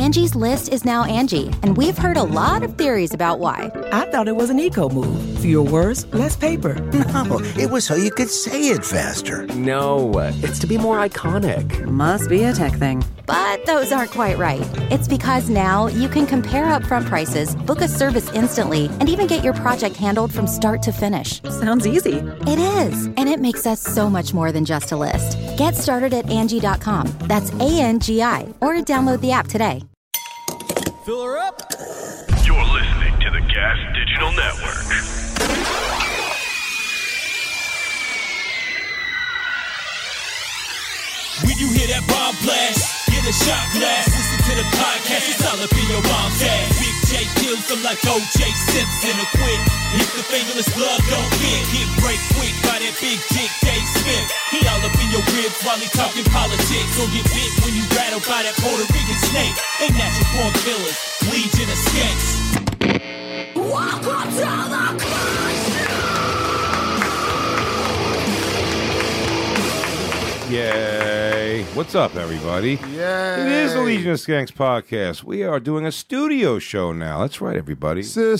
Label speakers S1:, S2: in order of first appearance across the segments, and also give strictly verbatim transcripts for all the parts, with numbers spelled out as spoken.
S1: Angie's List is now Angie, and we've heard a lot of theories about why.
S2: I thought it was an eco move. Fewer words, less paper.
S3: No, it was so you could say it faster.
S4: No, it's to be more iconic.
S2: Must be a tech thing.
S1: But those aren't quite right. It's because now you can compare upfront prices, book a service instantly, and even get your project handled from start to finish.
S2: Sounds easy.
S1: It is, and it makes us so much more than just a list. Get started at Angie dot com. That's A N G I, or download the app today.
S5: Fill her up.
S6: You're listening to the Gas Digital Network.
S5: When you hear that bomb blast, get a shot glass. Listen to the podcast, it's all up in your mom's ass. Big J kills them like O J Simpson. A quit, if the fingerless glove don't fit, hit break quick by that big dick Dave Smith. He all up in your ribs while he talking politics. Or get bit when you rattled by that Puerto Rican snake. They natural born killers, legion of skanks. Welcome to the Clash!
S7: Yay. What's up, everybody?
S8: Yay.
S7: It is the Legion of Skanks podcast. We are doing a studio show now. That's right, everybody.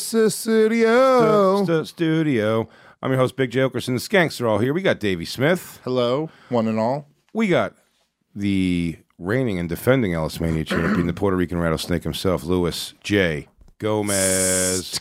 S8: Studio.
S7: Stu- Studio. I'm your host, Big J Okerson. The Skanks are all here. We got Davey Smith.
S8: Hello, one and all.
S7: We got the reigning and defending Ellis Mania champion, the Puerto Rican rattlesnake himself, Louis J. Gomez.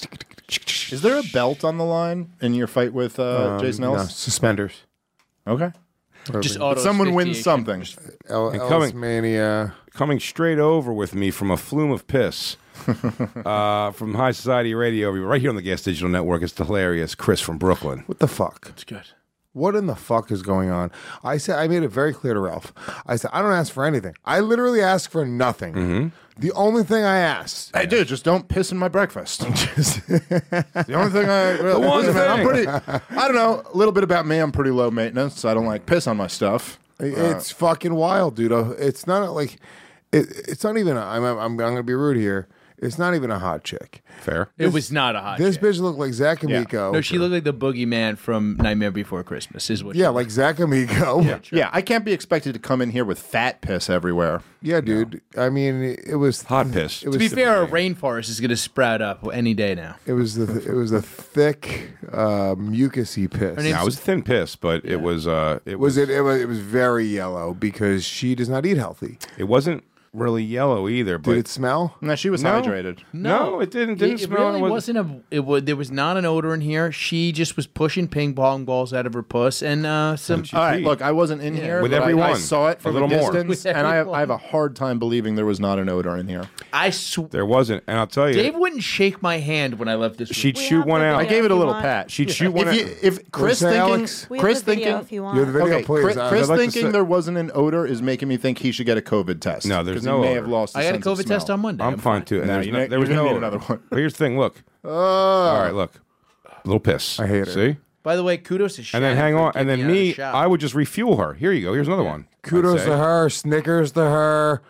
S8: Is there a belt on the line in your fight with uh,
S9: Um,
S8: Jason
S9: no,
S8: Ellis?
S9: suspenders.
S8: Okay.
S5: Just
S8: But
S5: auto
S8: someone wins something.
S9: El-
S7: And
S9: Ellis
S7: coming-
S9: Mania.
S7: Coming straight over with me from a flume of piss uh, from High Society Radio, right here on the Gas Digital Network. It's the hilarious Chris from Brooklyn.
S9: What the fuck?
S5: It's good.
S9: What in the fuck is going on? I said I made it very clear to Ralph. I said I don't ask for anything. I literally ask for nothing.
S7: Mm-hmm.
S9: The only thing I asked.
S8: Hey, dude, just don't piss in my breakfast. The only thing I... Well,
S7: one
S8: listen, man, I'm
S7: thing.
S8: pretty... I don't know. A little bit about me. I'm pretty low maintenance. I don't like piss on my stuff.
S9: It's fucking wild, dude. Uh, It's not like it, it's not even. A, I'm I'm I'm gonna be rude here. It's not even a hot chick.
S7: Fair.
S5: It was not a hot
S9: This
S5: chick.
S9: bitch looked like Zach Amico.
S5: No, she looked like the boogeyman from Nightmare Before Christmas, is what
S9: Yeah,
S5: she
S9: like Zach Amico. Yeah,
S8: Yeah, I can't be expected to come in here with fat piss everywhere.
S9: dude. I mean, it was
S7: Hot piss.
S9: It
S5: To
S9: was
S5: be fair, a rainforest is going to sprout up any day now.
S9: It was the it was the thick, uh, mucusy piss.
S5: Her name's-
S7: No, it was thin piss, but it was uh, it
S9: was
S7: was
S9: it? It was, it was very yellow because she does not eat healthy.
S7: it wasn't really yellow either. But
S9: Did it smell?
S8: No, she was
S7: No.
S8: hydrated.
S7: No, it didn't- didn't
S5: it,
S7: smell,
S5: It really
S7: it wasn't-
S5: wasn't a. It was. There was not an odor in here. She just was pushing ping pong balls out of her puss and uh, some.
S7: she
S8: All right,
S7: peed.
S8: look, I wasn't in here.
S7: With
S8: but I-
S7: everyone.
S8: I, saw it
S7: A
S8: from
S7: little
S8: a
S7: more.
S8: distance,
S5: With
S8: and I have,
S5: everyone.
S8: I have a hard time believing there was not an odor in here.
S5: I sw-
S7: there wasn't. And I'll tell you,
S5: Dave wouldn't shake my hand when I left this room.
S7: she'd shoot one
S8: I
S7: out.
S8: gave it a
S10: you
S8: little
S10: want.
S8: pat.
S7: She'd shoot one
S8: If, you,
S7: out.
S8: if Chris
S9: say,
S8: thinking,
S9: Alex?
S10: We have
S8: Chris
S10: the video
S8: thinking,
S10: if you want.
S9: You have the video,
S8: okay,
S9: please.
S8: Chris,
S9: Uh,
S8: Chris
S7: I'd like to
S8: thinking
S7: say-
S8: there wasn't an odor is making me think he should get a COVID test.
S7: No, there's
S8: 'cause
S7: no
S8: he may
S7: odor.
S8: have lost.
S5: I got a
S8: sense of
S5: COVID test
S8: smell.
S5: on Monday.
S7: I'm fine too. And
S8: No,
S7: there's
S8: you
S7: no,
S8: ne-
S7: there was
S8: you're
S7: no
S8: gonna need
S7: odor.
S8: another one.
S7: But here's the thing. Look. All right, look. A little piss.
S9: I hate her.
S7: See?
S5: By the way, kudos to Shannon.
S7: And then hang
S5: for
S7: on. And
S5: getting
S7: then
S5: me out of
S7: me,
S5: the shop.
S7: I would just refuel her. Here you go. Here's another one. I'd
S9: Kudos
S7: say.
S9: to her. Snickers to her.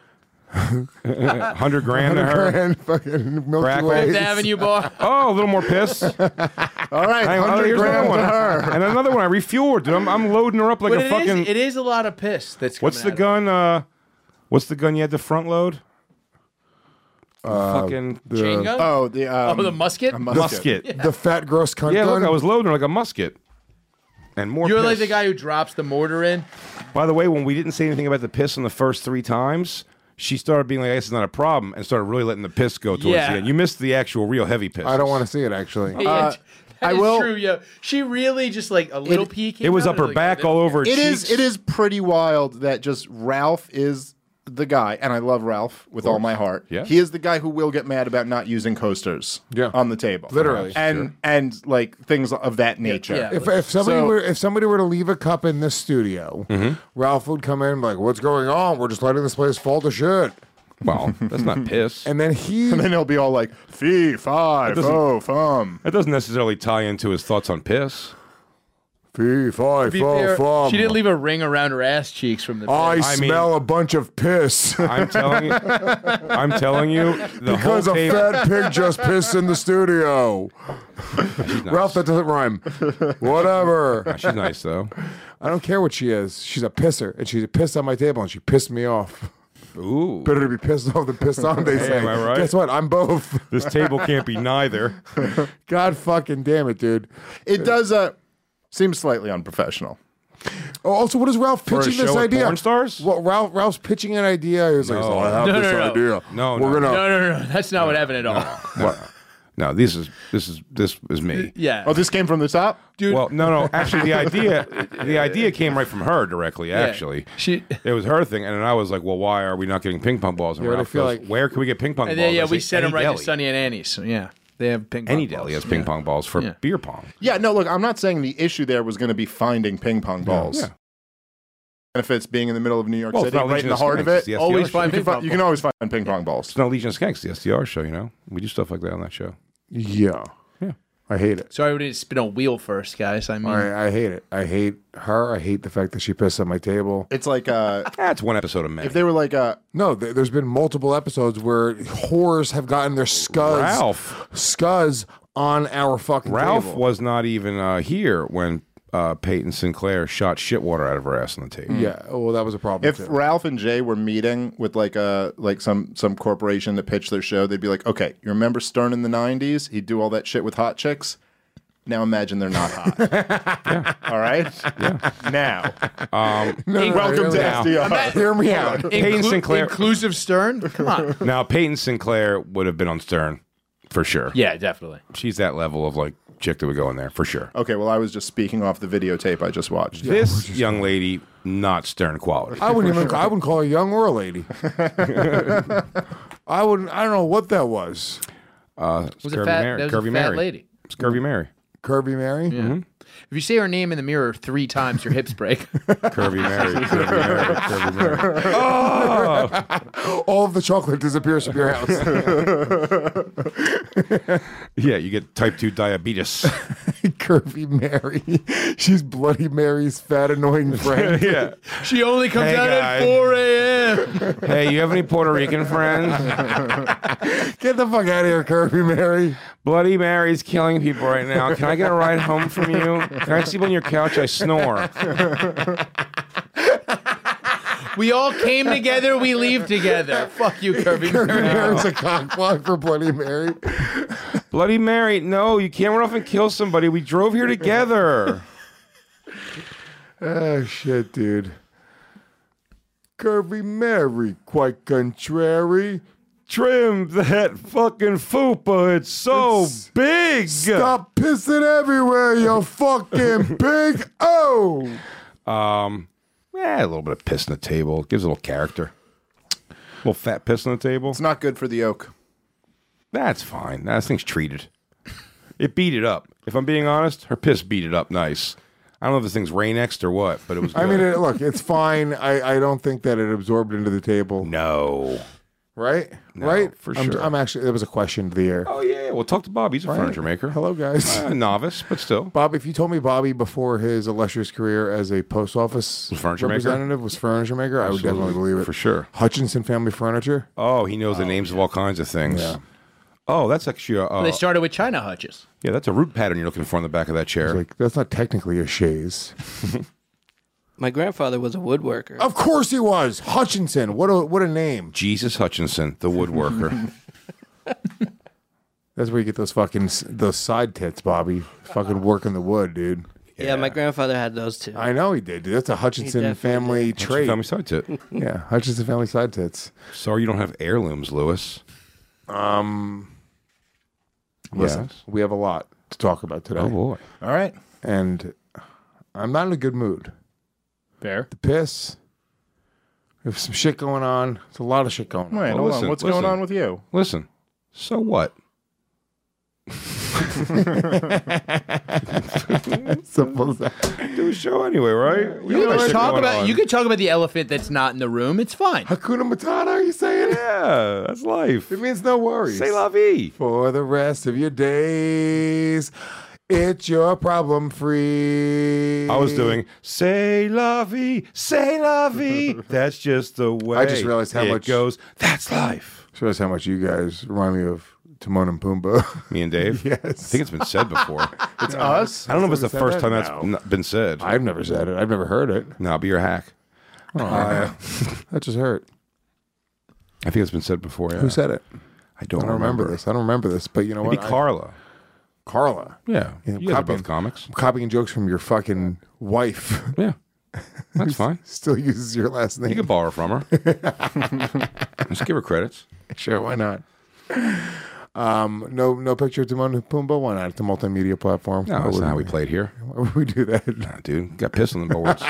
S7: one hundred grand to her.
S9: And fucking Milky
S7: Crackle.
S9: Way.
S5: Fifth Avenue bar.
S7: Oh, a little more piss.
S8: All right,
S7: Hang on. Oh,
S8: hundred
S7: here's another
S8: grand
S7: one.
S8: to her.
S7: And another one. I refuel her, dude. I'm, I'm loading her up like
S5: But
S7: a
S5: it
S7: fucking.
S5: is, it is a lot of piss. That's
S7: What's the
S5: coming out
S7: gun? Uh, what's the gun you had to front load?
S9: Uh,
S7: fucking
S9: the,
S5: Chain gun?
S8: Oh, the um,
S5: Oh, the musket?
S8: a
S7: musket.
S9: the fat gross cunt
S7: Yeah,
S9: gun.
S7: look, I was loading her like a musket. And more.
S5: You're
S7: piss.
S5: like the guy who drops the mortar in.
S7: By the way, when we didn't say anything about the piss on the first three times, she started being like, I guess it's not a problem, and started really letting the piss go towards
S5: Yeah.
S7: the end. You missed the actual real heavy piss.
S9: I don't want to see it actually.
S5: Yeah, that
S8: I
S5: is
S8: will-
S5: true, yo. She really just like a little
S8: It-
S5: pee came
S7: It was
S5: out,
S7: up her
S5: like,
S7: back,
S5: oh,
S7: all over her
S8: It
S7: cheeks.
S8: is. It is pretty wild that just Ralph is the guy, and I love Ralph with all my heart.
S7: Yeah.
S8: He is the guy who will get mad about not using coasters
S9: Yeah.
S8: on the table.
S9: Literally.
S8: And and like things of that nature.
S5: Yeah.
S9: If, if somebody
S8: So-
S9: were if somebody were to leave a cup in this studio, Ralph would come in and be like, "What's going on? We're just letting this place fall to shit."
S7: Well, that's not piss.
S9: And then he
S8: And then he'll be all like, fee, fi,
S7: doesn't-
S8: fo, fum.
S7: That doesn't necessarily tie into his thoughts on piss.
S9: fee fi
S5: To be
S9: fo
S5: fair,
S9: fum.
S5: she didn't leave a ring around her ass cheeks from the
S9: I,
S5: piss.
S7: I mean-
S9: smell a bunch of piss.
S7: I'm telling you, I'm telling you, the
S9: Because
S7: whole
S9: a
S7: table.
S9: fat pig just pissed in the studio.
S7: She's nice.
S9: Ralph, that doesn't rhyme. Whatever.
S7: She's nice though.
S9: I don't care what she is. She's a pisser, and she pissed on my table, and she pissed me off.
S7: Ooh.
S9: Better to be pissed off than pissed on, they
S7: Hey,
S9: say.
S7: am I right?
S9: Guess what? I'm both.
S7: This table can't be neither.
S9: God fucking damn it, dude.
S8: It does uh, seem slightly unprofessional.
S9: Oh, also, what is Ralph
S7: For a
S9: pitching this
S7: show with
S9: idea?
S7: porn stars?
S9: Well, Ralph Ralph's pitching an idea. He was like,
S7: No.
S9: "So I have
S10: No, no,
S9: this
S10: no.
S9: idea.
S7: No,
S9: we're
S7: no.
S9: gonna."
S10: No, no, no, that's not what happened at all.
S7: What? No, this is this is this is me.
S10: Yeah.
S8: Oh, this came from the top?
S10: Dude.
S7: Well, no, no. Actually, the idea the idea came right from her directly. Actually,
S10: She.
S7: it was her thing, and then I was like, "Well, why are we not getting ping pong balls?" And
S9: Yeah, but I
S7: Ralph
S9: feel
S7: goes,
S9: like-
S7: "Where can we get ping pong
S10: And
S7: balls?"
S10: then, yeah,
S7: I
S10: we
S7: said,
S10: sent
S7: "Any
S10: them right
S7: deli.
S10: to Sonny and Annie's. So, yeah. They have ping pong
S7: Any
S10: balls.
S7: deli has ping
S10: Yeah.
S7: pong balls for
S10: Yeah.
S7: beer pong.
S8: Yeah, no, look, I'm not saying the issue there was going to be finding ping pong balls.
S7: Yeah.
S8: Benefits being in the middle of New York
S7: Well, it's
S8: City,
S7: not
S8: right
S7: Legion
S8: in the
S7: of
S8: heart of
S7: Skanks, it's
S8: it.
S7: the S D R
S10: Always
S7: show.
S10: find
S8: You can,
S10: ping
S8: fi-
S10: pong
S8: you can
S10: balls.
S8: always find ping pong balls.
S7: It's not Legion of Skanks, the S D R show. You know, we do stuff like that on that show.
S9: Yeah.
S7: Yeah.
S9: I hate it.
S10: Sorry we didn't spin a wheel first, guys. I mean,
S9: I, I hate it. I hate her. I hate the fact that she pissed on my table.
S8: It's like uh,
S7: That's one episode of Men.
S8: if they were like uh,
S9: No, th- there's been multiple episodes where whores have gotten their scuzz,
S7: Ralph.
S9: scuzz on our fucking
S7: Ralph
S9: table.
S7: was not even uh, here when uh, Peyton Sinclair shot shit water out of her ass on the table.
S9: Yeah, well, that was a problem
S8: if
S9: too.
S8: Ralph and Jay were meeting with like a like some some corporation to pitch their show, they'd be like, okay, you remember Stern in the nineties? He'd do all that shit with hot chicks. Now imagine they're not hot. yeah. All right. Yeah. Now,
S7: Um,
S9: No, no, no,
S8: welcome
S9: hear
S8: to
S9: me out.
S8: S D R.
S9: Hear me out.
S7: Peyton
S10: Inclu-
S7: Sinclair.
S10: inclusive Stern. Come on.
S7: Now, Peyton Sinclair would have been on Stern for sure.
S10: Yeah, definitely.
S7: She's that level of like chick that would go in there for sure.
S8: Okay, well, I was just speaking off the videotape I just watched.
S7: This young lady, not Stern quality.
S9: I wouldn't even. I wouldn't call her young or a lady. I wouldn't. I don't know what that was.
S7: Uh,
S10: Was
S7: Curvy
S10: a fat,
S7: Mary.
S10: that was a
S7: Curvy
S10: fat
S7: Mary.
S10: lady.
S7: It's Curvy Mary.
S9: Curvy Mary.
S10: Yeah. If you say her name in the mirror three times, your hips break.
S7: Curvy Mary. Curvy Mary. Curvy Mary. Oh!
S9: All of the chocolate disappears from your house.
S7: Yeah, you get type two diabetes.
S9: Curvy Mary. She's Bloody Mary's fat, annoying friend.
S7: Yeah.
S10: She only comes
S7: Hey,
S10: out
S7: guys.
S10: at four a.m.
S7: Hey, you have any Puerto Rican friends?
S9: Get the fuck out of here, Curvy Mary.
S7: Bloody Mary's killing people right now. Can I get a ride home from you? Can I sleep on your couch? I snore.
S10: We all came together. We leave together. Fuck you, Kirby.
S9: Curvy Mary's a cockblock for Bloody Mary.
S7: Bloody Mary, no, you can't run off and kill somebody. We drove here together.
S9: Oh, shit, dude. Curvy Mary, quite contrary.
S7: Trim that fucking fupa. It's so
S9: It's-
S7: big.
S9: Stop pissing everywhere, you fucking pig. Oh.
S7: Um, yeah, a little bit of piss on the table. Gives a little character. A little fat piss on the table.
S8: It's not good for the oak.
S7: That's fine. That thing's treated. It beat it up. If I'm being honest, her piss beat it up nice. I don't know if this thing's Rain-X'd or what, but it was good.
S9: I mean, it, look, it's fine. I, I don't think that it absorbed into the table.
S7: no.
S9: Right?
S7: No,
S9: right?
S7: for
S9: I'm,
S7: sure.
S9: I'm actually, there was a question to the air.
S7: Oh, yeah. Well, talk to Bob. He's a furniture maker.
S9: Hello, guys.
S7: A novice, but still.
S9: Bob, if you told me Bobby before his illustrious career as a post office
S7: Furniture maker?
S9: representative was furniture maker, I would
S7: Absolutely.
S9: definitely believe it.
S7: For sure.
S9: Hutchinson Family Furniture.
S7: Oh, he knows the names of all kinds of things.
S9: Yeah.
S7: Oh, that's actually a, uh,
S10: They started with China hutches.
S7: yeah, that's a root pattern you're looking for on the back of that chair.
S9: It's like, that's not technically a chaise.
S11: My grandfather was a woodworker.
S9: Of course he was. Hutchinson. What a what a name.
S7: Jesus Hutchinson, the woodworker.
S9: That's where you get those fucking s- those side tits, Bobby. Fucking working the wood, dude.
S11: yeah. my grandfather had those too.
S9: I know he did. Dude. That's a Hutchinson
S11: definitely
S9: family
S11: did.
S7: What's your
S9: trait.
S7: family side tit.
S9: Yeah, Hutchinson family side tits.
S7: Sorry you don't have heirlooms, Lewis.
S9: Um, listen,
S7: Yes.
S9: we have a lot to talk about today,
S7: Oh, boy.
S8: All right.
S9: and I'm not in a good mood.
S10: Fair.
S9: The piss. There's some shit going on. There's a lot of shit going on.
S8: Wait,
S7: Well,
S8: hold
S7: listen,
S8: on. What's
S7: listen.
S8: going on with you?
S7: Listen, so what?
S9: Simple as that.
S7: Do a show anyway, right?
S10: You can talk about you can talk about the elephant that's not in the room. It's fine.
S9: Hakuna Matata, are you saying?
S7: Yeah, that's life.
S9: It means no worries.
S7: Say la vie.
S9: For the rest of your days, it's your problem free.
S7: I was doing say la vie, say la vie. That's just the way
S9: I just realized how
S7: it
S9: much-
S7: goes. That's life.
S9: Shows how much you guys remind me of Timon and Pumbaa.
S7: Me and Dave.
S9: Yes.
S7: I think it's been said before.
S8: It's us?
S7: I don't know if it's the
S9: Said
S7: first
S9: that?
S7: time that's
S9: No.
S7: n- been said.
S9: I've never said it. I've never heard it.
S7: No, but you're a hack.
S9: Oh, that just hurt.
S7: I think it's been said before. Yeah.
S9: Who said it?
S7: I don't,
S9: I don't remember.
S7: remember
S9: this. I don't remember this. But you know
S7: Maybe
S9: what? I-
S7: Carla.
S9: Carla.
S7: Yeah.
S9: You know,
S7: You guys are
S9: copying-
S7: both comics.
S9: I'm copying jokes from your fucking wife.
S7: Yeah. That's fine.
S9: Still uses your last name.
S7: You can borrow from her. Just give her credits.
S9: Sure, why not? Um, no, no picture of Timon and Pumbaa. Why not? It's a multimedia platform.
S7: No,
S9: Why
S7: that's
S9: would
S7: not how
S9: we-
S7: we played here.
S9: Why would we do that?
S7: Nah, dude, got pissed on the boards.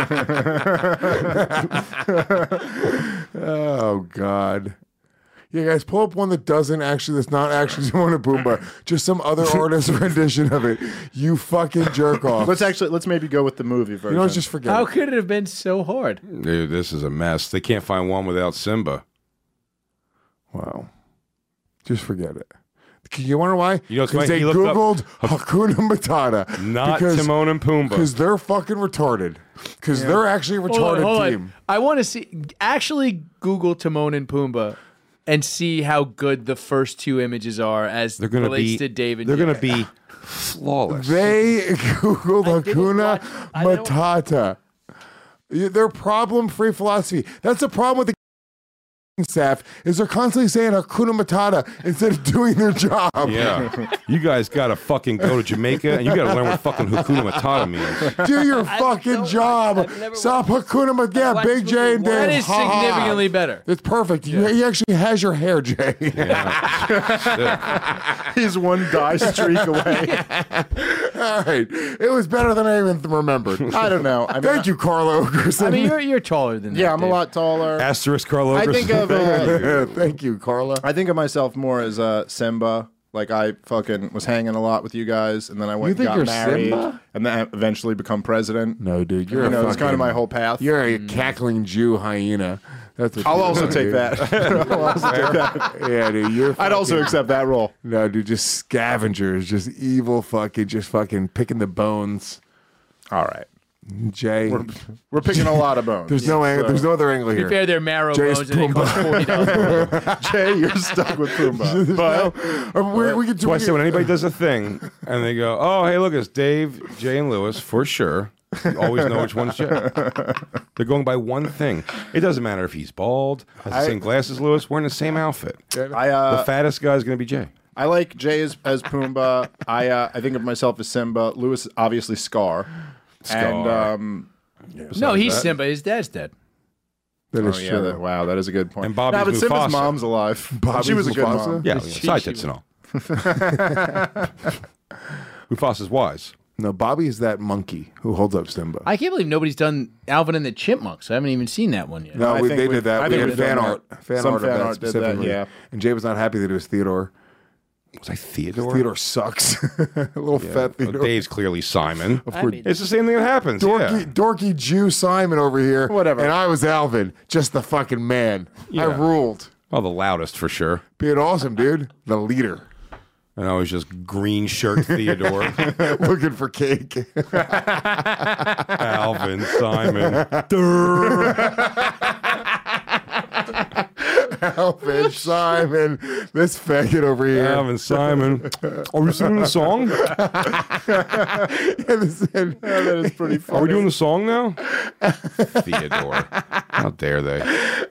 S9: Oh God. Yeah, guys, pull up one that doesn't actually, that's not actually Timon and Pumbaa. Just some other artist rendition of it. You fucking jerk off.
S8: Let's actually let's maybe go with the movie version.
S9: You know, let's just forget
S10: How
S9: it.
S10: could it have been so hard?
S7: Dude, this is a mess. They can't find one without Simba.
S9: Wow. Just forget it. You wonder why?
S7: You know what's
S9: Because
S7: funny?
S9: they
S7: He looked
S9: Googled Hakuna Matata.
S7: Not
S9: because,
S7: Timon and Pumbaa.
S9: Because they're fucking retarded. Because they're actually a
S10: Hold on,
S9: retarded
S10: hold on.
S9: team.
S10: I want to see. Actually, Google Timon and Pumbaa and see how good the first two images are as
S7: They're gonna
S10: relates
S7: be.
S10: to David.
S7: They're gonna
S10: Jerry.
S7: be flawless.
S9: They Googled Hakuna
S11: watch- I didn't-
S9: Matata. Yeah, Their problem-free philosophy. That's the problem with the staff is they're constantly saying Hakuna Matata instead of doing their job.
S7: Yeah. You guys gotta fucking go to Jamaica and you gotta learn what fucking Hakuna Matata means.
S9: Do your fucking
S11: don't-
S9: job.
S11: I've never
S9: Stop Hakuna Matata. Yeah,
S11: watched
S9: Big J and
S11: Google
S9: Dave.
S10: That is
S9: Ha, ha.
S10: significantly better.
S9: It's perfect. You, he actually has your hair, Jay.
S8: He's one die streak away.
S9: All right. It was better than I even remembered.
S8: I don't know. I mean,
S9: Thank you, Carlo Ogerson.
S10: I mean, you're you're taller than that.
S8: Yeah, I'm a
S10: Dave.
S8: lot taller.
S7: Asterisk Carl
S8: I
S7: Ogerson.
S8: think of uh,
S9: Thank you, Carla.
S8: I think of myself more as uh, Simba. Like I fucking was hanging a lot with you guys, and then I went
S9: You think
S8: and
S9: you're
S8: got married,
S9: Simba?
S8: and then eventually become president.
S9: No, dude. You're
S8: You
S9: a
S8: know, it's kind
S9: fucking-
S8: of my whole path.
S9: You're a cackling Jew hyena. That's what
S8: I'll
S9: you
S8: also
S9: are,
S8: take
S9: dude.
S8: that. I'll also take that.
S9: Yeah, dude. You're
S8: I'd also
S9: fucking-
S8: accept that role.
S9: No, dude. Just scavengers. Just evil fucking, just fucking picking the bones.
S8: All right,
S9: Jay.
S8: we're, we're picking a lot of bones.
S9: There's no ang-
S8: So-
S9: there's no other angle
S10: To be
S9: here.
S10: fair, they're marrow
S9: Jay's
S10: bones and they cost
S9: Pumbaa.
S10: forty dollars.
S8: Jay, you're stuck with Pumbaa. But
S9: Um, we, we could do
S7: So I say when anybody does a thing and they go, "Oh, hey, look, it's Dave, Jay, and Lewis for sure." You always know which one's Jay. They're going by one thing. It doesn't matter if he's bald, has the
S9: I-
S7: same glasses, Lewis. We're in the same outfit.
S8: I uh,
S7: The fattest guy is going to be Jay.
S8: I like Jay as, as Pumbaa. I uh, I think of myself as Simba. Lewis obviously Scar. And
S7: Scar.
S8: um,
S10: No, he's
S7: that-
S10: Simba. His dad's dead.
S9: That
S8: oh
S9: is
S8: yeah,
S9: true.
S8: that, wow, that is a good point.
S7: And Bobby's
S8: nah, but Simba's
S7: Mufasa.
S8: mom's alive.
S9: Bobby's
S8: she was a good
S9: Mufasa?
S8: mom.
S7: Yeah,
S10: She-
S7: side
S10: she
S7: tits and all. Mufasa's wise.
S9: No, Bobby is that monkey who holds up Simba.
S10: I can't believe nobody's done Alvin and the Chipmunks. I haven't even seen that one yet.
S9: no,
S8: I
S9: we,
S8: think
S9: they
S8: we-
S9: did that.
S8: I
S9: we
S8: think
S9: had
S8: we've
S9: fan
S8: done
S9: art.
S8: that.
S9: Fan
S8: Some
S9: art of
S8: fan
S9: that
S8: art did that,
S9: specifically.
S8: yeah.
S9: And Jay was not happy that it was Theodore.
S7: Was I Theodore?
S9: Theodore sucks. A little fat
S7: Well,
S9: Theodore.
S7: Dave's clearly Simon.
S11: I mean,
S7: It's the same thing that happens.
S9: Dorky,
S7: Yeah.
S9: dorky Jew Simon over here.
S8: Whatever.
S9: And I was Alvin, just the fucking man. I
S7: Yeah.
S9: ruled.
S7: Well, the loudest for sure.
S9: Being awesome, dude. The leader.
S7: And I was just green shirt Theodore,
S9: Looking for cake.
S7: Alvin, Simon. Durr.
S9: Alvin, Simon, this faggot over here.
S7: Alvin, Simon. Are we singing the song?
S9: And this- and-
S8: that is pretty funny.
S7: Are we doing the song now? Theodore. How dare they?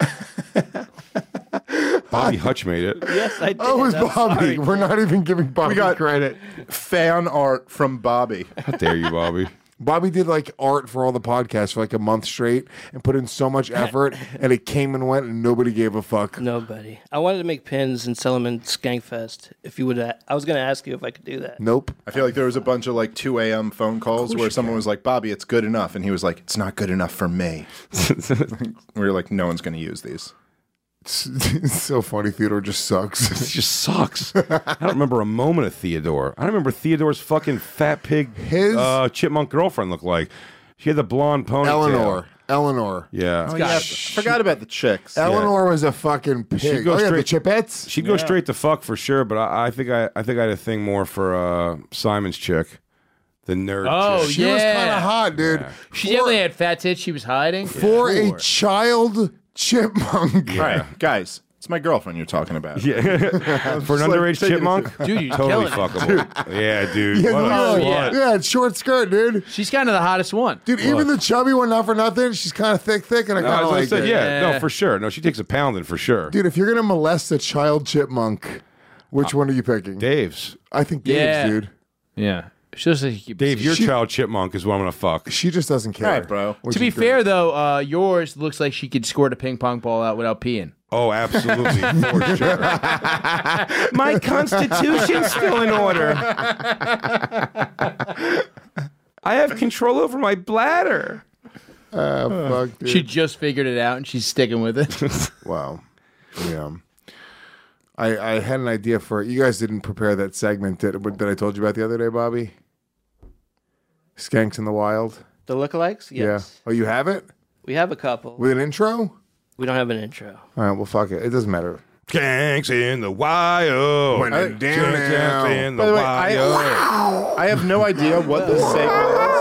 S7: Bobby Hutch made it.
S11: yes, I did.
S9: oh, it was
S11: I'm
S9: Bobby.
S11: sorry.
S9: We're not even giving Bobby
S8: We got-
S9: credit.
S8: fan art from Bobby?
S7: How dare you, Bobby?
S9: Bobby did like art for all the podcasts for like a month straight and put in so much effort, and it came and went, and nobody gave a fuck.
S11: Nobody. I wanted to make pins and sell them in Skankfest. If you would, a- I was going to ask you if I could do that.
S9: Nope.
S8: I feel like there was a bunch of like two a.m. phone calls where someone was like, "Bobby, it's good enough," and he was like, "It's not good enough for me." We were like, "No one's going to use these."
S9: It's, it's so funny. Theodore just sucks.
S7: It just sucks. I don't remember a moment of Theodore. I don't remember Theodore's fucking fat pig
S9: His-
S7: uh, chipmunk girlfriend looked like. She had the blonde ponytail.
S9: Eleanor. Eleanor.
S7: Yeah.
S8: Oh, yeah, I forgot about the chicks.
S9: Eleanor was a fucking pig.
S7: She'd go
S9: oh, yeah, the
S7: straight-
S9: Chipettes?
S7: She'd go straight to fuck for sure, but I, I think I, I think I had a thing more for uh, Simon's chick, the nerd.
S10: Oh,
S7: chick.
S9: She was
S10: Yeah.
S9: kind of hot, dude.
S10: She
S9: For-
S10: definitely had fat tits. She was hiding.
S9: For
S10: Sure.
S9: a child chipmunk.
S8: All right, guys. It's my girlfriend you're talking about.
S7: Yeah. For an
S8: like
S7: underage
S8: taking it
S7: chipmunk?
S8: to-
S10: Dude, you're
S7: Totally
S10: killing it.
S7: fuckable. Yeah, dude.
S9: Yeah,
S7: What a
S9: no,
S10: Oh,
S7: slut.
S10: yeah.
S9: yeah, it's short skirt, dude.
S10: She's kind of the hottest one.
S9: Dude, even the chubby one, not for nothing, she's kind of thick, thick, and I
S7: No,
S9: kind
S7: as
S9: of
S7: I
S9: like
S7: said,
S9: it.
S7: yeah,
S10: Yeah.
S7: no, for sure. No, she takes a pounding for sure.
S9: Dude, if you're gonna molest a child chipmunk, which one are you picking?
S7: Dave's.
S9: I think Dave's,
S10: Yeah.
S9: dude.
S10: Yeah. She looks like you-
S7: Dave, your
S9: She-
S7: child chipmunk is what I'm gonna fuck.
S9: She just doesn't care.
S8: All right, bro.
S9: which
S10: To be
S9: is great.
S10: fair, though, uh, yours looks like she could squirt a ping pong ball out without peeing.
S7: Oh, absolutely, for sure. My constitution's still in order. I have control over my bladder.
S9: Ah, fuck, dude.
S10: She just figured it out and she's sticking with it.
S9: Wow. Yeah. I I had an idea for you guys. Didn't prepare that segment that that I told you about the other day, Bobby. Skanks in the Wild.
S11: The lookalikes? Yes.
S9: Yeah. Oh, you have it
S11: We have a couple.
S9: with an intro.
S11: We don't have an intro.
S9: All right. Well, fuck it. It doesn't matter.
S7: Skanks in the wild.
S9: When it down now.
S7: Skanks in the
S8: By the way,
S7: wild.
S8: I, I have no idea what this segment is.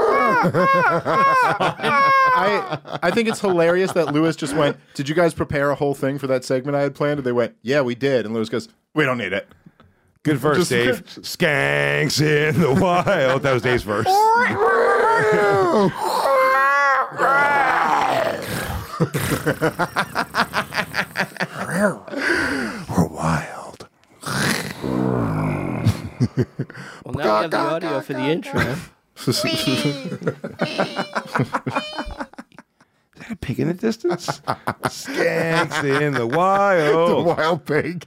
S8: I I think it's hilarious that Lewis just went, did you guys prepare a whole thing for that segment I had planned? And they went, yeah, we did. And Lewis goes, we don't need it.
S7: Good verse,
S8: Just-
S7: Dave. Skanks in the wild. That was Dave's verse.
S9: We're wild.
S11: Well, now we have the audio for the intro.
S7: Is that a pig in the distance? Skanks in the
S9: The
S7: wild.
S9: wild pig.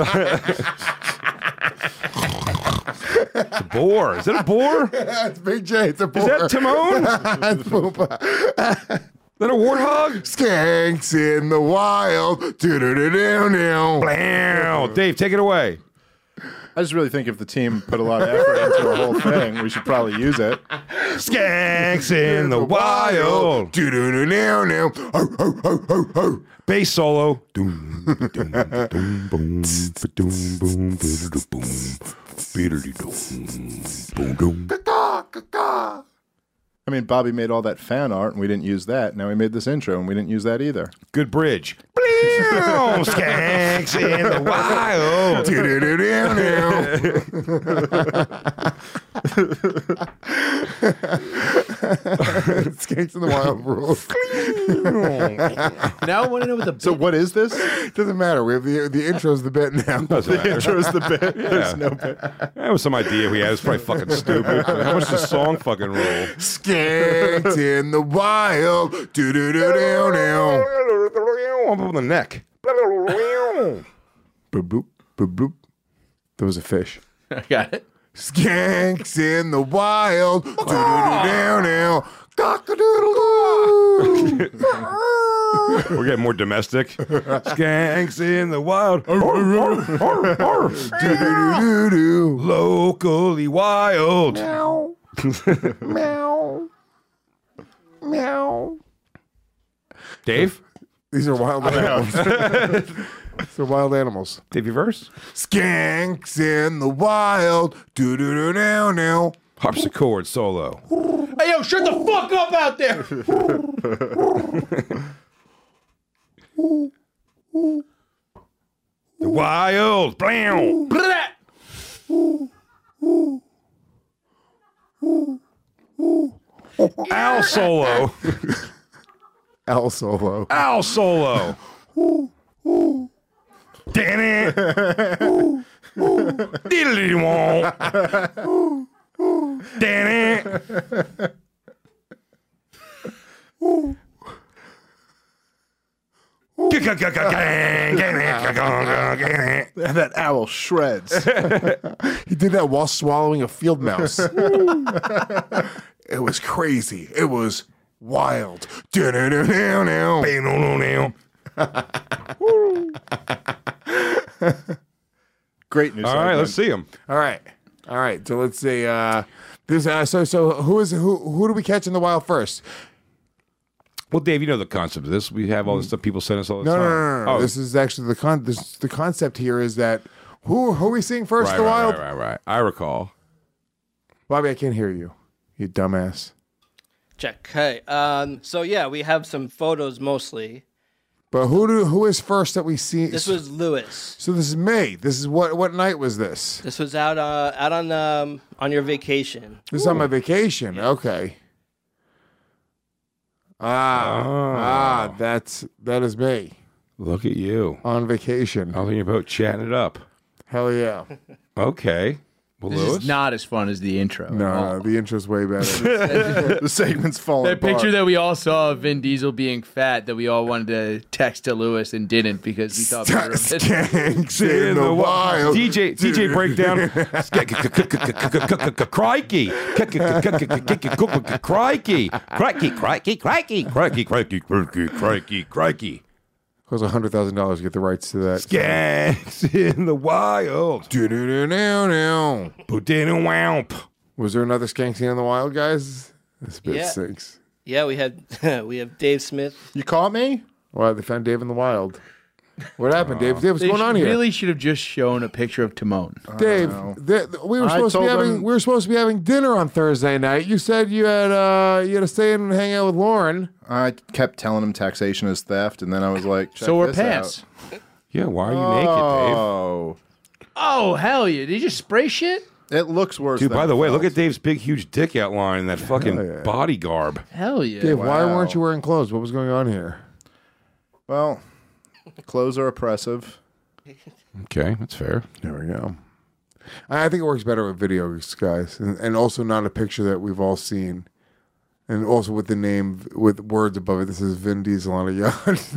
S7: It's a boar. Is it a boar? Is
S9: That's Big J. It's a boar.
S7: that Timon?
S9: That's Poopa.
S7: Is that a warthog?
S9: Skanks in the wild. Do-do-do-do-do.
S7: Blam. Dave, take it away.
S8: I just really think if the team put a lot of effort into a whole thing, we should probably use it.
S7: Skanks in the wild.
S9: Do-do-do-do-do. Oh, oh, oh, oh, oh.
S7: Bass solo. Doom, doom, doom, boom, ba-doom, boom, ba-da-da, boom, be-da-dee-doom, boom, doom.
S9: Caw, caw, caw.
S8: I mean, Bobby made all that fan art, and we didn't use that. Now we made this intro, and we didn't use that either.
S7: Good bridge. Blam. Skanks in the wild.
S9: Skanks in the wild rules.
S10: Now I want to know what the
S8: So what is this?
S9: Doesn't matter. We have the the intro's the bit now.
S8: The intro is the bit. There's no bit.
S7: That was some idea we had. It was probably fucking stupid. How much does the song fucking roll?
S9: Skanks in the wild. Do do do do do.
S7: Up on the neck.
S9: Boop boop boop boop. There was a fish.
S10: I got it.
S9: Skanks in the wild. Do do do do do. Cock-a-doodle-doo.
S7: We're getting more domestic. Skanks in the wild.
S9: Do-do-do-do-do.
S7: Locally wild.
S9: Meow. Meow. Meow.
S7: Dave?
S9: These are wild animals. These are wild animals.
S7: Dave, your verse?
S9: Skanks in the wild. Do do do do do.
S7: Harpsichord solo.
S10: Hey, yo, shut the fuck up out there.
S7: The wild. Blam. Al solo.
S9: Al solo.
S7: Al solo. Damn it. Diddly won't. Damn it.
S8: And that owl shreds.
S9: He did that while swallowing a field mouse. It was crazy. It was wild. Do do do do do.
S8: Great news.
S7: All right, let's see him.
S9: All right, all right. So let's see. Uh, this. Uh, so so who is who? Who do we catch in the wild first?
S7: Well, Dave, you know the concept of this. We have all this stuff people send us all the
S9: No,
S7: time.
S9: no, no, no. no.
S7: Oh,
S9: This is actually the con. This the concept here is that who who are we seeing first?
S7: right,
S9: the
S7: right,
S9: wild.
S7: right, right, right. I recall.
S9: Bobby, I can't hear you. You dumbass.
S11: Check. Hey. Um, so yeah, we have some photos mostly.
S9: But who do who is first that we see?
S11: This was Lewis.
S9: So this is May. This is what what night was this?
S11: This was out uh, out on um, on your vacation.
S9: This is on my vacation. Okay. Ah,
S7: Oh.
S9: ah, that's that is me
S7: Look at you.
S9: on vacation.
S7: Out in your boat chatting it up.
S9: Hell yeah.
S7: Okay. Well,
S10: This
S7: Lewis?
S10: is not as fun as the intro.
S9: No, no, the intro's way better.
S8: The segment's falling
S10: That
S8: apart.
S10: picture that we all saw of Vin Diesel being fat that we all wanted to text to Lewis and didn't because we thought better of it.
S9: Skanks in the wild.
S7: D J D J breakdown. Crikey. Crikey. Crikey, crikey, crikey. Crikey, crikey, crikey, crikey, crikey.
S9: Costs one hundred thousand dollars to get the rights to that.
S7: Skanks in the wild.
S9: Do-do-do-do-do.
S7: Boot-in-a-wamp.
S9: Was there another Skank scene in the wild, guys? This bit
S11: Yeah.
S9: sinks.
S11: Yeah, we had we have Dave Smith.
S8: You caught me?
S9: Wow, they found Dave in the wild. What happened, Dave? Dave, what's
S10: They
S9: going on
S10: should-
S9: here?
S10: really should have just shown a picture of Timon.
S9: Dave, th- we were
S8: I
S9: supposed to be
S8: told
S9: having
S8: them-
S9: we were supposed to be having dinner on Thursday night. You said you had uh you had to stay in and hang out with Lauren.
S8: I kept telling him taxation is theft, and then I was like, Check
S10: So we're
S8: this
S10: pants.
S8: out.
S7: Yeah, why are you naked, Dave?
S8: Oh,
S10: Oh, hell yeah. Did you just spray shit?
S8: it looks worse.
S7: Dude,
S8: than
S7: by
S8: it
S7: the way, look
S8: felt.
S7: at Dave's big, huge dick outline in that fucking
S9: yeah.
S7: body garb.
S10: Hell yeah.
S9: Dave, why
S8: Wow.
S9: weren't you wearing clothes? What was going on here?
S8: Well, clothes are oppressive.
S7: Okay, that's fair.
S9: There we go. I I think it works better with videos, guys, and, and also not a picture that we've all seen, and also with the name with words above it. This is Vin Diesel on a yacht.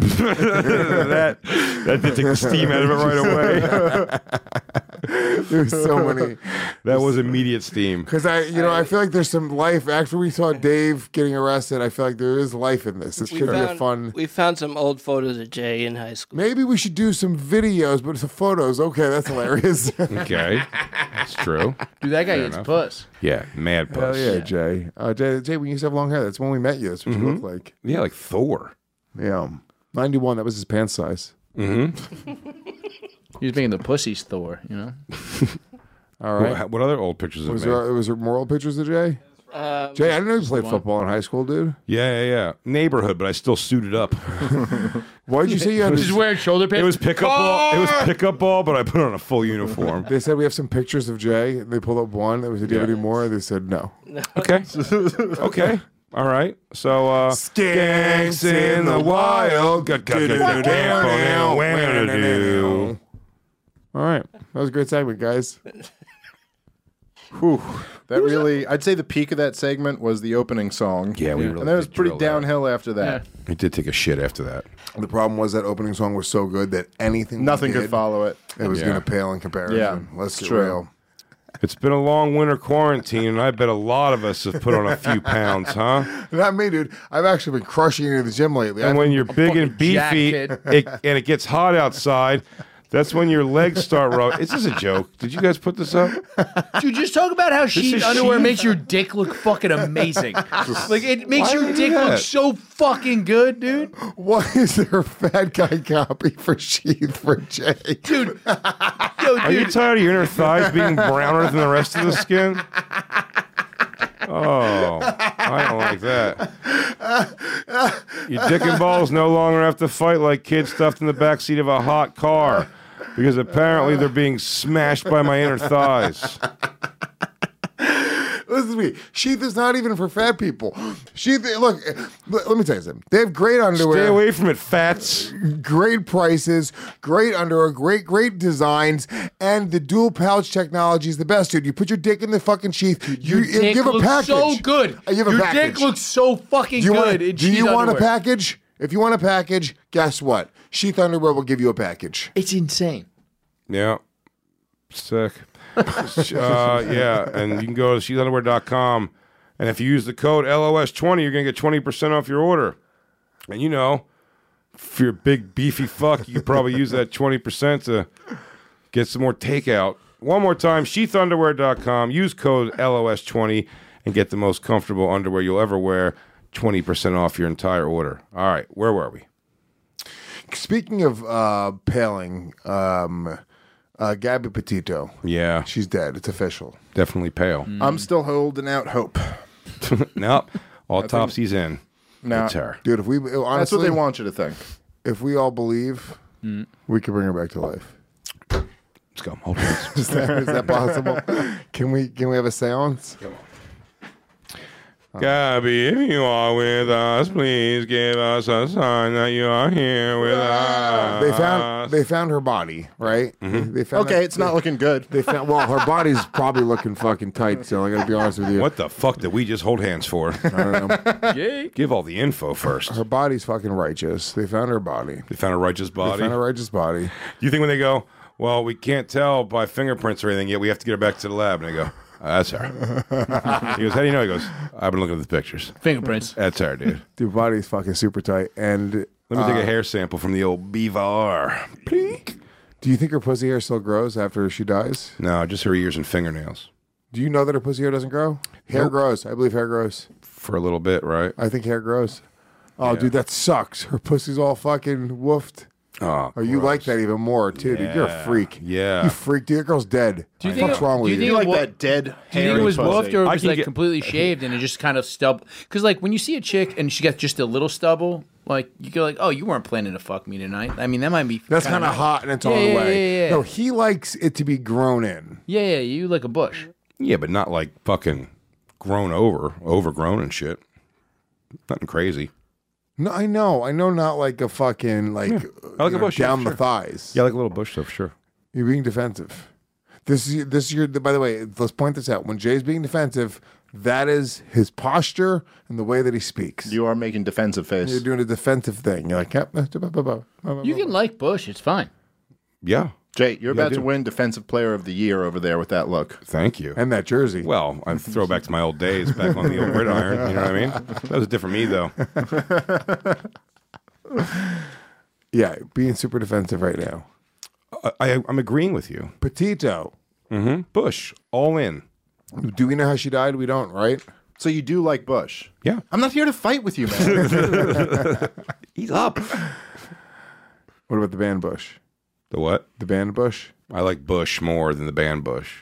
S7: that that did take the steam out of it right away.
S9: There's so many.
S7: That was immediate steam.
S9: Because I, you know, I feel like there's some life. After we saw Dave getting arrested, I feel like there is life in this. This
S11: We
S9: could be a
S11: found,
S9: fun.
S11: we found some old photos of Jay in high school.
S9: Maybe we should do some videos, but some photos. Okay, that's hilarious.
S7: Okay, that's true.
S10: Dude, that guy
S7: Fair
S10: eats
S7: enough.
S10: puss.
S7: Yeah, mad
S9: Hell
S7: puss.
S9: yeah, Jay. Uh, Jay. Jay, when you used to have long hair, that's when we met you. That's what you look like.
S7: Yeah, like Thor.
S9: Yeah, ninety-one. That was his pants size.
S10: He was making the pussies Thor, you know?
S9: All right.
S7: What, what other old pictures of
S9: Was
S7: me?
S9: there was there more old pictures of Jay?
S11: Uh,
S9: Jay, I didn't know you played football in high school, dude.
S7: Yeah, yeah, yeah. Neighborhood, but I still suited up.
S9: Why did you say you had?
S10: Just wearing shoulder pads.
S7: It was pickup ball. It was pickup ball, but I put on a full uniform.
S9: They said we have some pictures of Jay. They pulled up one. They said, "Do you have any more?" They said, "No."
S7: Okay. Okay. All right. So, uh,
S9: Skanks in the wild.
S7: Got- got- got- got- got- got- do.
S9: All right, that was a great segment, guys.
S8: Whew. That really, I'd say the peak of that segment was the opening song.
S7: Yeah, we really
S8: and then it was
S7: did
S8: pretty
S7: drill that.
S8: downhill after
S10: Yeah.
S8: that.
S7: He did take a shit after that.
S9: The problem was that opening song was so good that anything we
S8: Nothing
S9: did,
S8: could follow it.
S9: It was
S7: Yeah.
S9: going to pale in comparison.
S8: Yeah,
S9: Let's
S8: it's
S9: get
S8: true.
S9: real.
S7: It's been a long winter quarantine, and I bet a lot of us have put on a few pounds, huh?
S9: Not me, dude. I've actually been crushing into the gym lately.
S7: And
S9: I've-
S7: when you're big and
S10: fucking jacked,
S7: beefy
S10: kid.
S7: it, and it gets hot outside, that's when your legs start rubbing. Is this a joke? Did you guys put this up?
S10: Dude, just talk about how sheet
S7: is
S10: underwear
S7: sheet.
S10: makes your dick look fucking amazing. Like, it makes
S7: Why
S10: your
S7: would
S10: dick
S7: you do
S10: look
S7: that?
S10: so fucking good, dude.
S9: why is there a fat guy copy for Sheath for Jay?
S10: Dude. Yo,
S7: Are you
S10: dude.
S7: tired of your inner thighs being browner than the rest of the skin? Oh, I don't like that. Your dick and balls no longer have to fight like kids stuffed in the backseat of a hot car because apparently they're being smashed by my inner thighs.
S9: Listen to me. Sheath is not even for fat people. Sheath, look, let let me tell you something. They have great underwear.
S7: Stay away from it, fats.
S9: Great prices, great underwear, great, great designs, and the dual pouch technology is the best, dude. You put your dick in the fucking sheath. You,
S10: Your
S9: you
S10: dick
S9: give a
S10: looks
S9: package.
S10: so good.
S9: Uh, You have a
S10: Your
S9: package.
S10: dick looks so fucking
S9: do you
S10: good.
S9: want,
S10: in
S9: do you
S10: sheath
S9: want a
S10: underwear.
S9: package? If you want a package, guess what? Sheath Underwear will give you a package.
S10: It's insane.
S7: Yeah. Sick. uh, yeah, and you can go to sheath underwear dot com, and if you use the code L O S twenty, you're going to get twenty percent off your order. And you know, if you're a big, beefy fuck, you could probably use that twenty percent to get some more takeout. One more time, sheath underwear dot com. Use code L O S twenty and get the most comfortable underwear you'll ever wear. twenty percent off your entire order. All right, where were we?
S9: Speaking of uh, paling, um, uh, Gabby Petito,
S7: Yeah,
S9: she's dead. It's official.
S7: definitely pale.
S8: I'm still holding out hope.
S7: Nope, autopsy's in.
S8: No,
S7: It's her.
S9: Dude, if we honestly,
S8: that's what they want you to think.
S9: if we all believe,
S10: Mm.
S9: we can bring her back to life.
S7: Let's go. Hold hands.
S9: Is that, is that possible? Can we can we have a seance?
S7: Come on. Gabby, if you are with us, please give us a sign that you are here with us.
S9: They found they found her body, right?
S7: Mm-hmm.
S9: They found
S8: Okay,
S9: that-
S8: it's not
S9: they-
S8: looking good.
S9: They found well, her body's probably looking fucking tight. So I gotta be honest with you.
S7: What the fuck did we just hold hands for?
S9: I don't know.
S10: Yay.
S7: Give all the info first.
S9: Her body's fucking righteous. They found her body.
S7: They found a righteous
S9: They
S7: body.
S9: found a righteous body.
S7: You think when they go, well, we can't tell by fingerprints or anything yet, we have to get her back to the lab. And they go, oh, that's her. He goes, how do you know? He goes, I've been looking at the pictures.
S10: Fingerprints.
S7: That's her, dude.
S9: Dude, body's fucking super tight. And
S7: Let me take
S9: uh,
S7: a hair sample from the old Beavar. Plink.
S9: do you think her pussy hair still grows after she dies?
S7: No, just her ears and fingernails.
S9: Do you know that her pussy hair doesn't grow? Hair
S7: Nope.
S9: grows. I believe hair grows.
S7: For a little bit, right?
S9: I think hair grows. Oh,
S7: Yeah.
S9: dude, that sucks. Her pussy's all fucking woofed.
S7: Oh,
S9: Oh, you like that even more too, dude. You're a
S7: Yeah.
S9: freak.
S7: Yeah.
S9: You freak, dude. That girl's dead.
S10: Do you
S9: What
S10: think
S9: the fuck's
S10: it-
S9: wrong
S10: do
S9: with
S10: you
S9: you?
S10: think
S8: You like
S10: Wo-
S8: that dead
S10: Do you
S8: hairy
S10: think it was
S8: pussy.
S10: woofed or it
S7: I
S10: was
S7: can
S10: like
S7: get-
S10: completely shaved and it just kind of stubble? Because like when you see a chick and she got just a little stubble, like you go like, oh, you weren't planning to fuck me tonight. I mean, that might be
S9: That's kind of
S10: nice.
S9: hot and it's
S10: Yeah,
S9: on the
S10: yeah,
S9: way.
S10: yeah, yeah.
S9: No, he likes it to be grown in.
S10: Yeah, yeah, you like a bush.
S7: Yeah, but not like fucking grown over, overgrown and shit. Nothing crazy.
S9: No, I know. I know not like a fucking like
S7: I like
S9: you
S7: a
S9: know,
S7: bush,
S9: down
S7: sure.
S9: the thighs.
S7: Yeah, like a little bush stuff, sure.
S9: You're being defensive. This is this is your by the way, let's point this out. When Jay's being defensive, that is his posture and the way that he speaks.
S8: You are making defensive face.
S9: You're doing a defensive thing. You're like, yep.
S10: You can like bush. It's fine.
S7: Yeah.
S8: Jay, you're
S7: Yeah, I
S8: about to
S7: do.
S8: win Defensive Player of the Year over there with that look.
S7: Thank you.
S9: And that jersey.
S7: Well, I throw back to my old days, back on the old gridiron. You know what I mean? That was a different me, though.
S9: Yeah, being super defensive right now.
S7: I, I, I'm agreeing with you.
S9: Petito.
S7: Mm-hmm. Bush, all in.
S9: Do we know how she died? We don't, right?
S8: So you do like Bush?
S7: Yeah.
S8: I'm not here to fight with you, man.
S7: He's up.
S9: What about the band Bush?
S7: The what?
S9: The band Bush?
S7: I like Bush more than the band Bush.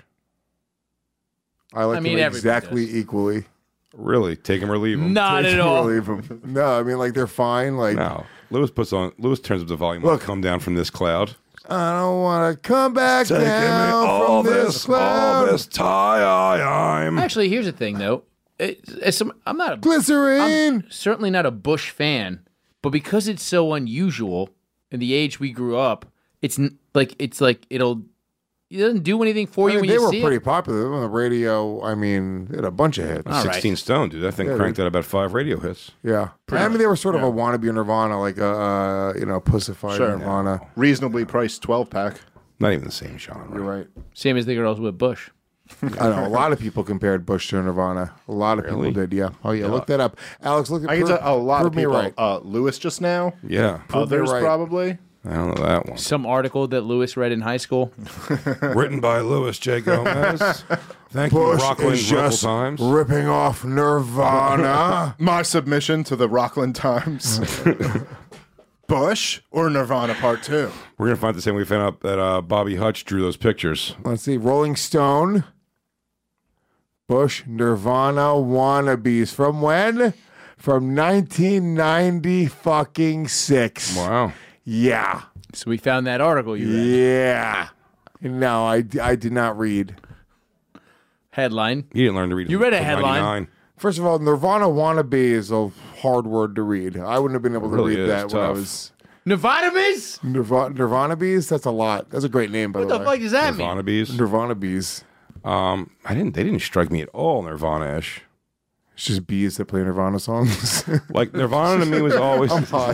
S9: I like
S10: I mean,
S9: them
S10: everybody
S9: exactly
S10: does.
S9: equally.
S7: Really? Take him or leave him?
S10: Not at all.
S9: Leave 'em. No, I mean like they're fine. Like
S7: No. Lewis puts on. Lewis turns up the volume.
S9: Look.
S7: Look, come down from this cloud.
S9: I don't want to come back down from this cloud.
S7: all this tie I'm.
S10: Actually, here's the thing though. It, it's some, I'm not a
S9: Glycerine.
S10: I'm certainly not a Bush fan, but because it's so unusual in the age we grew up, it's n- like it's like it'll it doesn't do anything for
S9: I
S10: you
S9: mean,
S10: when
S9: they
S10: you
S9: were
S10: see
S9: pretty
S10: it.
S9: popular on the radio. I mean, they had a bunch of hits.
S10: All right.
S7: sixteen stone, dude. That thing
S9: Yeah,
S7: cranked
S9: dude.
S7: out about five radio hits.
S9: Yeah, I mean they were sort of a wannabe Nirvana, like a uh, you know pussified
S8: Sure.
S9: Nirvana.
S8: Reasonably priced twelve pack.
S7: Not even the same genre.
S9: You're right.
S10: Same as the girls with Bush.
S9: I know a lot of people compared Bush to Nirvana. A lot of
S7: Really?
S9: people did. Yeah. Oh yeah. Look that up, Alex. Look at.
S8: I can
S9: prove-
S8: tell a lot of
S9: prove me
S8: people.
S9: right.
S8: Uh, Lewis just now.
S7: Yeah.
S9: Prove me
S8: Others
S9: right.
S8: probably.
S7: I don't know that one.
S10: Some article that Lewis read in high school.
S7: Written by Louis J. Gomez. Thank you,
S9: Bush
S7: Rockland
S9: is
S7: Local
S9: just
S7: Times.
S9: ripping off Nirvana.
S8: My submission to the Rockland Times. Bush or Nirvana Part Two.
S7: We're gonna find the same. We found out that uh, Bobby Hutch drew those pictures.
S9: Let's see. Rolling Stone. Bush Nirvana wannabes from when? From nineteen ninety fucking six.
S7: Wow.
S9: Yeah.
S10: So we found that article you read.
S9: Yeah. No, I, I did not read.
S10: Headline.
S7: You didn't learn to read.
S10: You read a
S7: until
S10: headline.
S7: ninety-nine.
S9: First of all, Nirvana wannabe is a hard word to read. I wouldn't have been able to
S7: Really
S9: read
S7: is
S9: that when I
S7: tough.
S9: was
S10: Nirvana Biz?
S9: Nirvana, Nirvana bees. That's a lot. That's a great name, by
S10: What
S9: the,
S10: the
S9: way.
S10: fuck does that mean?
S7: Nirvana bees.
S9: Nirvana bees.
S7: Um, I didn't. They didn't strike me at all Nirvana-ish.
S9: It's just bees that play Nirvana songs.
S7: Like Nirvana to me was always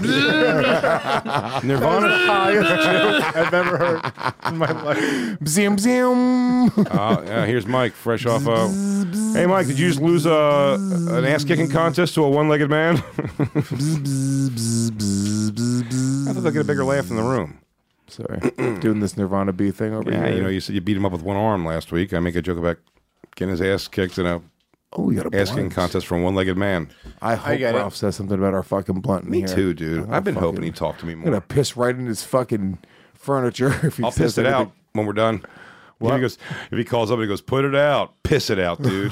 S7: Nirvana.
S8: I've ever heard in my life.
S9: Zoom zoom.
S7: Uh, yeah, here's Mike, fresh off. Uh, hey, Mike, did you just lose uh, an ass kicking contest to a one-legged man? I thought they'd get a bigger laugh in the room.
S9: Sorry, doing this Nirvana bee thing over
S7: Yeah,
S9: here.
S7: you know, you said you beat him up with one arm last week. I make a joke about getting his ass kicked in a
S9: Oh, we got a
S7: ass kicking
S9: blunt.
S7: contest from a one-legged man.
S9: I hope
S8: get it.
S9: Ralph says something about our fucking blunt in
S7: Me
S9: here.
S7: too, dude.
S9: Oh,
S7: I've been
S9: fucking-
S7: hoping he'd talk to me
S9: I'm gonna
S7: more.
S9: piss right in his fucking furniture if he
S7: I'll
S9: says
S7: piss it
S9: anything.
S7: out when we're done. If he goes, if he calls up and he goes, "Put it out, piss it out, dude."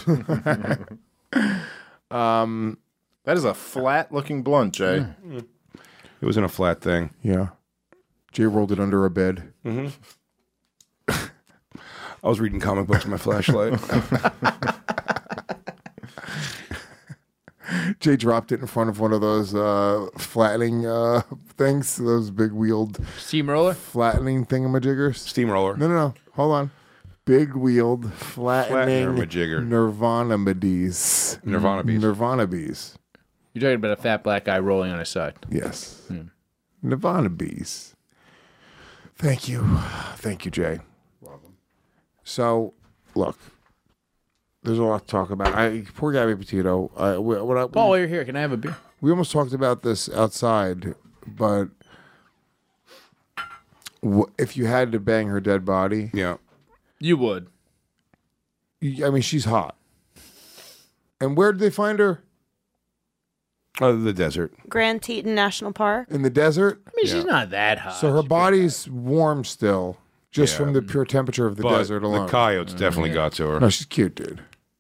S8: That is a flat looking blunt, Jay.
S7: It It was in a flat thing.
S9: Yeah. Jay rolled it under a bed.
S7: Mm-hmm. I was reading comic books with my flashlight.
S9: Jay dropped it in front of one of those uh, flattening uh, things, those big wheeled
S10: steamroller
S9: flattening thingamajiggers.
S7: Steamroller.
S9: No, no, no. Hold on. Big wheeled flattening
S7: Flattener-majigger.
S9: Nirvana bees.
S7: Nirvana bees.
S9: Nirvana bees.
S10: You're talking about a fat black guy rolling on his side.
S9: Yes.
S10: Hmm.
S9: Nirvana bees. Thank you. Thank you, Jay. Welcome. So, look, there's a lot to talk about. I Poor Gabby Petito. I, we, what I,
S10: Paul, while you're here, can I have a beer?
S9: We almost talked about this outside, but w- if you had to bang her dead body,
S7: yeah,
S10: you would.
S9: I mean, she's hot. And where did they find her?
S7: Oh, the desert.
S12: Grand Teton National Park.
S9: In the desert?
S10: I mean, she's not that hot.
S9: So her body's warm still, just
S7: Yeah.
S9: from the pure temperature of the
S7: But
S9: desert alone.
S7: the coyotes definitely got to her.
S9: No, she's cute, dude.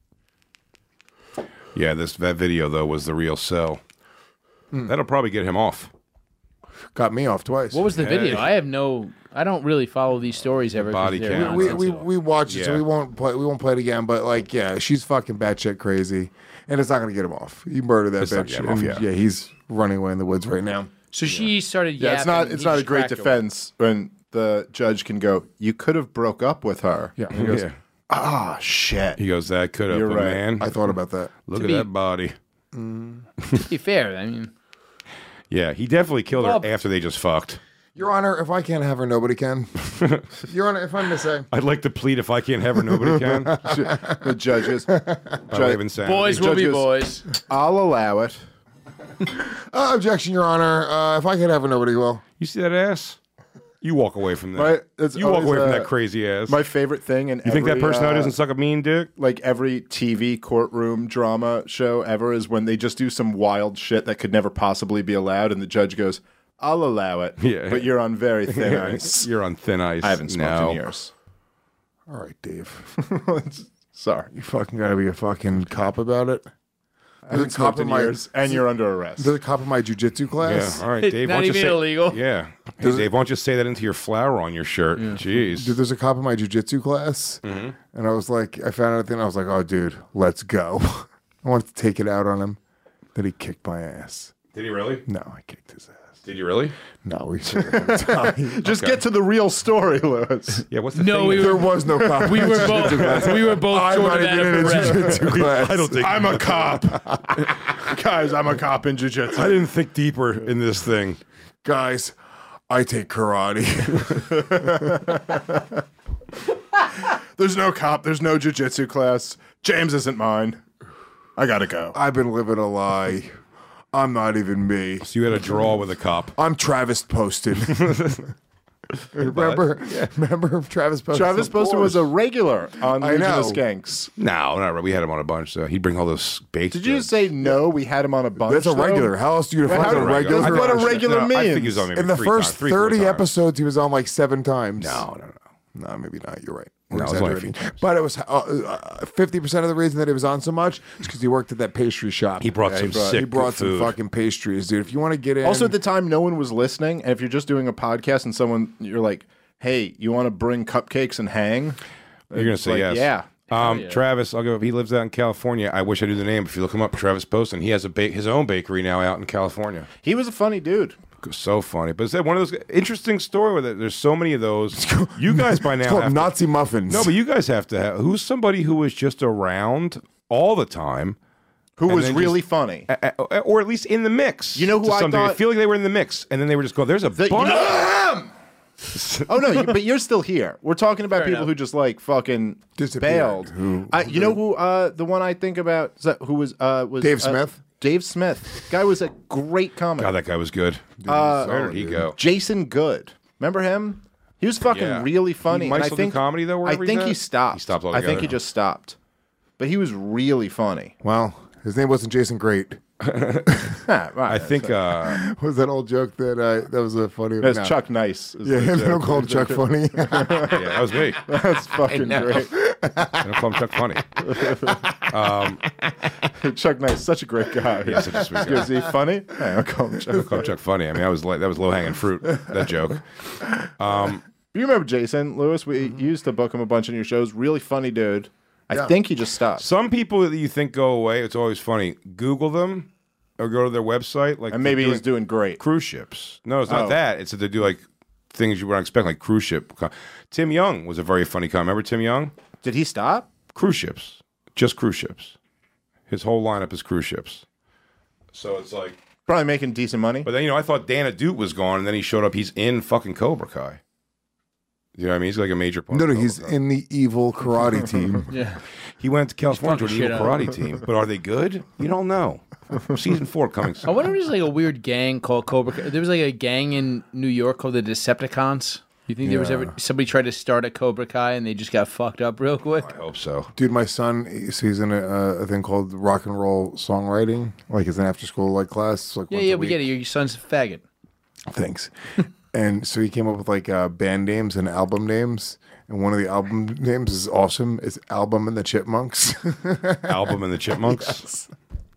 S7: Yeah, this that video though was the real sell.
S9: Hmm.
S7: That'll probably get him off.
S9: Got me off twice.
S10: What was the video? I have no. I don't really follow these stories ever. 'cause
S7: body
S10: they're
S7: cam.
S9: we,
S10: nonsense
S9: we,
S10: at all.
S9: we watched it, so
S7: Yeah.
S9: we won't play. We won't play it again. But like, yeah, she's fucking batshit crazy, and it's not gonna get him off. He murdered that
S7: It's not
S9: bitch.
S7: getting him off,
S9: and,
S7: yeah.
S9: he's running away in the woods right now.
S10: So she started.
S8: Yeah, it's not.
S10: yapping,
S8: It's
S10: he
S8: not a
S10: just
S8: great
S10: cracked her.
S8: defense when the judge can go, "You could have broke up with her."
S9: Yeah,
S8: he goes,
S7: Yeah.
S8: "Ah, shit."
S7: He goes, that could have,
S8: You're
S7: but
S8: right.
S7: man,
S9: I thought about that.
S7: look
S10: To
S7: at
S10: be-
S7: that body.
S10: To be fair, I mean,
S7: Yeah, he definitely killed her
S10: Well-
S7: after they just fucked.
S9: Your Honor, if I can't have her, nobody can. Your Honor, if I may say,
S7: I'd like to plead if I can't have her, nobody can.
S8: The judges,
S7: By way of
S8: judge,
S7: insanity.
S10: boys will be
S8: Judges-
S10: boys.
S8: I'll allow it.
S9: uh, objection, Your Honor. Uh, if I can't have her, nobody will.
S7: You see that ass? You walk away from that.
S8: Right, it's
S7: you walk
S8: always,
S7: away from
S8: uh,
S7: that crazy ass.
S8: My favorite thing in
S7: you think that
S8: every,
S7: person now
S8: uh,
S7: doesn't suck a mean dick?
S8: like every T V courtroom drama show ever is when they just do some wild shit that could never possibly be allowed, and the judge goes, "I'll allow it,
S7: Yeah.
S8: but you're on very thin ice."
S7: You're on thin ice.
S8: I haven't smoked
S7: no.
S8: in years.
S9: All right, Dave.
S8: Sorry,
S9: You fucking gotta be a fucking cop about it.
S8: I haven't
S9: Does it cop
S8: smoked in
S9: my-
S8: years, and you're under arrest.
S9: Does it cop in my jujitsu class?
S7: Yeah. All right, Dave.
S10: Not
S7: why don't you
S10: even
S7: say,
S10: illegal.
S7: Yeah. Hey, Dave, why don't you say that into your flower on your shirt? Jeez.
S9: Dude, there's a cop in my jujitsu class,
S7: Mm-hmm.
S9: and I was like, I found out, and I was like, oh, dude, let's go. I wanted to take it out on him. Then he kicked my ass.
S7: Did he really?
S9: No, I kicked his ass.
S7: Did you really?
S9: No, we should
S8: Just get to the real story, Lewis.
S7: Yeah. What's the
S10: No,
S7: thing?
S10: we
S9: There
S10: were.
S9: was no cop.
S10: We were both. We were both
S9: I'm
S10: sort
S9: not
S10: of
S9: even
S10: out
S9: in a
S10: of breath.
S9: jujitsu class.
S7: I don't think
S8: I'm a cop, guys. I'm a cop in jiu-jitsu.
S7: I didn't think deeper in this thing.
S9: Guys, I take karate.
S8: There's no cop. There's no jiu-jitsu class. James isn't mine. I gotta go.
S9: I've been living a lie. I'm not even me.
S7: So you had a draw with a cop.
S9: I'm Travis Poston. remember, remember Travis Poston?
S8: Travis Poston was a regular on
S9: I
S8: Legion
S9: know.
S8: of Skanks.
S7: No, not really. We had him on a bunch. So he'd bring all those baked.
S8: Did you
S7: goods.
S8: say no? We had him on a bunch.
S9: That's a
S8: though?
S9: regular. How else do you
S8: Well,
S9: define
S8: how
S9: a
S8: do-
S9: regular?
S8: that's what a regular
S7: No, I think he
S8: means.
S7: was on maybe
S9: In the
S7: three
S9: first
S7: times, three, four
S9: thirty
S7: times.
S9: episodes, he was on like seven times.
S7: No, no, no.
S9: No, maybe not. You're right. We're
S7: No, it was only a
S9: exaggerating.
S7: few times.
S9: But it was uh, fifty percent of the reason that he was on so much is because he worked at that pastry shop.
S7: He brought some
S9: he brought,
S7: sick
S9: he brought some
S7: food.
S9: fucking pastries, dude. If you want to get in,
S8: Also, at the time, no one was listening. And if you're just doing a podcast and someone, you're like, hey, you want to bring cupcakes and hang?
S7: You're gonna
S8: It's
S7: say
S8: like,
S7: yes.
S8: Yeah.
S7: Um,
S10: yeah.
S7: Travis, I'll go. He lives out in California. I wish I knew the name. If you look him up, Travis Poston, he has a ba- his own bakery now out in California.
S8: He was a funny dude.
S7: So funny, but it's one of those interesting story with it. There's so many of those. You guys by
S9: it's
S7: now
S9: called
S7: have to-
S9: Nazi muffins.
S7: no, but you guys have to have who's somebody who was just around all the time,
S8: Who
S7: And
S8: was
S7: then
S8: really
S7: just-
S8: funny.
S7: a- a- or at least in the mix.
S8: You know who
S7: to
S8: I
S7: some degree.
S8: thought-
S7: I feel like they were in the mix, and then they were just going. There's a
S8: The- you
S7: bunch.
S8: know- oh no, you, but you're still here. We're talking about
S10: Fair
S8: people
S10: enough.
S8: who just like fucking
S9: Disappeared.
S8: bailed.
S9: Who-
S8: I, you know who? Uh, the one I think about is that who was uh, was
S9: Dave
S8: uh,
S9: Smith?
S8: Dave Smith. Guy was a great comic.
S7: God, that guy was good.
S8: Uh,
S7: Where did he go?
S8: Jason Good. Remember him? He was fucking
S7: Yeah.
S8: really funny.
S7: He might
S8: and I
S7: still do
S8: think
S7: comedy, though,
S8: I
S7: wherever he's
S8: think he
S7: at?
S8: stopped.
S7: He stopped
S8: I think
S7: altogether.
S8: he just stopped. But he was really funny.
S9: Well, his name wasn't Jason Great.
S8: Ah, right.
S7: I think uh,
S9: What was that old joke that I that was a funny?
S8: That's
S9: no.
S8: Chuck Nice. is
S9: Yeah,
S8: the
S9: him
S8: joke.
S9: called Chuck funny.
S7: yeah, that was me.
S8: That's fucking
S10: know.
S8: great.
S7: I don't call him Chuck Funny. Um,
S8: Chuck Nice, such a great guy.
S7: He's such a sweet guy.
S8: Is he funny? I don't call him Chuck.
S7: I don't call him Chuck Funny. I mean, I was like, that was low hanging fruit. That joke. Um,
S8: you remember Jason Lewis? We
S7: Mm-hmm.
S8: used to book him a bunch in your shows. Really funny dude. I
S7: Yeah.
S8: think he just stopped.
S7: Some people that you think go away, it's always funny. Google them or go to their website. Like
S8: And maybe
S7: they're
S8: he's doing great.
S7: Cruise ships. No, it's not
S8: Oh.
S7: that. It's that they do like things you wouldn't expect, like cruise ship. co- Tim Young was a very funny comic. Remember Tim Young?
S8: Did he stop?
S7: Cruise ships. Just cruise ships. His whole lineup is cruise ships. So it's like
S8: Probably making decent money.
S7: But then, you know, I thought Dana Duke was gone, and then he showed up. He's in fucking Cobra Kai. You know what I mean? He's like a major part.
S9: No,
S7: of
S9: no,
S7: Cobra
S9: he's
S7: Kai.
S9: in the evil karate team.
S10: Yeah.
S7: He went to California to
S10: fucking
S7: an evil
S10: shit up.
S7: karate team. But are they good? You don't know. Season four coming soon.
S10: I wonder if there's like a weird gang called Cobra Kai. There was like a gang in New York called the Decepticons. You think there was
S9: Yeah.
S10: ever somebody tried to start a Cobra Kai and they just got fucked up real quick?
S7: I hope so.
S9: Dude, my son, so he's in a, a thing called rock and roll songwriting. Like, it's an after school like class. Like
S10: Yeah,
S9: once
S10: yeah,
S9: a
S10: we
S9: week.
S10: get it. Your son's a faggot.
S9: Thanks. And so he came up with like uh, band names and album names. And one of the album names is awesome. It's Album and the Chipmunks.
S7: Album and the Chipmunks.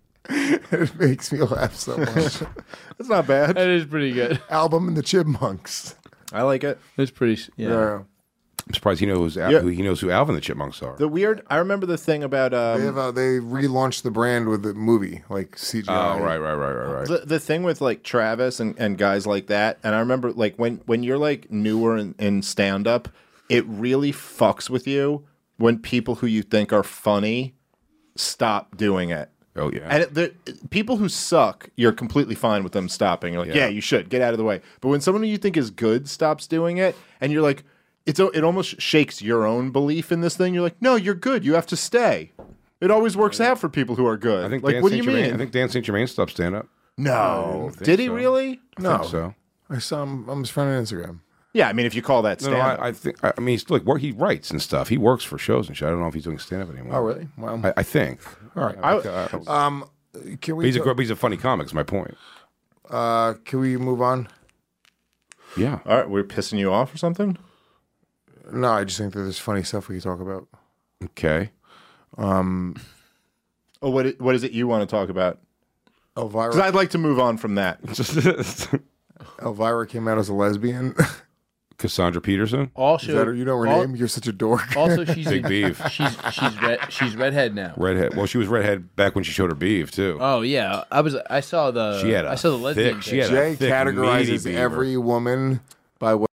S9: It makes me laugh so much.
S8: That's not bad.
S10: That is pretty good.
S9: Album and the Chipmunks.
S8: I like it.
S10: That's pretty. Yeah.
S9: Yeah.
S7: I'm surprised he knows Al-
S8: Yeah.
S7: who he knows who Alvin the Chipmunks are.
S8: The weird. I remember the thing about um,
S9: They have uh, they relaunched the brand with the movie, like C G I.
S7: Oh, right, right, right, right, right.
S8: the, the thing with like Travis and, and guys like that. And I remember like when when you're like newer in, in stand up, it really fucks with you when people who you think are funny stop doing it.
S7: Oh yeah.
S8: And it, the people who suck, you're completely fine with them stopping. You're like, yeah.
S7: Yeah.
S8: you should get out of the way. But when someone who you think is good stops doing it, and you're like, it's it almost shakes your own belief in this thing. You're like, no, you're good. You have to stay. It always works out for people who are good.
S7: I think
S8: like,
S7: Dan
S8: what do you
S7: Saint Germain,
S8: mean?
S7: I think Dan Saint Germain stopped stand up.
S8: no,
S7: think
S8: did he
S7: so.
S8: really?
S7: I
S9: No.
S7: think so.
S9: I saw him. I'm his friend on Instagram.
S8: Yeah, I mean, if you call that
S7: No,
S8: stand
S7: no, I, I think. I mean, he's still like work. He writes and stuff. He works for shows and shit. I don't know if he's doing stand up anymore.
S9: Oh, really? Well,
S7: I, I think.
S9: all right.
S7: I, I, I,
S9: Um, can we?
S7: he's a
S9: talk-
S7: gr- he's a funny comic. Is my point.
S9: uh, can we move on?
S7: Yeah.
S8: all right, we're pissing you off or something.
S9: No, I just think that there's funny stuff we can talk about.
S7: Okay.
S9: Um,
S8: Oh, what i- what is it you want to talk about? Because
S9: Elvira,
S8: I'd like to move on from that.
S9: Elvira came out as a lesbian.
S7: Cassandra Peterson.
S10: Also,
S9: Is that her, you know her
S10: al-
S9: name? You're such a dork.
S10: Also, she's
S7: Big
S10: a,
S7: beef.
S10: She's she's red. She's redhead now.
S7: Redhead. Well, she was redhead back when she showed her beef too.
S10: Oh yeah, I was. I saw the.
S7: She had a
S10: I saw the lesbian.
S7: thick- she
S10: chick.
S7: had a
S9: Jay
S7: thick,
S9: categorizes
S7: meaty
S9: every woman by what.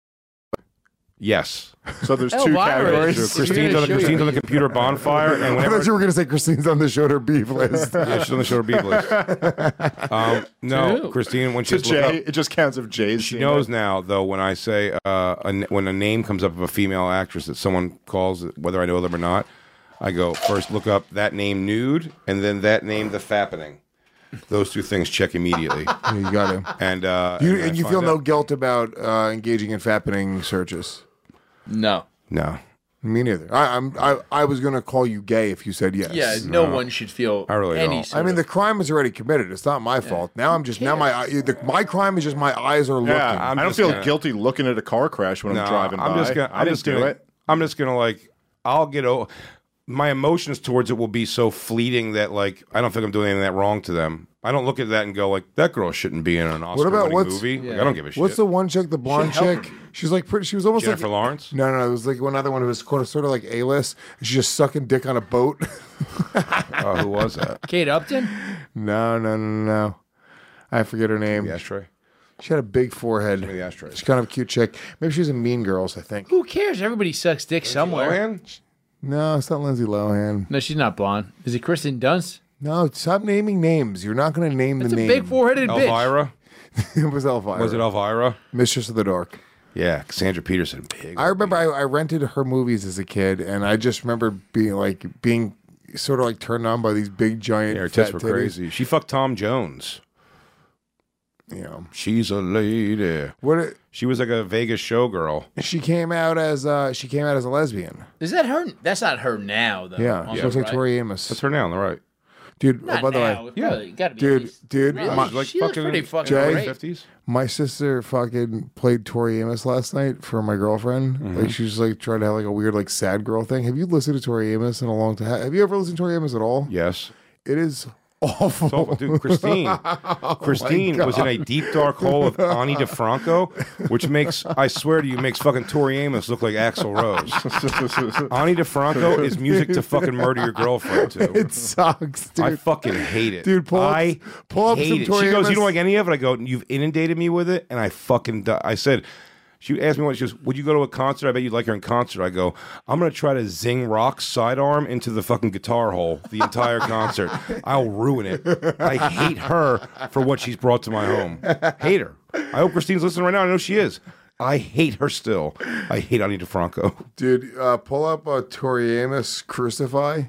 S7: Yes.
S8: So there's
S10: Oh,
S8: two
S10: Elvira
S8: categories.
S10: is-
S7: Christine's on the Christine's on the computer bonfire, and
S9: I
S7: whenever
S9: thought you were going to say Christine's on the shoulder beef list.
S7: yeah, she's on the show her beef list. Um, no,
S10: True.
S7: Christine when
S8: To
S7: she's look up,
S8: Jay, it just counts if Jay's.
S7: she
S8: seen
S7: knows
S8: it.
S7: now though when I say uh, a, n- when a name comes up of a female actress that someone calls, whether I know them or not, I go first look up that name nude and then that name the fappening. Those two things check immediately,
S9: You got him.
S7: and uh,
S9: You,
S7: and I
S9: and you
S7: find
S9: feel no
S7: out-
S9: guilt about uh, engaging in fappening searches.
S10: No.
S7: no.
S9: Me neither. I, I'm. I, I was going to call you gay if you said yes.
S10: Yeah, no, one should feel.
S7: I really
S10: any
S7: don't.
S10: sort
S9: I mean,
S10: of-
S9: the crime is already committed. It's not my fault. Now I'm just now my eye- the, my crime is just my eyes are looking.
S8: Yeah,
S7: I'm
S8: I don't
S7: just
S8: feel
S7: gonna-
S8: guilty looking at a car crash when
S7: No,
S8: I'm driving
S7: I'm
S8: by.
S7: just gonna.
S8: I
S7: I'm
S8: didn't
S7: just
S8: do
S7: gonna,
S8: it.
S7: I'm just gonna like. I'll get over. My emotions towards it will be so fleeting that like I don't think I'm doing anything that wrong to them. I don't look at that and go like that girl shouldn't be in an Oscar
S9: What about
S7: winning
S9: what's-
S7: movie. Like,
S10: Yeah.
S7: I don't give a shit.
S9: What's the one chick, the blonde
S10: help
S9: chick? She's like pretty. She was almost
S7: Jennifer
S9: like
S7: Lawrence?
S9: No, no, it was like one other one who was kind of sort of like A-list. And she's just sucking dick on a boat.
S7: Oh, who was that?
S10: Kate Upton.
S9: no, no, no, no. I forget her name.
S7: The ashtray.
S9: She had a big forehead.
S7: Give me the ashtray.
S9: She's kind of a cute chick. Maybe she was in Mean Girls, I think.
S10: Who cares? Everybody sucks dick somewhere.
S7: Lohan?
S9: No, it's not Lindsay Lohan.
S10: No, she's not blonde. Is it Kristen Dunst?
S9: No, stop naming names. You're not going to name
S10: It's
S9: the
S10: a
S9: name.
S10: big four-headed bitch.
S7: Elvira?
S9: It was Elvira.
S7: Was it Elvira?
S9: Mistress of the Dark.
S7: Yeah, Cassandra Peterson. Big.
S9: I remember I, I rented her movies as a kid, and I just remember being like being sort of like turned on by these big giant.
S7: Yeah, her
S9: fat
S7: tits were
S9: titties.
S7: crazy. She fucked Tom Jones.
S9: You know,
S7: She's a lady.
S9: what it,
S7: She was like a Vegas showgirl.
S9: she came out as uh, she came out as a lesbian.
S10: Is that her? That's not her now, though.
S9: Yeah,
S10: on
S9: she
S10: the
S9: looks like
S10: right.
S9: Tori Amos.
S7: That's her now on the right.
S9: Dude,
S10: Not
S9: oh, by the
S10: now.
S9: way,
S10: Yeah. Really, gotta be at
S9: dude,
S10: least-
S9: dude,
S10: Really?
S9: my,
S10: Like She looks fucking pretty fucking
S9: Jay,
S10: great.
S7: fifties.
S9: My sister fucking played Tori Amos last night for my girlfriend.
S7: Mm-hmm.
S9: Like she was like trying to have like a weird like sad girl thing. Have you listened to Tori Amos in a long time? Have you ever listened to Tori Amos at all?
S7: Yes.
S9: It is awful.
S7: It's awful. Dude, Christine.
S9: Oh,
S7: Christine
S9: my
S7: was in a
S9: God.
S7: deep dark hole of Ani DeFranco, which makes, I swear to you, makes fucking Tori Amos look like Axl Rose. Ani DeFranco is music to fucking murder your girlfriend to.
S9: It sucks, dude.
S7: I fucking hate it.
S9: Dude, pull up-
S7: I
S9: pull up
S7: hate
S9: some
S7: it.
S9: Tori
S7: She goes, you
S9: Amos.
S7: don't like any of it? I go, you've inundated me with it, and I fucking, di-. I said, she asked me what, she goes, would you go to a concert? I bet you'd like her in concert. I go, I'm going to try to zing rock sidearm into the fucking guitar hole the entire concert. I'll ruin it. I hate her for what she's brought to my home. Hate her. I hope Christine's listening right now. I know she is. I hate her still. I hate Ani DeFranco.
S9: Dude, uh, pull up uh, Tori Amos Crucify.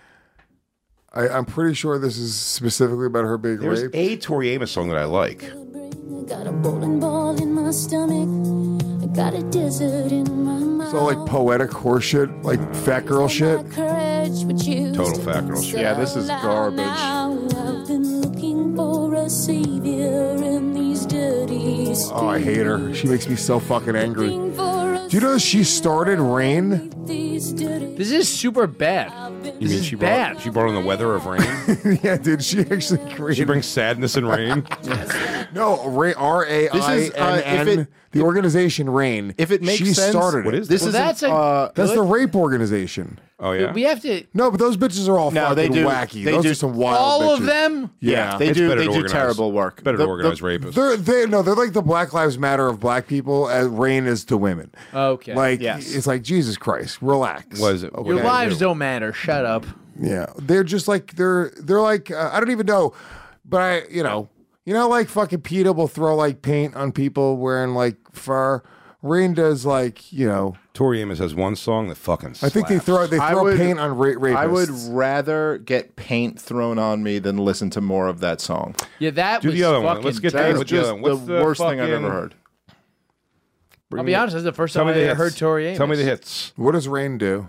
S9: I, I'm pretty sure this is specifically about her big
S7: There's
S9: rape.
S7: a Tori Amos song that I like.
S13: Got a bowling ball in my stomach. I got a desert in my mind.
S9: It's all like poetic horseshit, like fat girl shit.
S7: Total fat girl shit.
S8: Yeah, this is garbage.
S13: I've been looking for a savior in these dirty streets.
S9: Oh, I hate her. She makes me so fucking angry. Do you know that she started Rain?
S10: This is super bad.
S7: You mean she brought, she brought on the weather of rain?
S9: Yeah, dude, she actually created...
S7: She brings sadness and rain?
S9: No, Ray, R A I N N, the organization Rain.
S8: If it makes
S9: she
S8: sense-
S9: started
S8: What
S9: it.
S8: is This this?
S10: Well, that's a
S8: uh,
S9: That's
S10: good-
S9: the rape organization.
S7: Oh, yeah?
S10: We have to.
S9: No, but those bitches are all
S8: No,
S9: fucking
S8: they do-
S9: wacky.
S8: they
S9: those
S8: do-
S9: are some wild
S10: All
S9: bitches.
S10: of them?
S9: Yeah,
S8: they
S7: It's
S8: do.
S7: better
S8: They
S7: to
S8: do
S7: organize-
S8: terrible work.
S7: Better
S8: The-
S7: to organize
S8: the-
S7: rapists.
S9: They're they no, they're like the Black Lives Matter of black people, as Rain is to women.
S10: Okay.
S9: Like
S8: Yes.
S9: it's like Jesus Christ, relax.
S7: Was it?
S9: Okay.
S10: Your lives don't matter. Shut up.
S9: Yeah, they're just like they're they're like uh, I don't even know, but I you know you know like fucking PETA will throw like paint on people wearing like fur. Rain does like you know.
S7: Tori Amos has one song that fucking slaps.
S9: I think they throw they
S8: I
S9: throw
S8: would-
S9: paint on ra- rapists.
S8: I would rather get paint thrown on me than listen to more of that song.
S10: Yeah, that
S7: Do
S10: was
S7: the other
S10: fucking
S7: one. Let's get
S8: That
S7: that
S8: is
S7: with the
S8: just
S7: other one. What's
S8: the worst thing I've
S7: fucking-
S8: ever heard.
S10: I'll be honest, that's the first
S7: Tell
S10: time
S7: me
S10: I
S7: the
S10: ever
S7: hits.
S10: heard Tori Amos.
S7: Tell me the hits.
S9: What does Rain do?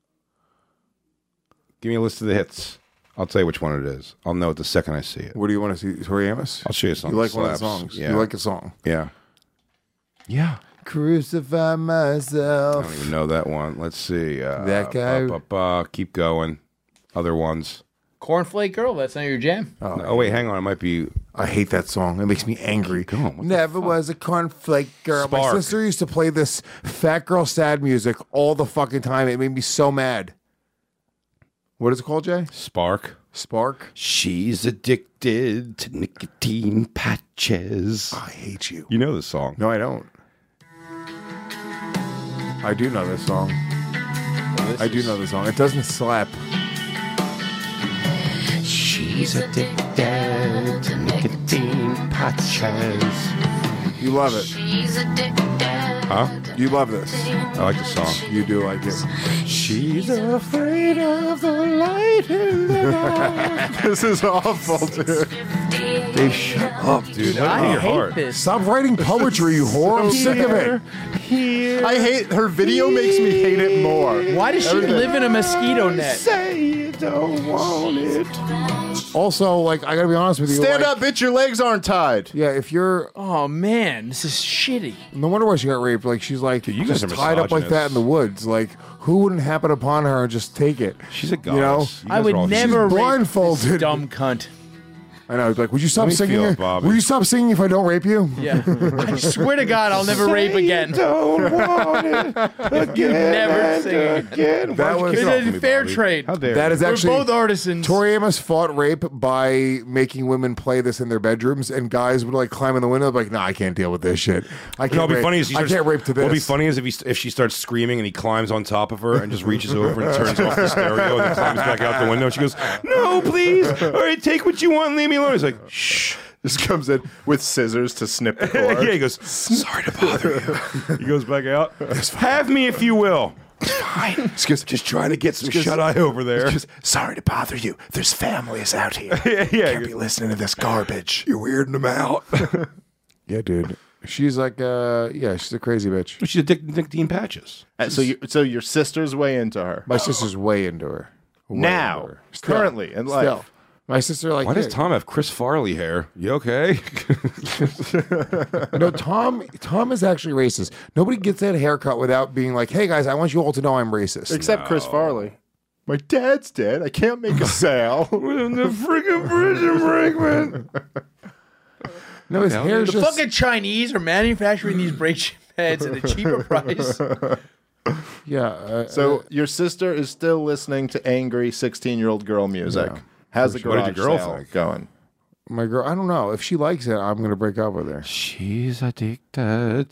S7: Give me a list of the hits. I'll tell you which one it is. I'll know it the second I see it.
S9: What do you want to see? Tori Amos?
S7: I'll show you something.
S9: You like one of the
S7: Slaps.
S9: songs?
S7: Yeah.
S9: You like a song?
S7: Yeah. Yeah.
S9: Crucify
S7: I
S9: myself.
S7: don't even know that one. Let's see. Uh,
S9: That guy?
S7: ba, ba, ba. Keep going. Other ones.
S10: Cornflake Girl. That's not your jam.
S9: Oh,
S7: Oh, wait, hang on. It might be.
S9: I hate that song. It makes me angry.
S7: Go on, what the
S9: Never was a cornflake girl. My
S7: Spark.
S9: sister used to play this fat girl sad music all the fucking time. It made me so mad. What is it called, Jay?
S7: Spark.
S9: Spark?
S7: She's addicted to nicotine patches.
S9: I hate you.
S7: You know this song.
S9: No, I don't. I do know this song. I do know this song. It doesn't slap.
S7: She's addicted to nicotine patches.
S9: You love it.
S7: Huh?
S9: You love this.
S7: I like the song.
S9: You do like it.
S7: She's afraid of the light in the dark.
S8: This is awful, dude.
S7: They shut up, dude. Let it
S10: I
S7: in your
S10: hate
S7: heart.
S10: this.
S9: Stop writing poetry, you whore. I'm sick of it.
S7: Here.
S8: I hate her video. Makes me hate it more.
S10: Why does she
S8: Everything.
S10: live in a mosquito net?
S7: Say you don't want it.
S9: Also, like, I gotta be honest with you.
S8: Stand
S9: like,
S8: up, bitch. Your legs aren't tied.
S9: Yeah, if you're.
S10: Oh man, this is shitty.
S9: No wonder why she got raped. Like, she's like,
S7: you guys
S9: just
S7: are
S9: tied up like that in the woods. Like, who wouldn't happen upon her and just take it?
S7: She's a
S9: You know?
S7: goddess. You
S10: I
S7: guys
S10: would
S7: are all-
S10: never rape
S9: blindfolded.
S10: this dumb cunt.
S9: I know. Like, would you stop
S7: me
S9: singing?
S7: feel it,
S9: it?
S7: Bobby.
S9: Will you stop singing if I don't rape you?
S10: Yeah, I swear to God, I'll never rape again.
S7: Don't want it again.
S10: Never sing
S7: again.
S9: That
S7: Why'd you
S9: was-
S7: kick
S10: It's
S7: off
S10: a
S7: me,
S10: fair
S7: Bobby?
S10: trade.
S7: How dare
S9: That
S7: you?
S9: is
S10: We're
S9: actually.
S10: both artisans.
S9: Tori Amos fought rape by making women play this in their bedrooms, and guys would like climb in the window, like, "No, nah, I can't deal with this shit. I can't.
S7: No, it'll be
S9: rape.
S7: funny is he
S9: I
S7: starts,
S9: can't rape to this."
S7: What'll be funny is if he if she starts screaming and he climbs on top of her and just reaches over and turns off the stereo and then climbs back out the window. And she goes, "No, please, all right, take what you want, and leave me alone." He's like, "Shh."
S8: Just comes in with scissors to snip the cord.
S7: Yeah, he goes, "Sorry to bother you." He goes back out. Have me if you will. Fine. Excuse, just trying to get some shut eye over there.
S3: Just, sorry to bother you. There's families out here.
S7: yeah, yeah.
S3: Can't be listening to this garbage.
S7: You're weirding them out.
S9: Yeah, dude. She's like, uh, yeah, she's a crazy bitch.
S7: She's addicted to nicotine patches.
S8: Uh, so, you, so your sister's way into her.
S9: My sister's way into her. Way
S8: Now,
S9: into her. Still.
S8: currently in life.
S9: Still. My sister like.
S7: Why does
S9: hey-
S7: Tom have Chris Farley hair? You okay?
S9: No, Tom. Tom is actually racist. Nobody gets that haircut without being like, "Hey guys, I want you all to know I'm racist."
S8: Except Chris Farley. My dad's dead. I can't make a sale.
S7: We're in the freaking bridge embankment.
S9: No, his hair's
S10: The
S9: just.
S10: fucking Chinese are manufacturing these brake pads at a cheaper price.
S9: Yeah. Uh,
S8: So your sister is still listening to angry sixteen-year-old girl music. How's the
S7: What did
S8: garage
S7: your girl
S8: sale
S7: think?
S8: going?
S9: my girl, I don't know if she likes it. I'm gonna break up with her.
S7: She's addicted.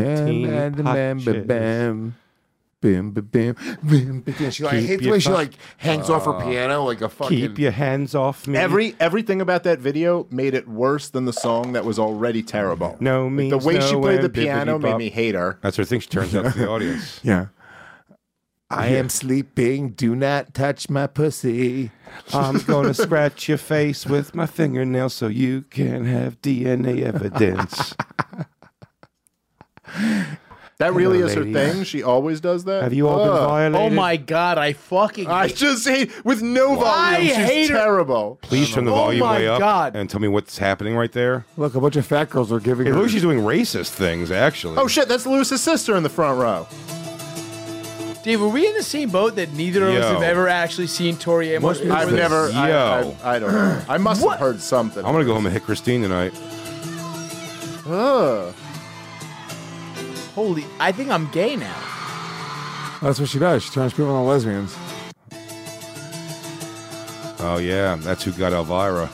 S9: Bim, bim, bim, bim, bim. She like, I
S7: Keep
S9: hate the
S7: your
S9: way she
S7: fu-
S9: like hangs off her piano like a fucking.
S7: Keep your hands off me.
S8: Every everything about that video made it worse than the song that was already terrible.
S7: No
S8: Like,
S7: means
S8: the way she
S7: no
S8: played the
S7: and
S8: piano made
S7: bippity-bop.
S8: me hate her.
S7: That's her thing. She turns out to the audience.
S9: Yeah. I am sleeping. Do not touch my pussy.
S7: I'm gonna scratch your face with my fingernail so you can have D N A evidence.
S8: That really
S7: Hello,
S8: is her
S7: ladies.
S8: thing. She always does that.
S7: Have you all been
S8: Ugh.
S7: violated?
S10: Oh my god, I fucking
S8: I just hate with no volume.
S10: I
S8: She's
S10: hate her.
S8: terrible.
S7: Please turn the
S10: Oh
S7: volume
S10: my
S7: way up
S10: God.
S7: and tell me what's happening right there.
S9: Look, a bunch of fat girls are giving
S7: It
S9: her.
S7: looks like she's doing racist things, actually.
S8: Oh shit, that's Lewis's sister in the front row.
S10: Dave, were we in the same boat that neither of us
S7: Yo.
S10: have ever actually seen Tori Amos? before
S8: I've
S10: this?
S8: never. I,
S7: Yo.
S8: I, I don't know. I must
S10: What?
S8: have heard something.
S7: I'm gonna go home and hit Christine tonight.
S8: Ugh.
S10: Holy, I think I'm gay now.
S9: That's what she does. She turns people into lesbians.
S7: Oh yeah, that's who got Elvira.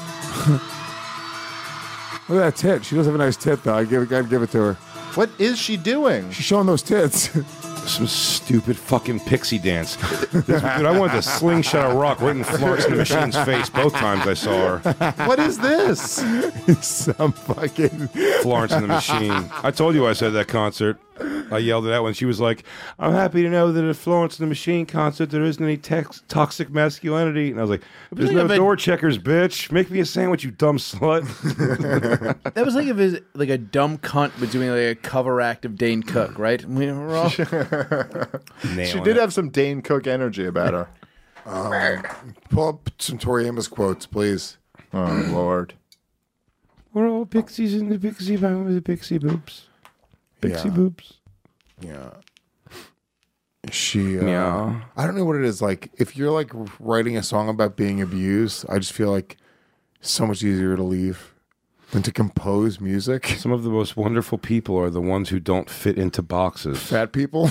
S9: Look at that tit. She does have a nice tit, though. I give, I'd give it to her.
S8: What is she doing?
S9: She's showing those tits.
S7: Some stupid fucking pixie dance. This, dude, I wanted to slingshot a rock right in Florence and the Machine's face both times I saw her.
S8: What is this?
S9: Some fucking.
S7: Florence and the Machine. I told you I said that concert. I yelled at that when she was like, I'm happy to know that at Florence and the Machine concert there isn't any tex- toxic masculinity. And I was like, there's
S10: like
S7: no
S10: if it-
S7: door checkers, bitch. Make me a sandwich, you dumb slut.
S10: That was like if it, like a dumb cunt was doing like a cover act of Dane Cook, right? We were all-
S8: She
S7: Nailing
S8: did
S7: it.
S8: have some Dane Cook energy about her.
S9: Um, pull up some Tori Amos quotes, please.
S8: Oh Lord.
S7: We're all pixies in the pixie vine with the pixie boobs. Pixie
S9: Yeah.
S7: boobs.
S9: Yeah. She. Uh,
S7: Yeah.
S9: I don't know what it is. Like, if you're like writing a song about being abused, I just feel like it's so much easier to leave than to compose music.
S7: Some of the most wonderful people are the ones who don't fit into boxes.
S9: Fat people.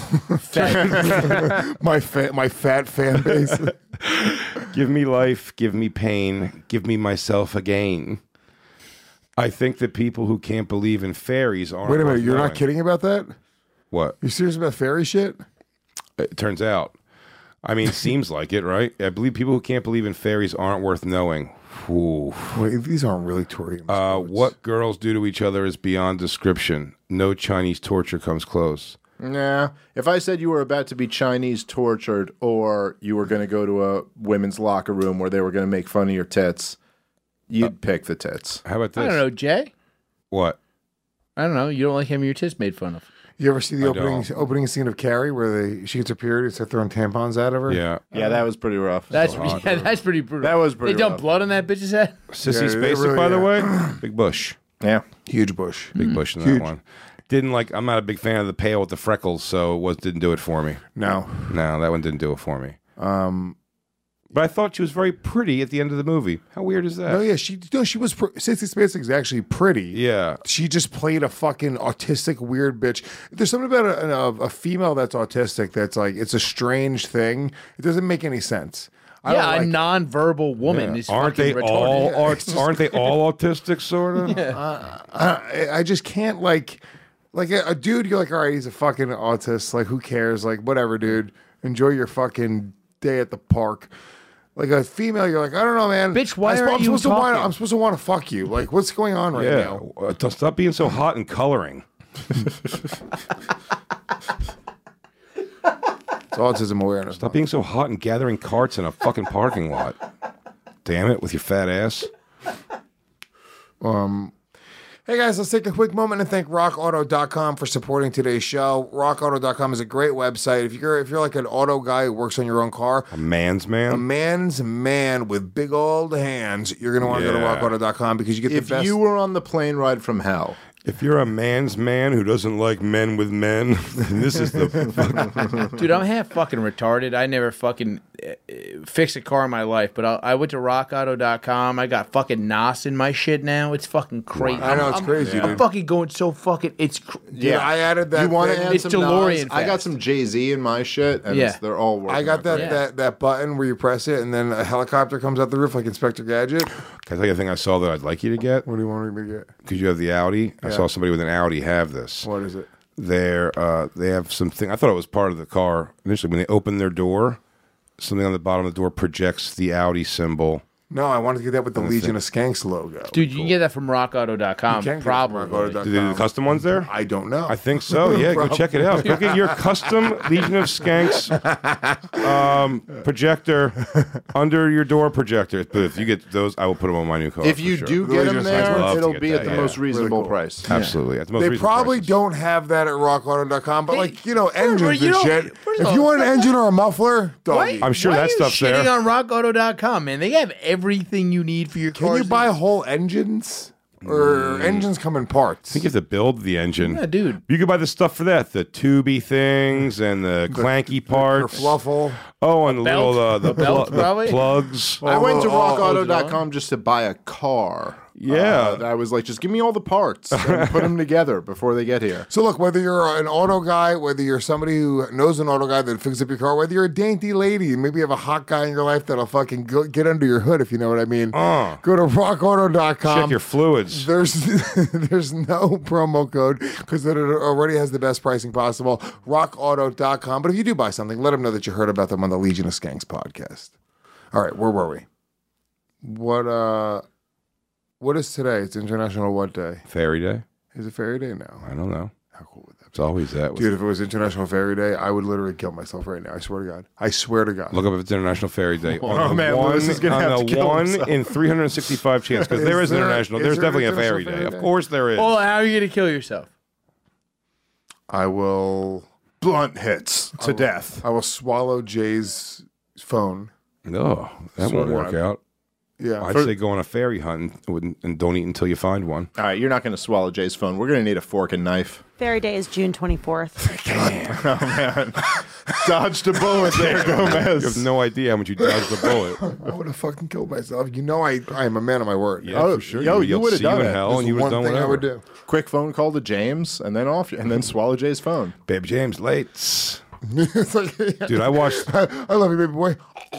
S9: my fat, my fat fan base.
S7: Give me life, give me pain, give me myself again. I think that people who can't believe in fairies aren't.
S9: Wait a minute,
S7: worth
S9: you're not
S7: knowing.
S9: kidding about that?
S7: What?
S9: You serious about fairy shit?
S7: It turns out. I mean, it seems like it, right? I believe people who can't believe in fairies aren't worth knowing. Ooh.
S9: Wait, these aren't really Tori Amos
S7: Uh,
S9: quotes.
S7: what girls do to each other is beyond description. No Chinese torture comes close.
S8: Nah. If I said you were about to be Chinese tortured or you were going to go to a women's locker room where they were going to make fun of your tits, you'd pick the tits.
S7: How about this?
S10: I don't know, Jay.
S7: What?
S10: I don't know. You don't like having your tits made fun of.
S9: You ever see the
S7: I
S9: opening
S7: don't.
S9: opening scene of Carrie where they she gets her period and start throwing tampons out of her?
S7: Yeah.
S8: Yeah, that was pretty rough.
S10: That's
S7: So hot.
S10: yeah, that's pretty brutal.
S8: That was pretty
S10: They dump
S8: rough.
S10: blood on that bitch's head.
S7: Sissy
S9: Yeah, they
S7: Spacek,
S9: really
S7: by the
S9: are.
S7: way. Big Bush.
S8: Yeah.
S9: Huge bush.
S7: Big Bush in that one. Didn't like. I'm not a big fan of the pale with the freckles, so it was didn't do it for me.
S9: No.
S7: No, that one didn't do it for me.
S9: Um.
S7: But I thought she was very pretty at the end of the movie. How weird is that?
S9: No, yeah, she no, she was. Pr- Sissy Spacek is actually pretty.
S7: Yeah.
S9: She just played a fucking autistic weird bitch. There's something about a, a, a female that's autistic that's like it's a strange thing. It doesn't make any sense. I
S10: Yeah,
S9: don't
S10: a
S9: like,
S10: non-verbal woman
S7: Yeah.
S10: is
S7: Aren't
S10: fucking
S7: they
S10: retarded.
S7: all? Aren't, aren't they all autistic? Sort of.
S9: I, I just can't like like a, a dude. You're like, all right, he's a fucking autist. Like, who cares? Like, whatever, dude. Enjoy your fucking day at the park. Like a female, you're like, I don't know, man.
S10: Bitch, why
S9: I'm,
S10: aren't
S9: I'm
S10: you
S9: supposed to want.
S10: talking?
S9: I'm supposed to want to fuck you. Like, what's going on right
S7: Yeah.
S9: now?
S7: Uh, to stop being so hot and coloring.
S9: It's autism awareness.
S7: Stop being so hot and gathering carts in a fucking parking lot. Damn it, with your fat ass.
S9: Um, Hey guys, let's take a quick moment and thank rock auto dot com for supporting today's show. rock auto dot com is a great website. If you're if you're like an auto guy who works on your own car,
S7: A man's man.
S9: a man's man with big old hands, you're gonna want to go to
S7: Yeah.
S9: rock auto dot com because you get
S8: If
S9: the best.
S8: you were on the plane ride from hell,
S7: If you're a man's man who doesn't like men with men, then this is the fucking...
S10: Dude, I'm half fucking retarded. I never fucking uh, uh, fixed a car in my life, but I, I went to rock auto dot com. I got fucking N O S in my shit now. It's fucking crazy.
S9: I know, it's
S10: I'm,
S9: crazy,
S10: I'm
S9: dude.
S10: fucking going so fucking. It's cr-
S9: Dude, I added that.
S8: you want to
S9: thing.
S8: add
S10: It's
S8: some
S10: DeLorean
S8: Nas? I got
S10: fast.
S8: some Jay Z in my shit, and
S10: Yeah.
S8: it's- they're all working.
S9: I got
S8: out
S9: that,
S8: great.
S9: that that button where you press it and then a helicopter comes out the roof like Inspector Gadget.
S7: Can I tell you a thing I saw that I'd like you to get?
S9: What do you want me to get?
S7: Because you have the Audi. I
S9: Yeah.
S7: saw somebody with an Audi have this.
S9: What is it?
S7: They're, uh, they have something. I thought it was part of the car. Initially, when they open their door, something on the bottom of the door projects the Audi symbol.
S9: No, I wanted to get that with the
S7: And the
S9: Legion
S7: thing-
S9: of Skanks logo.
S10: Dude, you can get that from rock auto dot com.
S9: You can get
S10: Probably.
S9: rock auto dot com.
S7: Do they do the custom ones there?
S9: I don't know.
S7: I think so. Yeah, go check it out. Go get your custom Legion of Skanks um, projector under your door projector. But if you get those, I will put them on my new car.
S8: If
S7: for
S8: you
S7: sure.
S8: do get
S9: Legion
S8: them
S9: of Skanks,
S8: there,
S7: love to
S8: it'll
S7: get
S8: be
S7: that,
S8: at the
S7: yeah.
S8: most reasonable
S9: cool.
S8: price.
S7: Absolutely. At the most
S9: They
S7: reasonable
S9: probably
S7: prices.
S9: don't have that at rock auto dot com, but
S10: Hey,
S9: like, you know,
S10: first of all,
S9: engines
S10: you
S9: and
S10: don't-
S9: shit.
S10: first of
S9: If
S10: all,
S9: you want an
S10: that-
S9: engine or a muffler,
S10: Why,
S9: doggy.
S7: I'm sure
S10: why
S7: that
S10: are you
S7: stuff's
S10: shitting
S7: there.
S10: on rock auto dot com, man? They have everything you need for your
S9: Can
S10: car.
S9: you buy whole engines? Or engines come in parts?
S7: I think you have to build the engine.
S10: Yeah, dude.
S7: You could buy the stuff for that, the tubey things and the clanky
S9: Your
S7: parts.
S9: fluffle.
S7: Oh, and the
S10: belt?
S7: little uh, the,
S10: A belt,
S7: pl- the
S10: probably?
S7: plugs.
S8: I went to
S9: Oh,
S8: rock auto
S10: oh,
S8: dot com just to buy a car.
S7: Yeah.
S8: Uh, I was like, just give me all the parts and put them together before they get here.
S9: So look, whether you're an auto guy, whether you're somebody who knows an auto guy that fixes up your car, whether you're a dainty lady, maybe you have a hot guy in your life that'll fucking go, get under your hood, if you know what I mean.
S7: Uh.
S9: Go to rock auto dot com.
S7: Check your fluids.
S9: There's there's no promo code because it already has the best pricing possible. rock auto dot com. But if you do buy something, let them know that you heard about them on the Legion of Skanks podcast. All right, where were we? What uh, what is today? It's International what day?
S7: Fairy Day?
S9: Is it Fairy Day now?
S7: I don't know.
S9: How cool would that be?
S7: It's always that.
S9: Dude, if it was International Fairy Day, I would literally kill myself right now. I swear to God. I swear to God.
S7: Look up if it's International Fairy Day. On
S8: Oh,
S7: the
S8: man,
S7: one,
S8: Lewis is gonna
S7: on
S8: have
S7: the
S8: to kill
S7: one
S8: himself.
S7: in three hundred sixty-five chance, because there
S9: Is
S7: is
S9: there-
S7: international.
S9: is
S7: There's
S9: there
S7: definitely a
S9: International
S7: Fairy Day.
S9: Fairy
S7: Of
S9: Day?
S7: course there is.
S10: Well, how are you going to kill yourself?
S9: I will
S8: Blunt hits to death.
S9: I will swallow Jay's phone.
S7: No, that
S9: Swear
S7: won't
S9: to
S7: work
S9: God.
S7: out.
S9: Yeah.
S7: I'd say go on a fairy hunt and, and don't eat until you find one.
S8: All right, you're not going to swallow Jay's phone. We're going to need a fork and knife.
S12: Fairy Day is June twenty-fourth.
S8: Oh, man. Dodged a bullet there,
S7: You have
S8: Gomez.
S7: no idea how much you dodged the bullet.
S9: I would have fucking killed myself. You know I I am a man of my word.
S7: Yeah,
S8: Oh,
S7: for sure.
S8: yo, you
S7: You'll
S8: would've
S7: see
S8: done
S7: you in
S8: it.
S7: hell,
S9: That's
S7: and you
S9: the
S7: would have
S9: one
S7: done
S9: thing
S7: whatever.
S9: I would do.
S8: Quick phone call to James, and then off, and then swallow Jay's phone.
S7: Babe James, late.
S9: It's like,
S7: Dude, I watched.
S9: I, I love you, baby boy.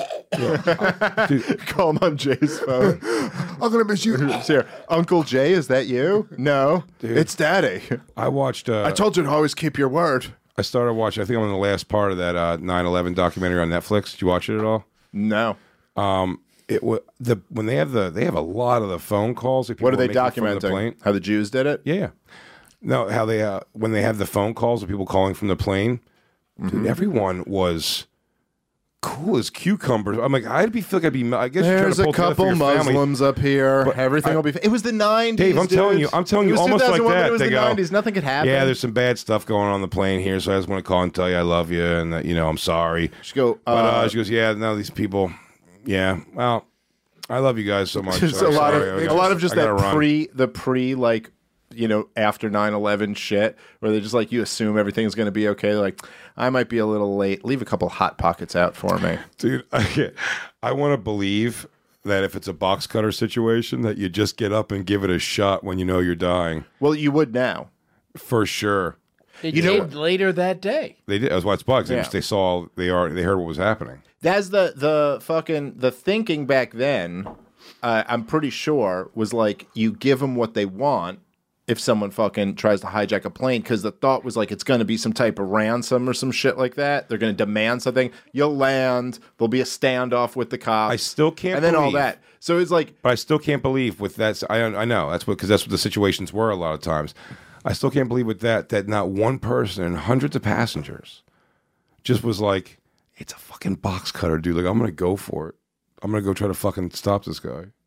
S8: Call him on Jay's phone.
S9: I'm gonna miss you.
S8: It's here. Uncle Jay, is that you? No, it's Daddy.
S7: I watched. Uh,
S8: I told you to always keep your word.
S7: I started watching. I think I'm in the last part of that uh, nine eleven documentary on Netflix. Did you watch it at all?
S8: No.
S7: Um, it was the when they have the they have a lot of the phone calls. That people
S8: What are they
S7: making from the
S8: documenting?
S7: plane.
S8: How the Jews did it?
S7: Yeah, yeah. No, how they uh, when they have the phone calls of people calling from the plane.
S8: Mm-hmm.
S7: Dude, everyone was cool as cucumbers. I'm like, I'd be feel like I'd be. I guess
S8: There's
S7: you're
S8: a
S7: trying to pull together for
S8: couple
S7: your family.
S8: Muslims up here.
S7: But
S8: Everything
S7: I-
S8: will be. It was the nineties.
S7: Dave, I'm
S8: dude.
S7: telling you, I'm telling
S8: It
S7: you,
S8: was
S7: almost like
S8: two thousand one,
S7: that.
S8: It was
S7: They
S8: the
S7: go,
S8: nineties. Nothing could happen.
S7: Yeah, there's some bad stuff going on on the plane here, so I just want to call and tell you I love you and that you know I'm sorry.
S8: She go.
S7: But uh,
S8: uh,
S7: she goes, yeah, no, these people, yeah, well, I love you guys so much.
S8: Just
S7: so
S8: a lot
S7: sorry.
S8: of
S7: I
S8: a
S7: gotta-
S8: lot of just
S7: I gotta
S8: that
S7: run.
S8: pre the pre like you know after nine eleven shit where they just like you assume everything's going to be okay. They're like, I might be a little late. Leave a couple hot pockets out for me.
S7: Dude, I, I want to believe that if it's a box cutter situation, that you just get up and give it a shot when you know you're dying.
S8: Well, you would now.
S7: For sure.
S10: It
S8: You know
S10: did later that day.
S7: They did. I was watching bugs. They,
S8: Yeah.
S7: just, they saw, they are, they heard what was happening.
S8: That's the the fucking the thinking back then. Uh, I'm pretty sure was like you give them what they want if someone fucking tries to hijack a plane because the thought was like it's going to be some type of ransom or some shit like that. They're going to demand something. You'll land. There'll be a standoff with the cops.
S7: I still can't
S8: and then all
S7: believe-
S8: that. So it's like
S7: But I still can't believe with that. I, I know that's what because that's what the situations were a lot of times. I still can't believe with that that not one person and hundreds of passengers just was like, it's a fucking box cutter, dude. Like I'm gonna go for it. I'm gonna go try to fucking stop this guy.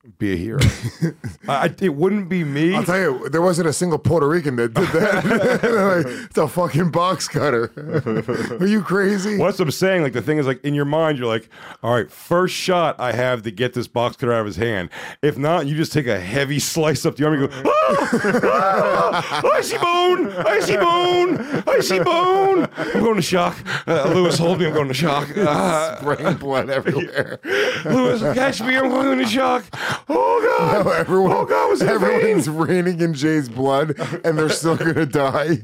S7: be a hero. I, it wouldn't be me.
S9: I'll tell you, there wasn't a single Puerto Rican that did that. Like, it's a fucking box cutter. Are you crazy?
S7: What's I'm saying? Like the thing is, like in your mind, you're like, all right, first shot I have to get this box cutter out of his hand. If not, you just take a heavy slice up the arm and go, ah, ah, I see bone, I see bone, I see bone. I'm going to shock. Uh, Lewis, hold me. I'm going to shock. Uh,
S9: Spraying blood everywhere.
S7: Lewis, catch me. I'm going to shock. Oh God!
S9: No, everyone,
S7: oh God! Was
S9: everyone's raining in Jay's blood, and they're still gonna die.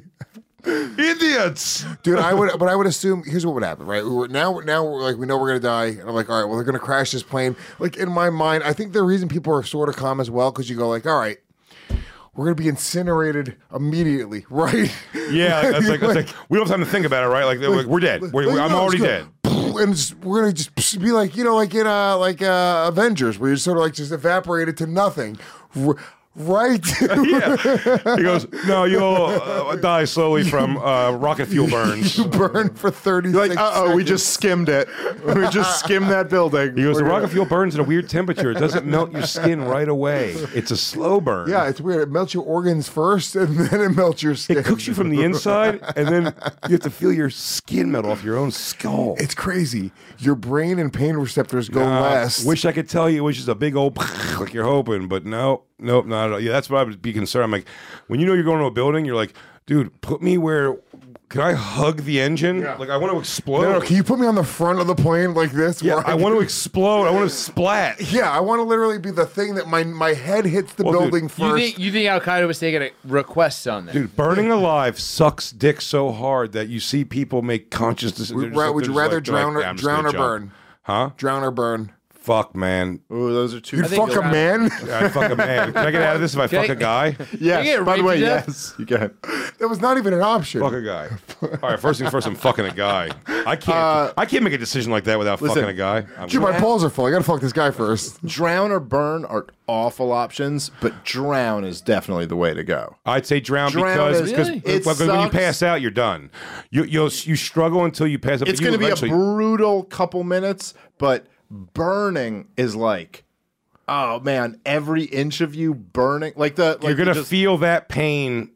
S7: Idiots,
S9: dude! I would, but I would assume here's what would happen, right? We were now, now we're like we know we're gonna die, and I'm like, all right, well they're gonna crash this plane. Like in my mind, I think the reason people are sort of calm as well because you go like, all right, we're gonna be incinerated immediately, right?
S7: Yeah, that's like, it's like we don't have time to think about it, right? Like, like we're dead. We're,
S9: like,
S7: I'm
S9: no,
S7: already
S9: it's
S7: dead.
S9: And just, we're gonna just be like, you know, like in uh, like uh, Avengers, where you're sort of like just evaporated to nothing, R- right?
S7: Yeah. He goes, no, you'll uh, die slowly from uh, rocket fuel burns.
S9: You burn for thirty.
S8: You're like, uh oh, we just skimmed it. We just skimmed that building.
S7: He goes, the
S8: We're
S7: rocket
S8: gonna-
S7: fuel burns at a weird temperature. It doesn't melt your skin right away. It's a slow burn.
S9: Yeah, it's weird. It melts your organs first, and then it melts your skin.
S7: It cooks you from the inside, and then you have to feel your skin melt off your own skull.
S9: It's crazy. Your brain and pain receptors go
S7: Nah,
S9: last.
S7: Wish I could tell you, wish it's a big old like you're hoping, but no, nope, not at all. Yeah, that's what I would be concerned. I'm like, when you know you're going to a building, you're like, dude, put me where. Can I hug the engine?
S9: Yeah.
S7: Like I want to explode.
S9: No, no, can you put me on the front of the plane like this?
S7: Yeah,
S9: where
S7: I want to explode. I want to splat.
S9: Yeah, I want to literally be the thing that my my head hits the
S7: Well, dude,
S9: building
S10: You
S9: first.
S10: think you think Al Qaeda was taking a requests on that?
S7: Dude, burning alive sucks dick so hard that you see people make conscious decisions.
S9: Would, ra- would you rather drown, or,
S7: like,
S9: drown or burn?
S7: Huh?
S9: Drown or burn?
S7: Fuck, man.
S8: Ooh, those are two.
S9: You'd fuck a man?
S7: Yeah, I'd fuck a man. Can I get out of this if I
S10: Can
S7: fuck
S10: I-
S7: a guy?
S8: Yes.
S10: get
S8: By the
S10: raped
S8: way,
S10: to death?
S8: yes. You can.
S9: That was not even an option.
S7: Fuck a guy. All right, first things first, I'm fucking a guy. I can't.
S8: Uh,
S7: I can't make a decision like that without
S8: listen,
S7: fucking a guy. I'm
S9: Dude, my balls are full. I gotta fuck this guy first.
S8: Drown or burn are awful options, but drown is definitely the way to go.
S7: I'd say drown,
S8: Drown
S7: because
S8: is-
S7: because
S8: Really? It
S7: well, 'cause when you
S8: sucks.
S7: pass out, you're done. You you you struggle until you pass out.
S8: It's
S7: but you
S8: going to be a
S7: eventually-
S8: brutal couple minutes, but burning is like, oh man, every inch of you burning, like the like
S7: You're gonna
S8: you just-
S7: feel that pain.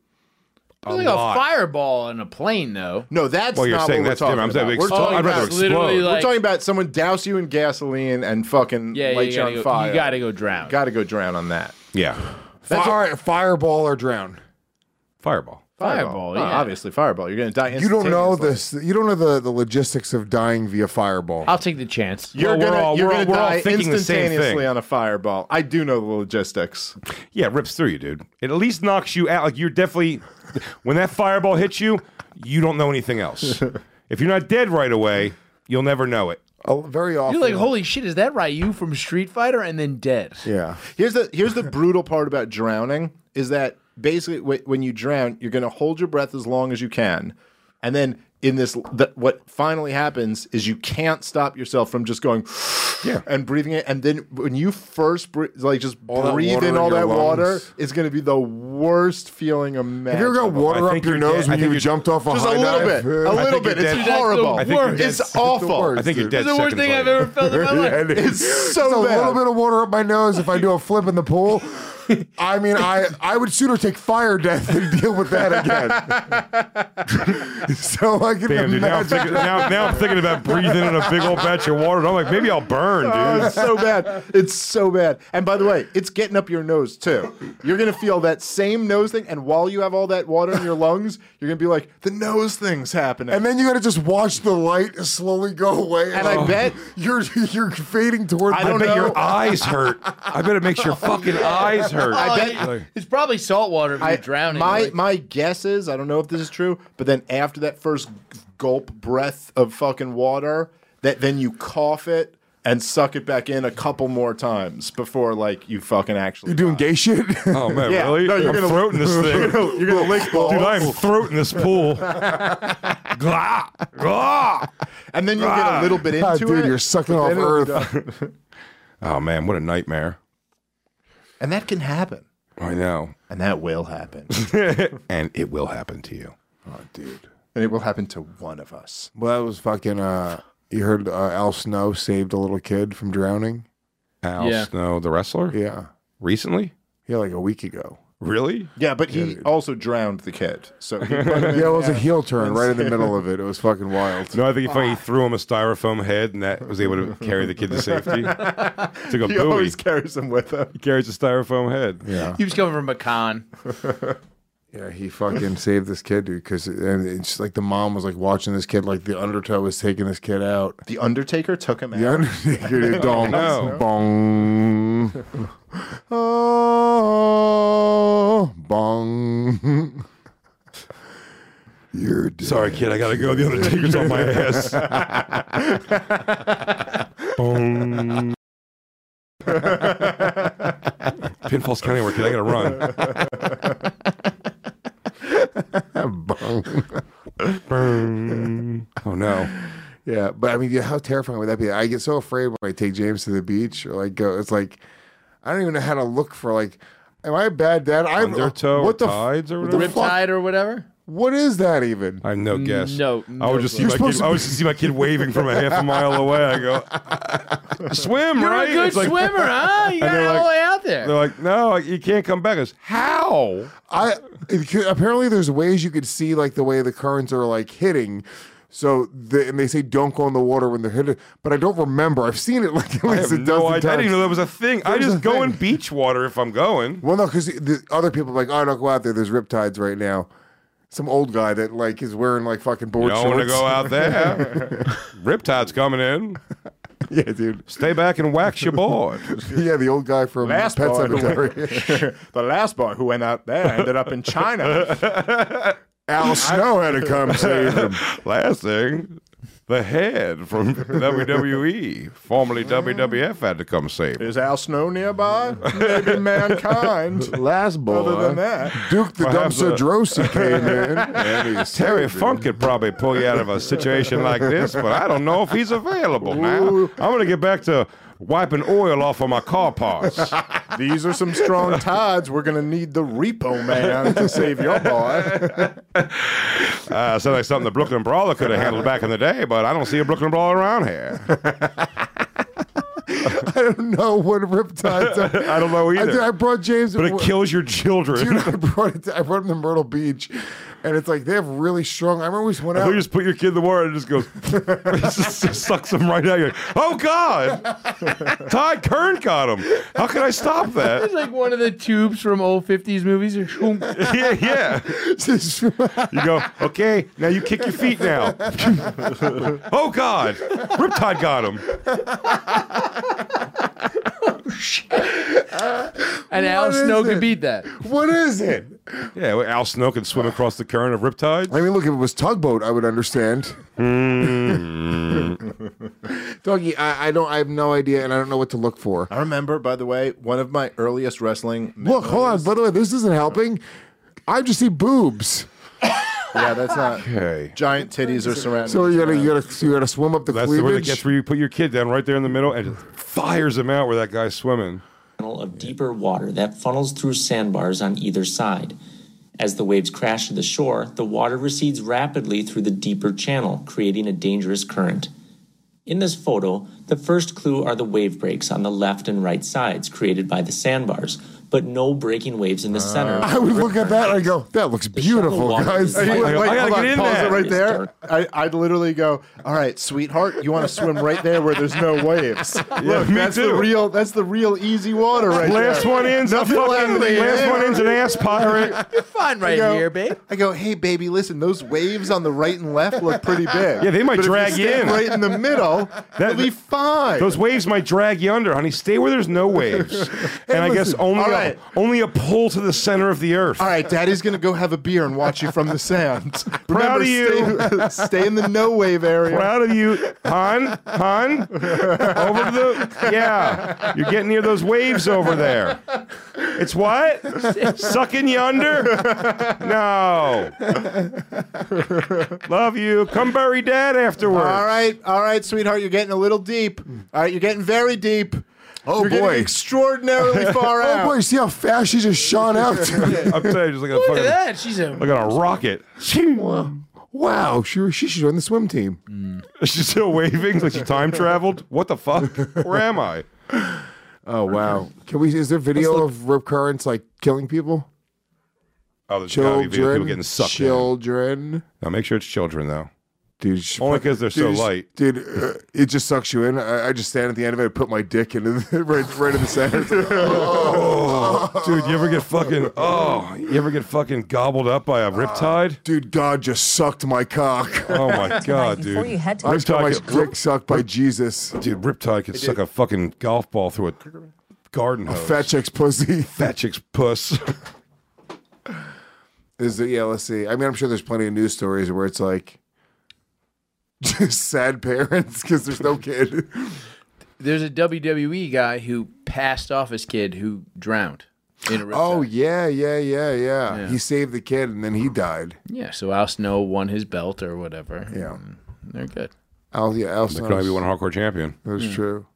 S7: A
S10: It's like
S7: lot.
S10: a fireball in a plane, though.
S8: No, that's
S7: Well, you're
S8: not
S7: saying
S8: what
S7: that's
S8: we're talking
S7: different. I'm saying
S8: about. We're
S7: expl-
S8: talking
S7: I'd rather
S8: about
S10: It's literally
S7: explode.
S8: we're
S10: like-
S8: talking about someone douse you in gasoline and fucking
S10: Yeah,
S8: light
S10: you
S8: you
S10: gotta
S8: on
S10: go,
S8: fire.
S10: you gotta go drown.
S8: Got to go drown on that.
S7: Yeah,
S9: Fi- all right, fireball or drown.
S7: fireball.
S10: Fireball,
S8: Oh,
S10: yeah.
S8: obviously fireball. You're going to die.
S9: You don't know
S8: instantaneously.
S9: this. You don't know the, the logistics of dying via fireball.
S10: I'll take the chance.
S8: You're
S7: Well, we're
S8: gonna,
S7: all-
S8: you're
S7: we're
S8: gonna
S7: all- we're all
S8: die
S7: thinking the same
S8: instantaneously
S7: thing.
S8: on a fireball. I do know the logistics.
S7: Yeah, it rips through you, dude. It at least knocks you out. Like you're definitely when that fireball hits you, you don't know anything else. If you're not dead right away, you'll never know it.
S9: Oh, very often.
S10: You're like, holy shit, is that Ryu from Street Fighter? And then dead.
S9: Yeah.
S8: Here's the here's the brutal part about drowning is that basically wh- when you drown, you're going to hold your breath as long as you can, and then in this, the, what finally happens is you can't stop yourself from just going,
S7: yeah,
S8: and breathing it, and then when you first bre- like just
S9: All that
S8: breathe
S9: water
S8: in
S9: in
S8: all
S9: your
S8: that water,
S9: lungs.
S8: it's going to be the worst feeling imaginable.
S9: Have you ever got water
S7: I
S9: up
S7: think
S9: your
S7: you're
S9: nose
S7: dead. I
S9: when
S7: think
S9: you
S7: you're-
S9: jumped off a
S8: Just a
S9: high
S8: little
S9: dive?
S8: bit, a
S7: I
S8: little
S7: think
S8: bit.
S7: you're
S8: It's
S7: dead.
S10: That's the
S8: horrible.
S7: I think you're dead.
S8: It's
S7: It's
S9: the
S8: awful.
S9: worst.
S7: I think you're
S9: It's
S7: dead.
S10: It's the worst
S7: seconds
S10: thing I've
S7: later.
S10: ever felt in my life.
S9: Yeah, it is.
S8: It's so
S9: Just a
S8: bad.
S9: little bit of water up my nose if I do a flip in the pool. I mean, I, I would sooner take fire death than deal with that again. So I can
S7: Damn, dude. Now I'm,
S9: imagine.
S7: thinking, now, now I'm thinking about breathing in a big old batch of water. And I'm like, maybe I'll burn,
S8: Oh,
S7: dude.
S8: it's so bad. It's so bad. And by the way, it's getting up your nose too. You're gonna feel that same nose thing, and while you have all that water in your lungs, you're gonna be like, the nose thing's happening.
S9: And then you got to just watch the light slowly go away.
S8: And I bet-
S9: you're you're fading toward.
S8: I
S9: the
S8: don't
S7: I bet
S8: know.
S7: your eyes hurt. I bet it makes your fucking eyes hurt.
S8: I bet-
S10: Oh, it's probably salt water if you're
S8: I,
S10: drowning.
S8: My
S10: like-
S8: my guess is, I don't know if this is true, but then after that first gulp breath of fucking water, that then you cough it and suck it back in a couple more times before like you fucking actually.
S9: You're doing
S8: die.
S9: gay shit.
S7: Oh man,
S8: Yeah.
S7: really?
S8: No, you're
S7: I'm
S8: gonna-
S7: throating this thing.
S8: You're gonna, you're gonna lick balls.
S7: Dude, I am throating this pool. Glah, glah.
S8: And then you'll get a little bit into
S9: Ah,
S8: it.
S9: dude, you're sucking
S8: but
S9: off
S8: then it'll be
S9: Earth.
S8: done.
S7: Oh man, what a nightmare.
S8: And that can happen.
S7: I know.
S8: And that will happen.
S7: And it will happen to you.
S9: Oh, dude.
S8: And it will happen to one of us.
S9: Well, that was fucking. Uh, you heard uh, Al Snow saved a little kid from drowning.
S7: Al
S10: Yeah.
S7: Snow, the wrestler?
S9: Yeah.
S7: Recently?
S9: Yeah, like a week ago.
S7: Really?
S8: Yeah, but he also drowned the kid. So he put him in
S9: Yeah, it was a
S8: half.
S9: heel turn right in the middle of it. It was fucking wild.
S7: No, I think he funny. He threw him a styrofoam head, and that was able to carry the kid to safety. Took a
S8: He
S7: buoy.
S8: always carries him with him.
S7: He carries a styrofoam head.
S9: Yeah.
S10: He was coming from a con.
S9: Yeah, he fucking saved this kid, dude. Because and it's like the mom was like watching this kid, like the Undertow was taking this kid out.
S8: The Undertaker took him
S9: The
S8: out.
S9: Undertaker did dong,
S7: no.
S9: bong, oh, bong. You're dead.
S7: Sorry, kid. I gotta go. The Undertaker's on my ass. Boom. Pinfall's county work, kid. I gotta run.
S9: Bong.
S7: Boom. Oh no.
S9: Yeah, but I mean, yeah, how terrifying would that be? I get so afraid when I take James to the beach, or like go. It's like I don't even know how to look for like. Am I a bad dad? I'm
S7: Undertow
S9: what the
S7: tides or
S9: what the
S7: whatever?
S9: fuck?
S10: Riptide or whatever.
S9: What is that even?
S7: I have no guess.
S10: No,
S7: I
S10: no
S7: would just see
S10: clue.
S7: my
S9: You're
S7: kid.
S9: supposed
S7: I
S9: to
S7: would just see my kid waving from a half a mile away. I go, swim,
S10: You're
S7: right?
S10: a good
S7: It's like-
S10: swimmer, huh? You got
S7: they're
S10: it all
S7: like-
S10: the way out there.
S7: They're like, no, you can't come back. I goes, how?
S9: I it could- apparently there's ways you could see like the way the currents are like hitting. So the, and they say don't go in the water when they're hitting, but I don't remember. I've seen it like at
S7: I
S9: least
S7: have
S9: a
S7: no
S9: dozen
S7: idea. I didn't even know that
S9: times.
S7: was a thing. I
S9: There's
S7: just
S9: a
S7: go in
S9: thing.
S7: beach water if I'm going.
S9: Well, no, because the other people are like, oh, don't go out there. There's riptides right now. Some old guy that like is wearing like fucking
S7: You
S9: board
S7: don't want to
S9: shorts.
S7: go out there. Riptide's coming in.
S9: Yeah, dude.
S7: Stay back and wax your board.
S9: Yeah, the old guy from
S8: Last
S9: Pet
S8: boy,
S9: Cemetery.
S8: who, the last boy who went out there ended up in China.
S9: Al Snow had to come save him.
S7: Last thing, the head from W W E, formerly W W F, had to come save him.
S8: Is Al Snow nearby? Maybe mankind.
S9: Last boy.
S8: Other than that,
S9: Duke the
S7: Perhaps
S9: Dumpster
S7: a-
S9: Drosy came in. And he
S7: Terry
S9: saved him.
S7: Funk could probably pull you out of a situation like this, but I don't know if he's available now. I'm going to get back to wiping oil off of my car parts.
S8: these are some strong tides. We're going to need the repo man to save your boy.
S7: Uh, sounds like something the Brooklyn Brawler could have handled back in the day, but I don't see a Brooklyn Brawler around here.
S9: I don't know what riptides are.
S7: I don't know
S9: I,
S7: either.
S9: I brought James.
S7: But it kills your children.
S9: Dude, I brought it. To, I brought him to Myrtle Beach, and it's like they have really strong. I remember we just went
S7: I
S9: out.
S7: thought you just put your kid in the water and it just goes, it just, just sucks him right out. You're like, oh God, Todd Kern got him. How can I stop that?
S10: It's like one of the tubes from old fifties movies.
S7: Yeah, yeah. You go, okay, now you kick your feet now. Oh God, Riptide got him.
S10: And Al
S9: What is
S10: Snow
S9: it?
S10: could beat that.
S9: What is it?
S7: Yeah, well, Al Snow can swim across the current of Riptide.
S9: I mean, look, if it was tugboat, I would understand. Doggy, I, I don't. I have no idea, and I don't know what to look for.
S8: I remember, by the way, one of my earliest wrestling.
S9: Look, hold on. By the way, this isn't helping. I just see boobs.
S8: Yeah, that's not.
S7: Okay.
S8: Giant titties are surrounding.
S9: So you gotta, you gotta, so you gotta swim up the
S7: That's the where,
S9: cleavage.
S7: that's where you put your kid down right there in the middle and just fires him out where that guy's swimming.
S14: Of deeper water that funnels through sandbars on either side. As the waves crash to the shore, the water recedes rapidly through the deeper channel, creating a dangerous current. In this photo, the first clue are the wave breaks on the left and right sides created by the sandbars, but no breaking waves in the center.
S9: I would look at that and I go, that looks beautiful, guys.
S8: Wait, wait,
S7: I gotta
S8: hold
S7: get
S8: on,
S7: in
S8: pause
S7: there.
S8: it right there. I, I'd literally go, all right, sweetheart, you want to swim right there where there's no waves. Look,
S7: me
S8: that's
S7: too.
S8: the real, that's the real easy water right
S7: Last
S8: there.
S7: one in's a
S8: Nothing
S7: fucking,
S8: in the
S7: last
S8: air.
S7: one in's an ass pirate.
S10: You're fine right
S8: I go,
S10: here, babe.
S8: I go, hey, baby, listen, those waves on the right and left look pretty big.
S7: Yeah, they might
S8: But if
S7: drag you
S8: stand
S7: in.
S8: right in the middle,
S7: That-
S8: it'll be fine.
S7: Those waves might drag you under, honey. Stay where there's no waves. And I guess
S8: listen,
S7: only
S8: all
S7: a,
S8: right.
S7: only a pull to the center of the earth.
S8: All right, Daddy's gonna go have a beer and watch you from the sand.
S7: Proud
S8: Remember,
S7: of you.
S8: Stay, stay in the no wave area.
S7: Proud of you, hon, hon. Over to the, yeah. You're getting near those waves over there. It's what? Sucking you under? No. Love you. Come bury Dad afterwards.
S8: All right, all right, sweetheart, you're getting a little deep. All right, you're getting very deep.
S9: Oh
S8: You're
S9: boy,
S8: getting extraordinarily far
S9: oh
S8: out.
S9: boy, see how fast she just shot out.
S7: I'm telling you, just like a
S10: Look
S7: fucking,
S10: at that. She's a.
S7: like on a rocket.
S9: Wow, she, she should join the swim team.
S7: She's still waving like she time traveled. What the fuck? Where am I?
S9: Oh wow! Can we? Is there video of Rip Currents like killing people?
S7: Oh, there's gotta be video of
S9: Children,
S7: people getting sucked in.
S9: children.
S7: Now make sure it's children though.
S9: Dude, sh-
S7: Only because they're so
S9: dude, sh-
S7: light.
S9: Dude, uh, it just sucks you in. I, I just stand at the end of it, and put my dick into the, right, right in the center. It's like,
S7: Oh, dude, you ever get fucking? Oh, you ever get fucking gobbled up by a riptide?
S9: Dude, God just sucked my cock.
S7: Oh my God, dude!
S12: Before you head to
S9: I just got my
S7: Riptide could-
S9: dick sucked by Jesus.
S7: Dude, Riptide could suck a fucking golf ball through a garden
S9: A
S7: hose.
S9: fat chick's pussy.
S7: Fat chick's puss.
S9: Is it? Yeah, let's see. I mean, I'm sure there's plenty of news stories where it's like just sad parents because there's no kid.
S10: There's a W W E guy who passed off his kid who drowned in a riptide.
S9: Oh yeah, yeah, yeah, yeah,
S10: Yeah.
S9: He saved the kid and then he died.
S10: Yeah, so Al Snow won his belt or whatever.
S9: Yeah.
S10: and they're good.
S9: Al, yeah, Al
S7: There
S9: Snow.
S7: could only be one hardcore champion.
S9: That's
S10: Hmm.
S9: true.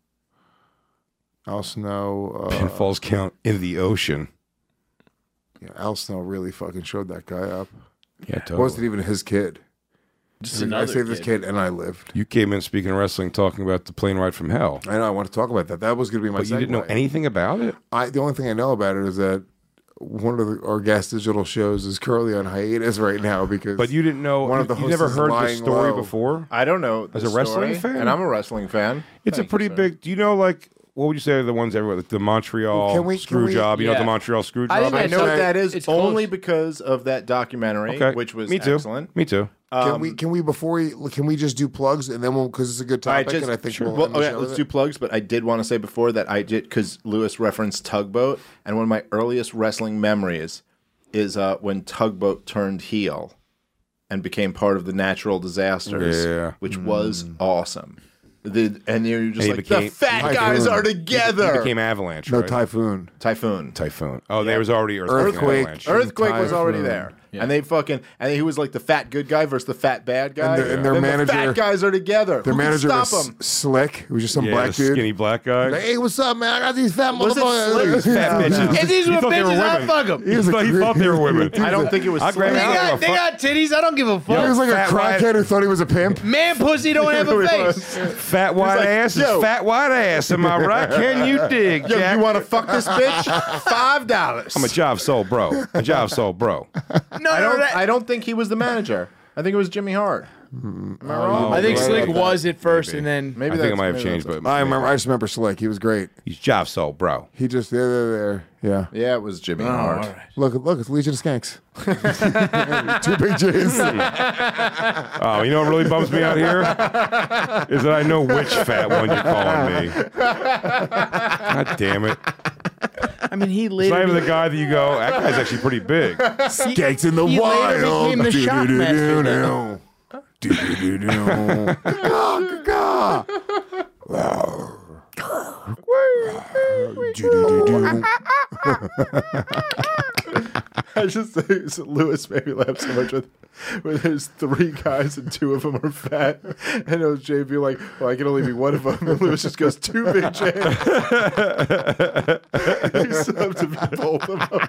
S9: Al Snow. Uh,
S7: Pinfalls count in the ocean.
S9: yeah, Al Snow really fucking showed that guy up.
S7: Yeah,
S9: It wasn't even his kid.
S10: Just
S9: He's like, I
S10: another
S9: saved this
S10: kid.
S9: kid and I lived.
S7: You came in speaking of wrestling, talking about the plane ride from hell.
S9: I know. I want to talk about that. That was going to be my.
S7: But you didn't know
S9: segue.
S7: anything about it?
S9: I the only thing I know about it is that one of the, our Gas Digital shows is currently on hiatus right now because.
S7: But you didn't know.
S9: One of the
S7: you never
S9: hosts is
S7: heard the
S9: lying
S7: story
S9: low.
S7: before.
S8: I don't know.
S7: As
S8: the
S7: a wrestling
S8: story,
S7: fan?
S8: and I'm a wrestling fan.
S7: It's
S8: Thank
S7: a pretty
S8: you, sir.
S7: big. Do you know like what would you say are the ones everywhere? Like the Montreal
S9: Can we- can
S7: screw
S9: we-
S7: job. You know what
S10: Yeah.
S7: the Montreal screw
S10: I
S7: job.
S10: think
S8: I
S7: is?
S8: know what that is
S10: It's
S8: only
S10: close.
S8: because of that documentary,
S7: Okay,
S8: which was
S7: me too.
S8: excellent.
S7: Me too.
S9: Can
S8: Um,
S9: we can we before we can we just do plugs and then we'll because it's a good
S8: I
S9: topic
S8: just,
S9: and I think
S8: sure.
S9: we'll,
S8: well,
S9: end the
S8: oh, yeah,
S9: show
S8: let's
S9: with
S8: do
S9: it.
S8: plugs. But I did want to say before that I did because Lewis referenced Tugboat, and one of my earliest wrestling memories is uh, when Tugboat turned heel and became part of the Natural Disasters,
S7: Yeah.
S8: which was awesome. The, and you're just
S7: And he
S8: like
S7: became-
S8: the fat
S9: Typhoon.
S8: guys are
S7: He
S8: together.
S7: became Avalanche.
S9: No
S7: right?
S9: typhoon.
S8: Typhoon.
S7: Typhoon. Oh, there was already Earthquake.
S9: Earthquake.
S7: Avalanche.
S8: Earthquake was already
S9: Typhoon.
S8: there. And they fucking and he was like the fat good guy versus the fat bad guy.
S9: And their- and their
S8: Then
S9: manager-
S8: the fat guys are together.
S9: Their
S8: Who can
S9: manager
S8: stop
S9: was
S8: them?
S9: Slick. It was just some
S7: Yeah,
S9: black
S7: the
S9: dude.
S7: skinny black guy.
S9: Like, hey, what's up, man? I got these fat
S8: Was it
S9: motherfuckers.
S8: Slick?
S7: Fat
S8: No,
S7: bitches.
S8: no.
S10: If these
S7: He
S10: were
S7: thought they were
S10: bitches, I'll
S7: women.
S10: fuck them.
S9: He was
S7: He
S9: a
S7: thought- he
S9: creep.
S7: thought they were women.
S8: I don't think it was
S7: I grabbed
S10: They
S8: Slick.
S7: him.
S10: got, they got titties. I don't give a
S9: He
S10: fuck.
S9: was like a
S7: Fat white-
S9: crackhead who thought he was a pimp.
S10: Man, pussy don't have a face.
S7: Fat white
S8: like,
S7: ass is
S8: yo.
S7: fat white ass. Am I right? Can you dig,
S8: Yo,
S7: Jack?
S8: you want to fuck this bitch? Five dollars.
S7: I'm a job soul bro. A job soul bro.
S10: No,
S8: I
S10: no,
S8: don't.
S10: that,
S8: I don't think he was the manager. I think it was Jimmy Hart. Am I wrong?
S10: I think
S7: right
S10: Slick
S7: about that.
S10: was at first,
S7: Maybe.
S10: and then
S8: Maybe
S7: I think it
S8: that's-
S7: might have
S8: maybe
S7: changed,
S8: that's-
S7: but
S9: I remember. I just remember Slick. He was great.
S7: he's job soul bro.
S9: He just there, there, there. Yeah.
S8: Yeah, it was Jimmy Hart.
S9: Look, look, it's Legion of Skanks. Two big J's.
S7: Oh, you know what really bums me out here is that I know which fat one you're calling me. God damn it!
S10: I mean, he
S7: It's
S10: later
S7: not even the guy that you go. That guy's actually pretty big.
S9: Skanks in the
S10: he later
S9: wild.
S10: became the Shockmaster.
S9: Do-do-do-do-do. Do-do-do-do. Caw, caw. Do-do-do-do.
S8: I just think so Lewis made me laugh so much with, with there's three guys and two of them are fat, and it was Jay be like, "Well, I can only be one of them," and Lewis just goes, "Two big J's." You still have to be both of them.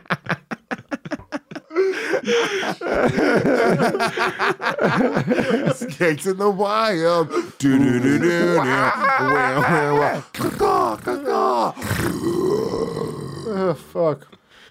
S9: Skanks in the wild. Do-do-do-do-do. Wow, wow, wow. Caw, caw, caw.
S8: Oh fuck.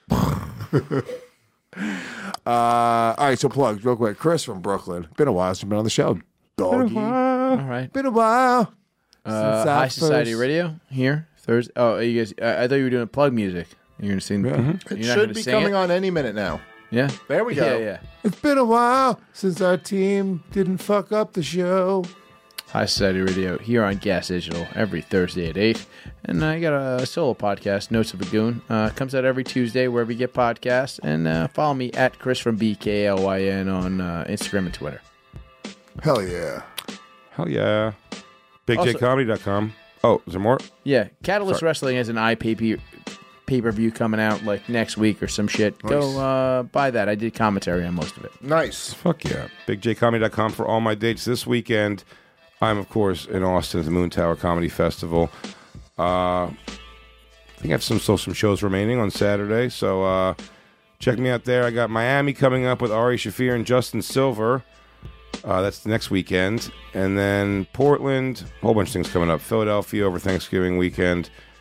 S9: Uh, all right, so plugs real quick. Chris from Brooklyn. Been a while since you've been on the show. Doggy.
S10: All right.
S9: Been a while.
S10: Uh,
S9: Since I
S10: High Society
S9: first-
S10: Radio here Thursday. Oh, you guys! I, I thought you were doing plug music. You're gonna sing.
S8: It
S10: You're not
S8: should
S10: gonna
S8: be
S10: sing
S8: coming
S10: it?
S8: on any minute now.
S10: Yeah.
S8: There we go.
S10: Yeah, yeah.
S9: It's been a while since our team didn't fuck up the show.
S10: High Society Radio here on Gas Digital every Thursday at eight. And I got a solo podcast, Notes of a Goon. Uh, comes out every Tuesday wherever you get podcasts. And uh, follow me at Chris from B K L Y N on uh, Instagram and Twitter.
S9: Hell yeah.
S7: Hell yeah. Big J
S10: Also-
S7: Comedy dot com. Oh, is there more?
S10: Yeah, Catalyst
S7: Sorry.
S10: Wrestling has an iPay pay-per-view coming out like next week or some shit.
S9: Nice.
S10: Go uh, buy that. I did commentary on most of it.
S8: Nice.
S7: Fuck yeah. Big J Comedy dot com for all my dates this weekend. I'm, of course, in Austin at the Moon Tower Comedy Festival. Uh, I think I have some still some shows remaining on Saturday, so uh, check me out there. I got Miami coming up with Ari Shafir and Justin Silver. Uh, that's the next weekend. And then Portland, a whole bunch of things coming up. Philadelphia over Thanksgiving weekend.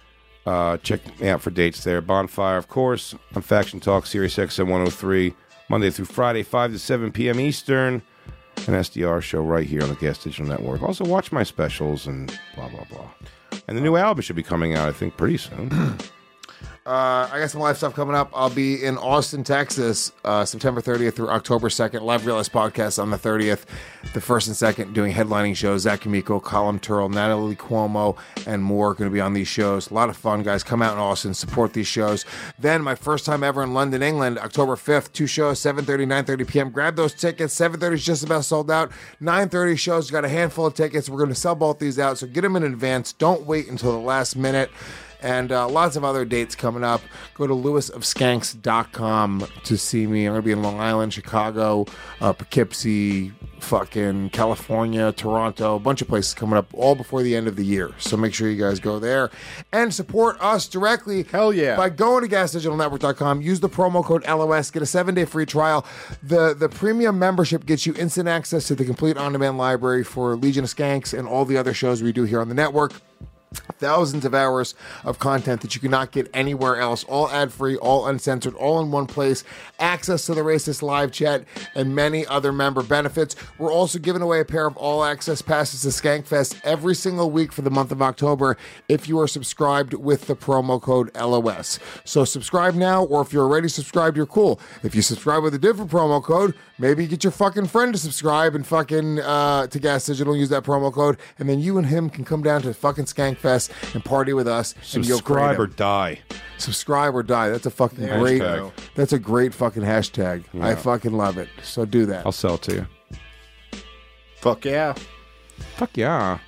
S7: Uh, check me out for dates there. Bonfire, of course, on Faction Talk, Sirius X M one oh three, Monday through Friday, five to seven p.m. Eastern. An S D R show right here on the Gas Digital Network. Also, watch my specials and blah, blah, blah. And the new album should be coming out, I think, pretty soon.
S9: Uh, I got some live stuff coming up. I'll be in Austin, Texas, uh, September thirtieth through October second. Live Realist Podcast on the thirtieth. The first and second doing headlining shows. Zach Amico, Colin Turrell, Natalie Cuomo, and more going to be on these shows. A lot of fun, guys. Come out in Austin, support these shows. Then my first time ever in London, England, October fifth. Two shows, seven thirty, nine thirty p.m. Grab those tickets. seven thirty is just about sold out. nine thirty shows, got a handful of tickets. We're going to sell both these out, so get them in advance. Don't wait until the last minute. And uh, lots of other dates coming up. Go to lewis of skanks dot com to see me. I'm going to be in Long Island, Chicago, uh, Poughkeepsie, fucking California, Toronto, a bunch of places coming up all before the end of the year. So make sure you guys go there and support us directly.
S8: Hell yeah.
S9: By going to gas digital network dot com. Use the promo code L O S. Get a seven-day free trial. The, the premium membership gets you instant access to the complete on-demand library for Legion of Skanks and all the other shows we do here on the network. Thousands of hours of content that you cannot get anywhere else, all ad-free, all uncensored, all in one place, access to the Racist live chat, and many other member benefits. We're also giving away a pair of all-access passes to Skankfest every single week for the month of October if you are subscribed with the promo code L O S. So subscribe now, or if you're already subscribed, you're cool. If you subscribe with a different promo code, maybe get your fucking friend to subscribe and fucking uh, to Gas Digital, use that promo code, and then you and him can come down to fucking Skankfest and party with us.
S7: Subscribe or die.
S9: Subscribe or die. That's a fucking
S7: Yeah.
S9: great.
S7: Hashtag.
S9: That's a great fucking hashtag.
S7: Yeah.
S9: I fucking love it. So do that.
S7: I'll sell it to you.
S8: Fuck yeah.
S7: Fuck yeah.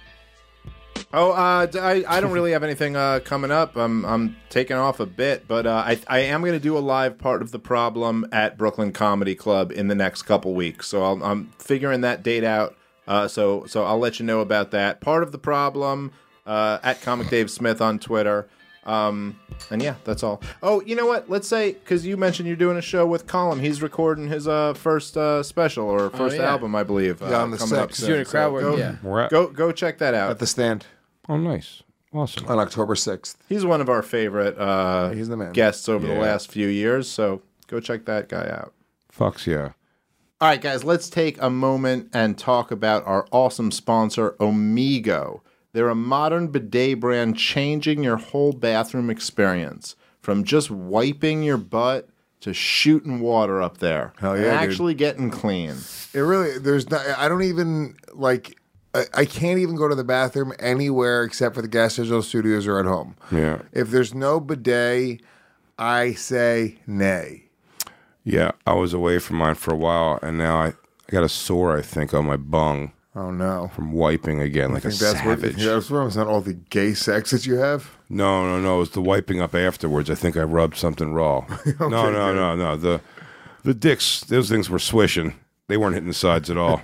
S8: Oh, uh, d- I, I don't really have anything uh, coming up. I'm I'm taking off a bit, but uh, I I am going to do a live part of the problem at Brooklyn Comedy Club in the next couple weeks. So I'll, I'm figuring that date out. Uh, so so I'll let you know about that. Part of the problem uh, at Comic Dave Smith on Twitter. Um, and yeah, that's all. Oh, you know what? Let's say, because you mentioned you're doing a show with Colin. He's recording his uh, first uh, special or first
S9: yeah.
S8: album, I believe.
S9: Yeah,
S8: uh,
S9: on the
S8: coming up
S9: sixth.
S8: soon.
S9: He's doing a crowd
S8: So
S9: work,
S8: go,
S9: yeah.
S7: We're at-
S8: go go check that out
S9: At the Stand.
S7: Oh, nice. Awesome.
S9: On October sixth.
S8: He's one of our favorite uh,
S9: He's the man.
S8: guests over the
S7: Yeah.
S8: last few years, so go check that guy out.
S7: Fucks yeah.
S8: All right, guys, let's take a moment and talk about our awesome sponsor, Omigo. They're a modern bidet brand changing your whole bathroom experience. From just wiping your butt to shooting water up there.
S9: Hell
S8: and
S9: yeah, dude.
S8: actually getting clean.
S9: It really, there's not, I don't even, like, I, I can't even go to the bathroom anywhere except for the Gas Digital Studios or at home.
S7: Yeah.
S9: If there's no bidet, I say nay.
S7: Yeah, I was away from mine for a while, and now I, I got a sore, I think, on my bung.
S9: Oh, no.
S7: From wiping again like a
S9: I think that's what,
S7: savage.
S9: yeah, that's wrong. It's not all the gay sex that you have.
S7: No, no, no. It was the wiping up afterwards. I think I rubbed something raw. no, no,
S9: good.
S7: no, no. The the dicks, those things were swishing. They weren't hitting the sides at all.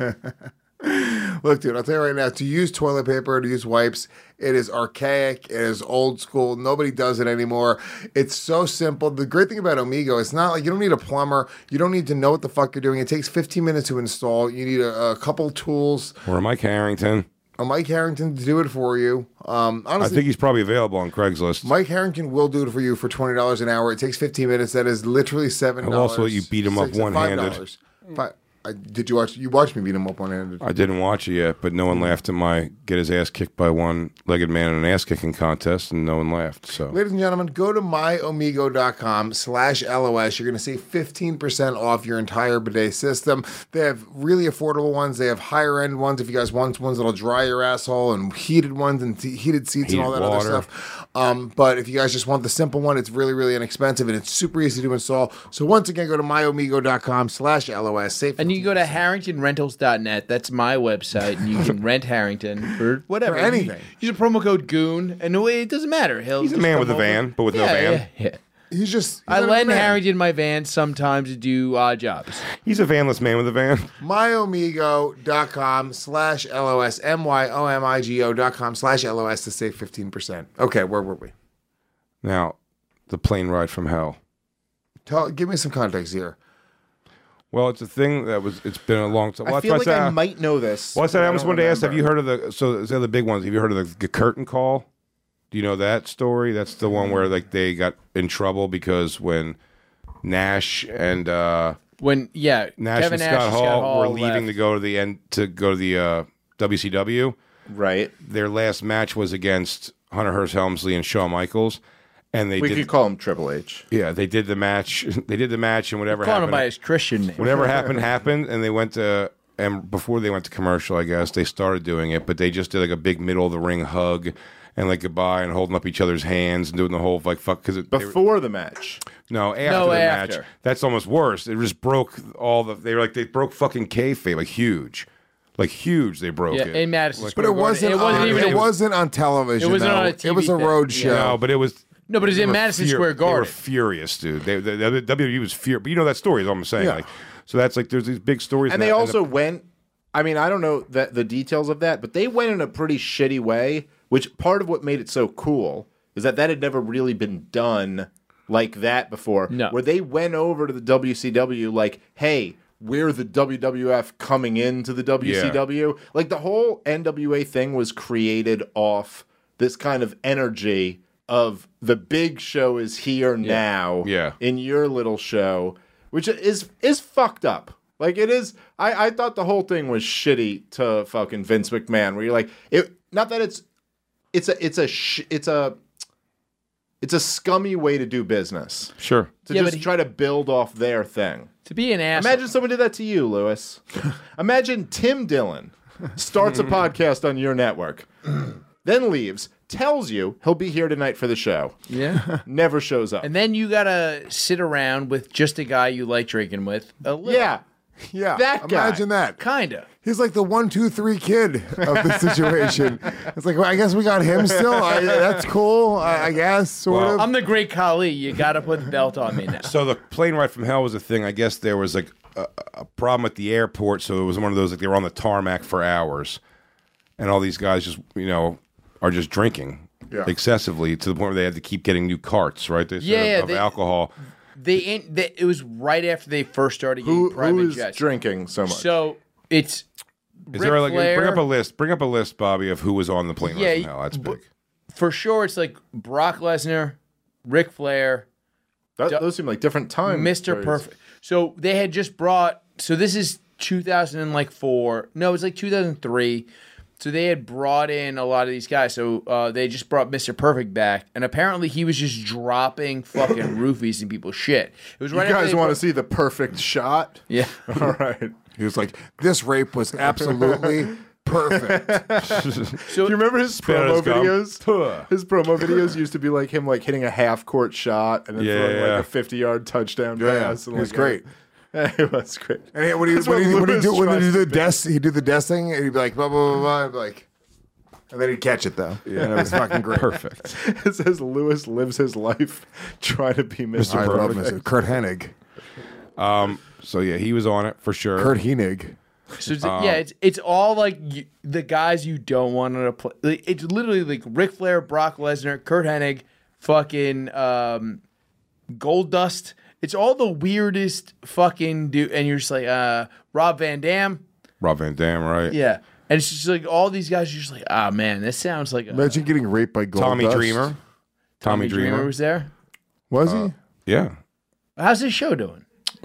S9: Look, dude, I'll tell you right now, to use toilet paper, to use wipes, it is archaic, it is old school. Nobody does it anymore. It's so simple. The great thing about Omigo, it's not like you don't need a plumber. You don't need to know what the fuck you're doing. It takes fifteen minutes to install. You need a, a couple tools.
S7: Or Mike Harrington.
S9: A Mike Harrington to do it for you. Um, honestly,
S7: I think he's probably available on Craigslist.
S9: Mike Harrington will do it for you for twenty dollars an hour. It takes fifteen minutes. That is literally seven dollars.
S7: I'll also let you beat him up one-handed.
S9: five dollars. Five, I, did you watch? You watched me beat him up one-handed.
S7: I didn't watch it yet, but no one laughed at my get his ass kicked by one-legged man in an ass-kicking contest, and no one laughed. So,
S9: Ladies and gentlemen, go to myomigo.com slash LOS. You're going to save fifteen percent off your entire bidet system. They have really affordable ones. They have higher-end ones if you guys want ones that'll dry your asshole, and heated ones and t- heated seats and all that
S7: Heated
S9: other
S7: water.
S9: stuff. Um, but if you guys just want the simple one, it's really, really inexpensive, and it's super easy to install. So once again, go to myomigo.com slash LOS. Save
S10: And you can go to harrington rentals dot net. That's my website, and you can rent Harrington for whatever.
S9: For anything.
S10: You- Use a promo code Goon, and it doesn't matter. He'll
S7: he's a
S10: just
S7: man
S10: come
S7: with a
S10: over.
S7: van, but with
S10: yeah,
S7: no van.
S10: Yeah, yeah.
S9: He's just...
S10: I
S9: he's not a
S10: lend
S9: man.
S10: Harrington my van sometimes to do odd jobs.
S7: He's a vanless man with a van.
S9: myomigo.com slash LOS. M-Y-O-M-I-G-O dot com slash LOS to save fifteen percent. Okay, where were we?
S7: Now, the plane ride from hell.
S9: Tell, give me some context here.
S7: Well, it's a thing that was. It's been a long time. Well,
S8: I
S7: that's
S8: feel
S7: why
S8: like
S7: said-
S8: I might know this.
S7: Well, I said I
S8: but
S7: almost
S8: don't
S7: wanted to ask. Have
S8: remember.
S7: you heard of the? So the other big ones. Have you heard of the, the curtain call? Do you know that story? That's the one where like they got in trouble because when Nash and uh,
S10: when yeah,
S7: Nash
S10: Kevin
S7: and
S10: Nash
S7: Scott
S10: and
S7: Hall,
S10: Scott Hall
S7: were leaving
S10: left.
S7: to go to the end to go to the uh, W C W.
S8: Right.
S7: Their last match was against Hunter Hearst Helmsley and Shawn Michaels, and they
S8: we
S7: did,
S8: could call him Triple H.
S7: Yeah, they did the match. They did the match, and whatever
S10: Calling
S7: happened.
S10: him by his Christian name.
S7: Whatever happened happened, and they went to and before they went to commercial, I guess they started doing it, but they just did like a big middle of the ring hug and like goodbye and holding up each other's hands and doing the whole like fuck because
S8: before the match.
S7: No, after
S10: No,
S7: the
S10: after.
S7: match. That's almost worse. It just broke all the. They were like they broke fucking kayfabe, like huge, like huge. They broke
S10: Yeah,
S7: it.
S10: in Madison
S7: Like-
S9: But it wasn't.
S10: It wasn't
S9: on,
S10: even-
S9: It wasn't on television.
S10: It wasn't
S9: though.
S10: on a T V
S9: It was a
S10: thing.
S9: road show.
S7: No, but it was.
S10: No, but it was
S7: they
S10: in
S7: were
S10: Madison
S7: fur-
S10: Square
S7: They were
S10: Garden.
S7: furious, dude. They, the, the W W E was furious. But you know that story is all I'm saying.
S8: Yeah.
S7: Like, so that's like there's these big stories.
S8: And
S7: in
S8: they
S7: that-
S8: also
S7: the-
S8: went. I mean, I don't know the, the details of that, but they went in a pretty shitty way. Which part of what made it so cool is that that had never really been done like that before.
S10: No.
S8: Where they went over to the W C W like, hey, we're the W W F coming into the W C W. Like the whole N W A thing was created off this kind of energy of the big show is here now
S7: Yeah.
S8: in your little show, which is is fucked up. Like it is I, I thought the whole thing was shitty to fucking Vince McMahon where you're like it not that it's it's a it's a sh- it's a it's a scummy way to do business.
S7: Sure.
S8: To
S10: Yeah, but
S8: just
S10: he-
S8: try to build off their thing.
S10: To be an asshole.
S8: Imagine someone did that to you, Lewis. Imagine Tim Dillon starts a podcast on your network, then leaves, tells you he'll be here tonight for the show.
S10: Yeah.
S8: Never shows up.
S10: And then you gotta sit around with just a guy you like drinking with. A little.
S8: Yeah.
S9: Yeah.
S8: That guy.
S9: Imagine that.
S10: Kinda.
S9: He's like the one, two, three kid of the situation. It's like, well, I guess we got him still. I, that's cool, I, I guess, sort
S7: Well,
S9: of.
S10: I'm the great Khali. You gotta put the belt on me now.
S7: So the plane ride from hell was a thing. I guess there was like a, a problem at the airport, so it was one of those like they were on the tarmac for hours, and all these guys just you know are just drinking
S8: Yeah.
S7: excessively to the point where they had to keep getting new carts, right? They said
S10: Yeah,
S7: of,
S10: yeah,
S7: of
S10: they-
S7: alcohol.
S10: They, ain't, they it was right after they first started getting
S8: who,
S10: private
S8: who is
S10: jets.
S8: drinking so much?
S10: So it's
S7: Is
S10: Ric
S7: there like
S10: Flair,
S7: bring up a list? Bring up a list, Bobby, of who was on the plane
S10: Yeah,
S7: ride from hell. That's
S10: b-
S7: big.
S10: for sure. It's like Brock Lesnar, Ric Flair,
S8: That- those seem like different times.
S10: Mister Perfect. So they had just brought. So this is two thousand like four. No, it's like two thousand three. So they had brought in a lot of these guys. So uh, they just brought Mister Perfect back, and apparently he was just dropping fucking roofies in people's shit. It was
S8: You
S10: right. after
S8: guys
S10: they
S8: want to
S10: brought-
S8: see the perfect shot?
S10: Yeah.
S8: All right.
S9: He was like, this rape was absolutely perfect.
S8: Do you remember his
S7: Spit out
S8: promo
S7: his gum.
S8: videos? His promo videos used to be like him like hitting a half court shot and then
S7: Yeah,
S8: throwing
S7: yeah.
S8: like a fifty yard touchdown
S9: Yeah,
S8: pass.
S9: he
S8: and
S9: was
S8: like,
S9: great.
S8: It was great.
S9: And he, when he
S8: That's
S9: when
S8: what
S9: he, when he
S8: Lewis
S9: do when he
S8: tries
S9: do the
S8: to be.
S9: desk, he'd do the desk thing, and he'd be like blah blah blah blah, he'd be like, and then he'd catch it though. Yeah, and it was fucking great.
S7: Perfect.
S8: It says Lewis lives his life trying to be Mister
S9: I love
S8: Perfect.
S9: Mister Kurt Hennig.
S7: Um. So yeah, he was on it for sure.
S9: Kurt Hennig.
S10: So it's, yeah, it's it's all like you, the guys you don't want to play. Like, it's literally like Ric Flair, Brock Lesnar, Kurt Hennig, fucking um, Gold Dust. It's all the weirdest fucking dude, and you're just like uh, Rob Van Dam.
S7: Rob Van Dam, right?
S10: Yeah, and it's just like all these guys. You're just like, ah, man, this sounds like a,
S9: Imagine getting raped by Gold
S7: Tommy
S9: Dust.
S7: Dreamer. Tommy,
S10: Tommy Dreamer.
S7: Dreamer.
S10: was there.
S9: Was he?
S7: Yeah.
S10: How's this show doing?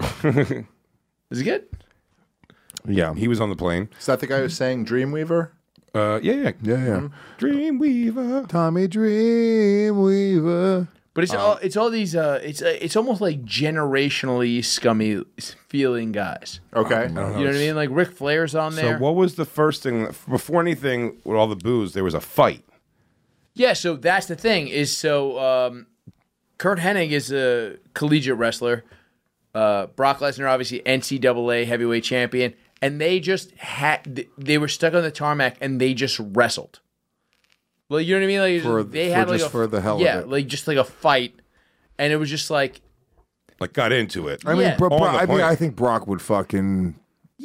S10: Is it good?
S7: Yeah. He was on the plane.
S8: Is that the guy who's saying Dreamweaver?
S7: Uh. Yeah. Yeah.
S9: Yeah, yeah.
S7: Dreamweaver.
S9: Tommy Dreamweaver.
S10: But it's all it's all these uh it's uh, it's almost like generationally scummy feeling guys.
S8: Okay.
S10: You know what I mean? Like Ric Flair's on there.
S7: So what was the first thing that, before anything with all the booze? There was a fight.
S10: Yeah, so that's the thing is so um, Kurt Hennig is a collegiate wrestler. Uh, Brock Lesnar, obviously N C double A heavyweight champion, and they just had they were stuck on the tarmac and they just wrestled. Well, you know what I mean? Like
S9: For-
S10: they
S9: for
S10: had like
S9: just
S10: a,
S9: for the hell of
S10: yeah,
S9: it.
S10: like just like a fight, and it was just like
S7: Like got into it.
S9: I mean,
S10: Yeah.
S9: Bro-
S7: On
S9: Bro-
S7: the
S9: I mean,
S7: plane.
S9: I think Brock would fucking
S10: yeah.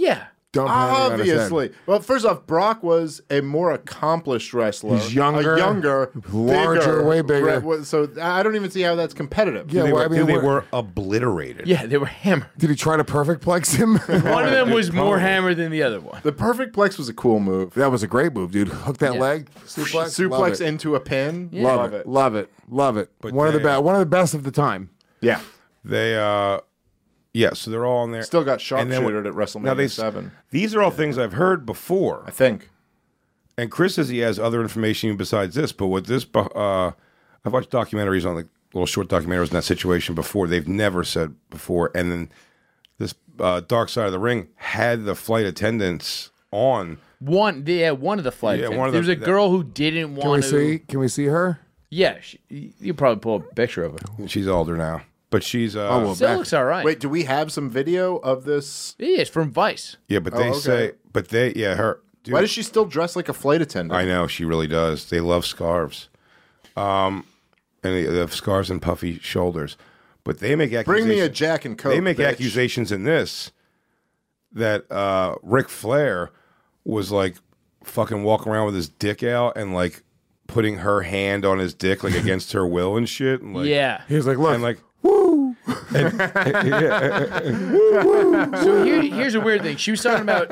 S9: dump hammer on his head.
S8: Obviously. Well, first off, Brock was a more accomplished wrestler.
S9: He's younger,
S8: a younger,
S9: larger,
S8: bigger,
S9: way bigger.
S8: re- So I don't even see how that's competitive.
S9: Yeah,
S7: they,
S9: well,
S7: were,
S9: I mean,
S7: they
S9: we're-
S7: were obliterated.
S10: Yeah, they were hammered.
S9: Did he try to perfect plex him?
S10: One of them was more
S7: Probably.
S10: hammered than the other one.
S8: The perfect plex was a cool move.
S9: That was a great move, dude. Hook that
S10: Yeah.
S9: leg, suplex, love
S8: Suplex
S9: it.
S8: into a pin.
S10: Yeah.
S9: Love, it. love it, love it.
S7: But
S9: one of the
S7: they-
S9: best, one of the best of the time.
S8: Yeah.
S7: They, uh, yeah, so they're all in there.
S8: Still got
S7: And then
S8: sharpshootered
S7: when-
S8: at WrestleMania
S7: now they,
S8: seven.
S7: These are all things I've heard before.
S8: I think.
S7: And Chris says he has other information besides this, but with this, uh, I've watched documentaries on like little short documentaries in that situation before. They've never said before. And then this uh, Dark Side of the Ring had the flight attendants on.
S10: One, yeah, one of the flight
S7: Yeah,
S10: attendants.
S7: one of
S10: There
S7: the-
S10: was a girl who didn't
S9: Can we
S10: want to.
S9: see? Can we see her?
S10: Yeah, she, you probably pull up a picture of her.
S7: She's older now, but she's uh,
S9: Oh, well,
S10: Still
S9: back-
S10: looks all right.
S8: Wait, do we have some video of this?
S10: Yeah, it's from Vice.
S7: yeah. But
S8: Oh,
S7: they
S8: okay.
S7: say, but they, yeah, her. Dude,
S8: Why does she still dress like a flight attendant?
S7: I know she really does. They love scarves, um, and they, they have scarves and puffy shoulders. But they make accusations.
S8: Bring me a Jack and Coke.
S7: They make
S8: bitch.
S7: accusations in this that uh, Ric Flair was like fucking walking around with his dick out and like putting her hand on his dick like against her will and shit. And, like,
S10: Yeah.
S9: He was like, look,
S7: and like
S9: woo.
S7: and- yeah.
S10: So here, here's a weird thing. She was talking about.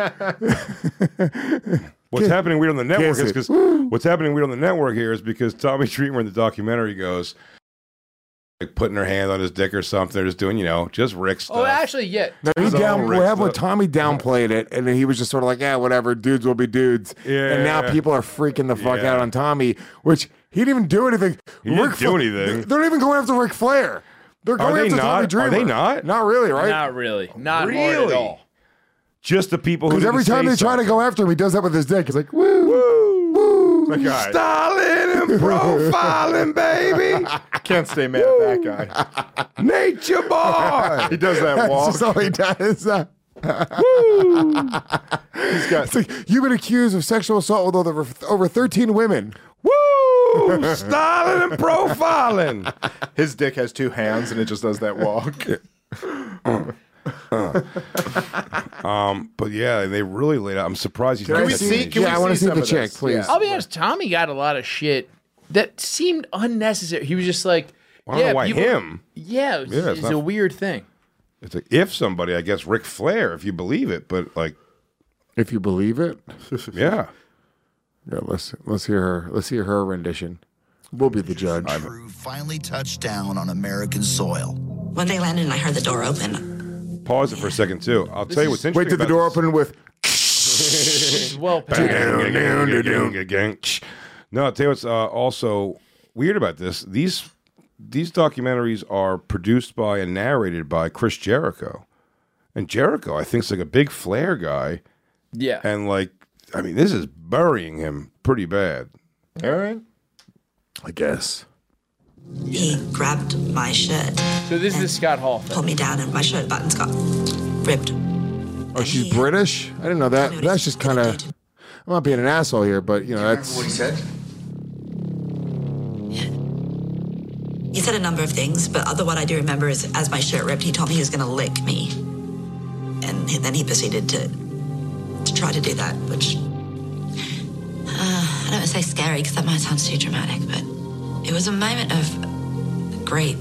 S7: What's happening weird on the network
S9: kiss
S7: is
S9: it.
S7: because what's happening weird on the network here is because Tommy Dreamer in the documentary goes like putting her hand on his dick or something. They're just doing, you know, just Rick stuff.
S10: Oh, actually, yeah.
S9: No, he
S7: It's all
S9: down,
S7: Rick
S9: what happened when
S7: stuff.
S9: Tommy downplayed it, and then he was just sort of like, yeah, whatever, dudes will be dudes.
S7: Yeah.
S9: And now people are freaking the fuck
S7: Yeah.
S9: out on Tommy, which he didn't even do anything.
S7: He didn't
S9: Ric
S7: do
S9: Fla-
S7: anything.
S9: They're not even going after Ric Flair. They're going
S7: they
S9: after
S7: not?
S9: Tommy
S7: Are
S9: Dreamer.
S7: they not?
S9: Not really, right?
S10: Not really. Not hard
S7: Really?
S10: at all.
S7: Just the people who
S9: Because every
S7: didn't
S9: time
S7: say
S9: they try to
S7: something.
S9: go after him, he does that with his dick. He's like, woo, woo, woo.
S8: That guy.
S7: Styling and profiling, baby.
S8: Can't stay mad at that guy.
S7: Nature boy.
S8: He does that
S9: That's
S8: walk.
S9: just all he does. Uh,
S8: He's got.
S9: it's like, you've been accused of sexual assault with over, over thirteen women.
S7: Woo! Styling and profiling.
S8: His dick has two hands and it just does that walk.
S7: Um, but yeah, they really laid out. I'm surprised he's
S9: Can
S7: not
S9: we
S7: that
S8: see-
S7: teenage.
S8: can we
S9: yeah, I want to see
S8: some
S9: the
S8: of
S9: chick,
S8: this?
S9: please.
S8: Yeah.
S10: I'll be honest. Tommy got a lot of shit that seemed unnecessary. He was just like,
S7: I don't
S10: yeah,
S7: know why
S10: people-
S7: him.
S10: Yeah, it's,
S7: Yeah, it's
S10: it's
S7: not-
S10: a weird thing.
S7: It's like if somebody, I guess Ric Flair, if you believe it, but like,
S9: If you believe it.
S7: yeah.
S9: Yeah, let's let's hear her. Let's hear her rendition. We'll be the judge.
S15: Crew finally touched down on American soil.
S16: When they landed and I heard the door open,
S7: Pause it for a second too. I'll tell you what's interesting.
S9: Wait till the
S7: about
S9: door
S7: this.
S9: open with.
S10: Well,
S7: No, I'll tell you what's uh, also weird about this. These these documentaries are produced by and narrated by Chris Jericho. And Jericho, I think, is like a big Flair guy.
S10: yeah.
S7: And like, I mean, this is burying him pretty bad.
S8: All right.
S9: I guess.
S16: he grabbed my shirt,
S10: So this is the Scott Hall thing.
S16: pulled me down, and my shirt buttons got ripped.
S9: Oh, she's British? I didn't know that. That's just kind of. I'm not being an asshole here, but, you know, that's.
S15: What he said?
S16: He said a number of things, but other what I do remember is as my shirt ripped, he told me he was going to lick me. And then he proceeded to to try to do that, which uh, I don't want to say scary because that might sound too dramatic, but it was a moment of great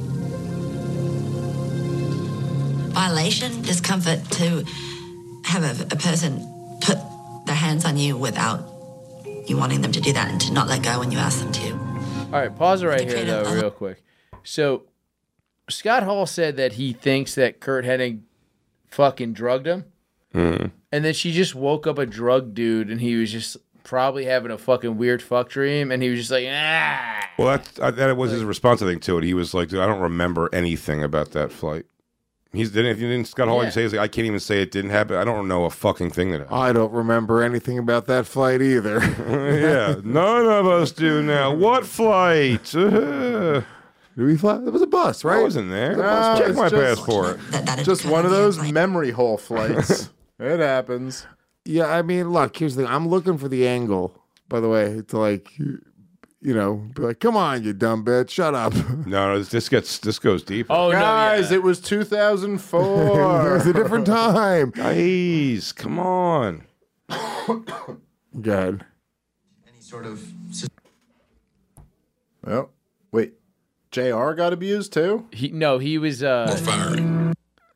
S16: violation, discomfort to have a, a person put their hands on you without you wanting them to do that and to not let go when you ask them to.
S10: All right, pause it right here, though, real quick. So, Scott Hall said that he thinks that Kurt Hennig fucking drugged him.
S7: Mm.
S10: And then she just woke up a drug dude, and he was just probably having a fucking weird fuck dream, and he was just like, ah.
S7: Well, that, uh, that was his response, I think, to it. He was like, dude, I don't remember anything about that flight. He's didn't if you didn't Scott Hall
S10: Yeah.
S7: say, he's like, I can't even say it didn't happen. I don't know a fucking thing that happened.
S9: I don't remember anything about that flight either.
S7: Yeah, none of us do now. What flight? Uh,
S9: Did we fly? It was a bus, right?
S7: I wasn't there.
S8: No,
S7: Check
S8: it's
S7: my
S8: just-
S7: passport.
S8: Just one of those memory hole flights. It happens.
S9: Yeah, I mean, look, here's the thing. I'm looking for the angle, by the way, to like, you you know, be like, come on, you dumb bitch, shut up.
S7: No, no, this, this gets this goes deeper.
S10: Oh
S8: Guys,
S10: no, yeah.
S8: it was two thousand four.
S9: It was a different time.
S7: Guys, come on.
S9: Good.
S15: Any sort of.
S8: Well, wait. J R got abused too?
S10: He no, he was uh
S17: Or firing,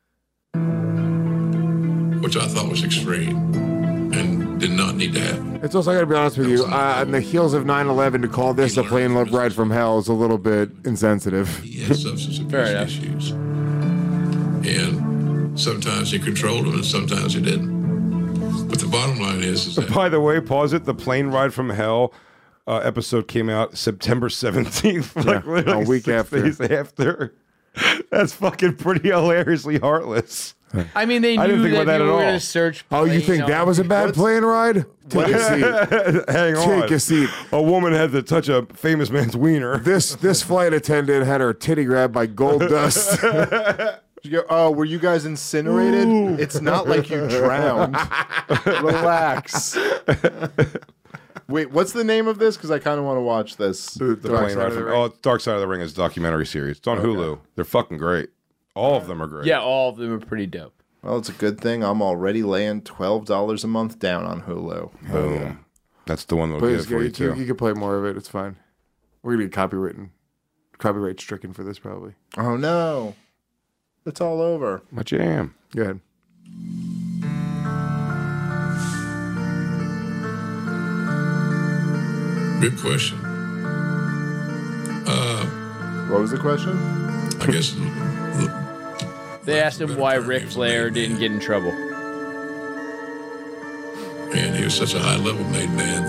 S17: which I thought was extreme and did not need to happen.
S9: It's also, I gotta be honest with you, uh, on the heels of nine eleven, to call this a plane ride from hell is a little bit insensitive.
S17: He had substance abuse issues, and sometimes he controlled them, and sometimes he didn't. But the bottom line is, is that
S7: By the way, pause it. The plane ride from hell uh, episode came out September seventeenth, like
S9: Yeah,
S7: literally
S9: a week
S7: six
S9: after.
S7: days after. That's fucking pretty hilariously heartless.
S10: I mean, they
S7: I didn't
S10: knew
S7: think
S10: that
S7: about that
S10: you
S7: at
S10: were going
S7: all.
S10: to search.
S9: Oh, you
S10: plane
S9: think that was a bad
S8: What's-
S9: plane ride? Take a seat.
S7: Hang on.
S9: Take a seat.
S7: A woman had to touch a famous man's wiener.
S9: This this flight attendant had her titty grabbed by gold dust.
S8: You go, oh, were you guys incinerated? It's not like you drowned. Relax. Wait, what's the name of this? Because I kind of want to watch this.
S7: The plane ride from oh, Dark Side of the Ring is a documentary series. It's on Hulu. They're fucking great. All of them are great.
S10: Yeah, all of them are pretty dope.
S8: Well, it's a good thing I'm already laying twelve dollars a month down on Hulu.
S7: Boom. That's the one that'll
S9: Please,
S7: get it for
S9: you,
S7: you too.
S9: you, you can play more of it. It's fine. We're gonna get copywritten, copyright stricken for this probably.
S8: Oh no, it's all over.
S7: My jam.
S9: Go ahead.
S17: good question. Uh,
S8: what was the question?
S17: I guess
S10: They asked him why Ric Flair didn't get in trouble.
S17: man, he was such a high-level made man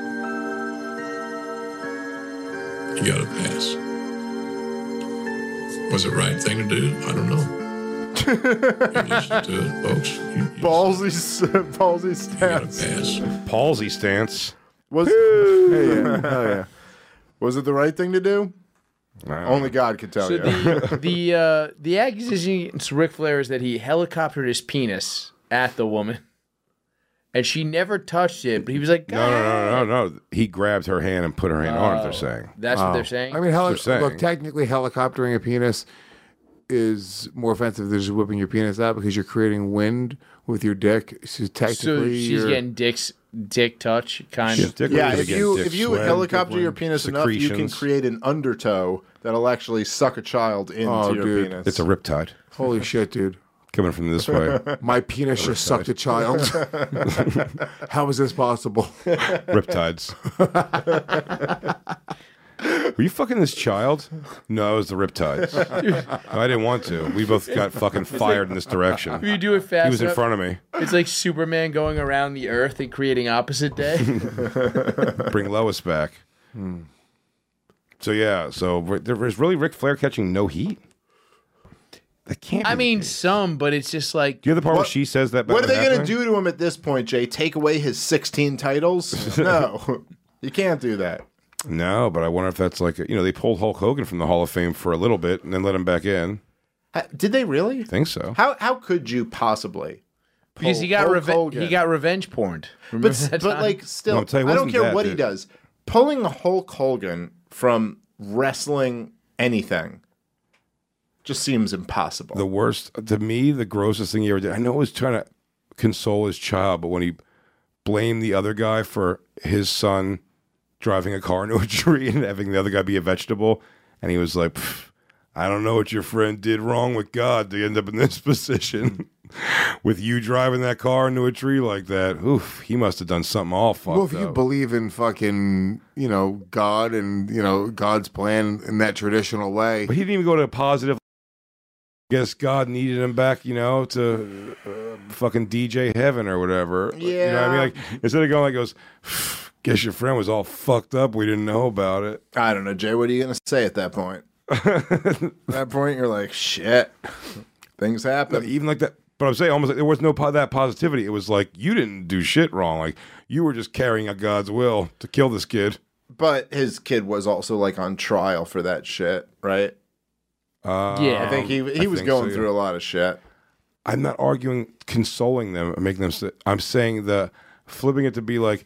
S17: that he got a pass. Was it the right thing to do? I don't know. You listen to it, folks. You,
S8: Ballsy, ballsy stance.
S7: Palsy stance.
S8: Was
S9: Hey, yeah. Hell yeah.
S8: Was it the right thing to do? Only God could tell
S10: So
S8: you.
S10: the the uh, the accusation against Ric Flair is that he helicoptered his penis at the woman, and she never touched it. But he was like,
S7: No, no, no, no, no. He grabbed her hand and put her hand on it, they're saying.
S10: That's what they're saying?
S9: I mean, heli-
S7: That's what they're
S9: look,
S7: saying.
S9: technically, helicoptering a penis is more offensive than just whipping your penis out because you're creating wind with your dick. So technically,
S10: So she's
S9: you're-
S10: getting dick's dick touch, kind of.
S8: Yeah, if you if you helicopter your penis enough, you can
S7: secretions.
S8: create an undertow that'll actually suck a child into
S9: Oh,
S8: your
S9: dude.
S8: penis.
S7: It's a riptide.
S9: Holy shit, dude.
S7: Coming from this way.
S9: My penis just sucked a child. How is this possible?
S7: Riptides. Were you fucking this child? No, it was the Riptides. No, I didn't want to. We both got fucking fired in this direction.
S10: If you do it fast
S7: He was in
S10: enough,
S7: front of me.
S10: It's like Superman going around the Earth and creating opposite day.
S7: Bring Lois back. So yeah, so there was really Ric Flair catching no heat. That can't.
S10: I mean, some, but it's just like.
S7: Do you have the part where
S8: What-
S7: she says that?
S8: What are
S7: about
S8: they going to
S7: happening?
S8: do to him at this point, Jay? Take away his sixteen titles? No, you can't do that.
S7: No, but I wonder if that's like you know they pulled Hulk Hogan from the Hall of Fame for a little bit and then let him back in.
S8: Ha- Did they really?
S7: I think so.
S8: How how could you possibly?
S10: Because he got
S8: Hulk
S10: reve-
S8: Hogan?
S10: he got revenge porned. Remember
S8: But
S10: that
S8: but
S10: time?
S8: like still,
S7: No, I'm telling you, it
S8: I don't
S7: wasn't
S8: care
S7: that,
S8: what he
S7: dude.
S8: does. Pulling Hulk Hogan from wrestling anything just seems impossible.
S7: The worst to me, the grossest thing he ever did. I know he was trying to console his child, but when he blamed the other guy for his son driving a car into a tree and having the other guy be a vegetable, and he was like, "Pff, I don't know what your friend did wrong with God to end up in this position. With you driving that car into a tree like that, oof, he must have done something all fucked
S9: Well, if you
S7: up."
S9: believe in fucking, you know, God and, you know, God's plan in that traditional way.
S7: But he didn't even go to a positive. I guess God needed him back, you know, to uh, fucking D J heaven or whatever. You know what I mean? Like, instead of going like, goes, guess your friend was all fucked up. We didn't know about it.
S8: I don't know, Jay. What are you going to say at that point? At that point, you're like, shit. Things happen.
S7: Even like that. But I'm saying almost like there was no po- that positivity. It was like, you didn't do shit wrong. Like, you were just carrying out God's will to kill this kid.
S8: But his kid was also like on trial for that shit, right?
S7: Uh,
S8: I think he he
S7: I
S8: was
S7: think
S8: going
S7: so, yeah.
S8: through a lot of shit.
S7: I'm not arguing consoling them and making them. St- I'm saying the flipping it to be like,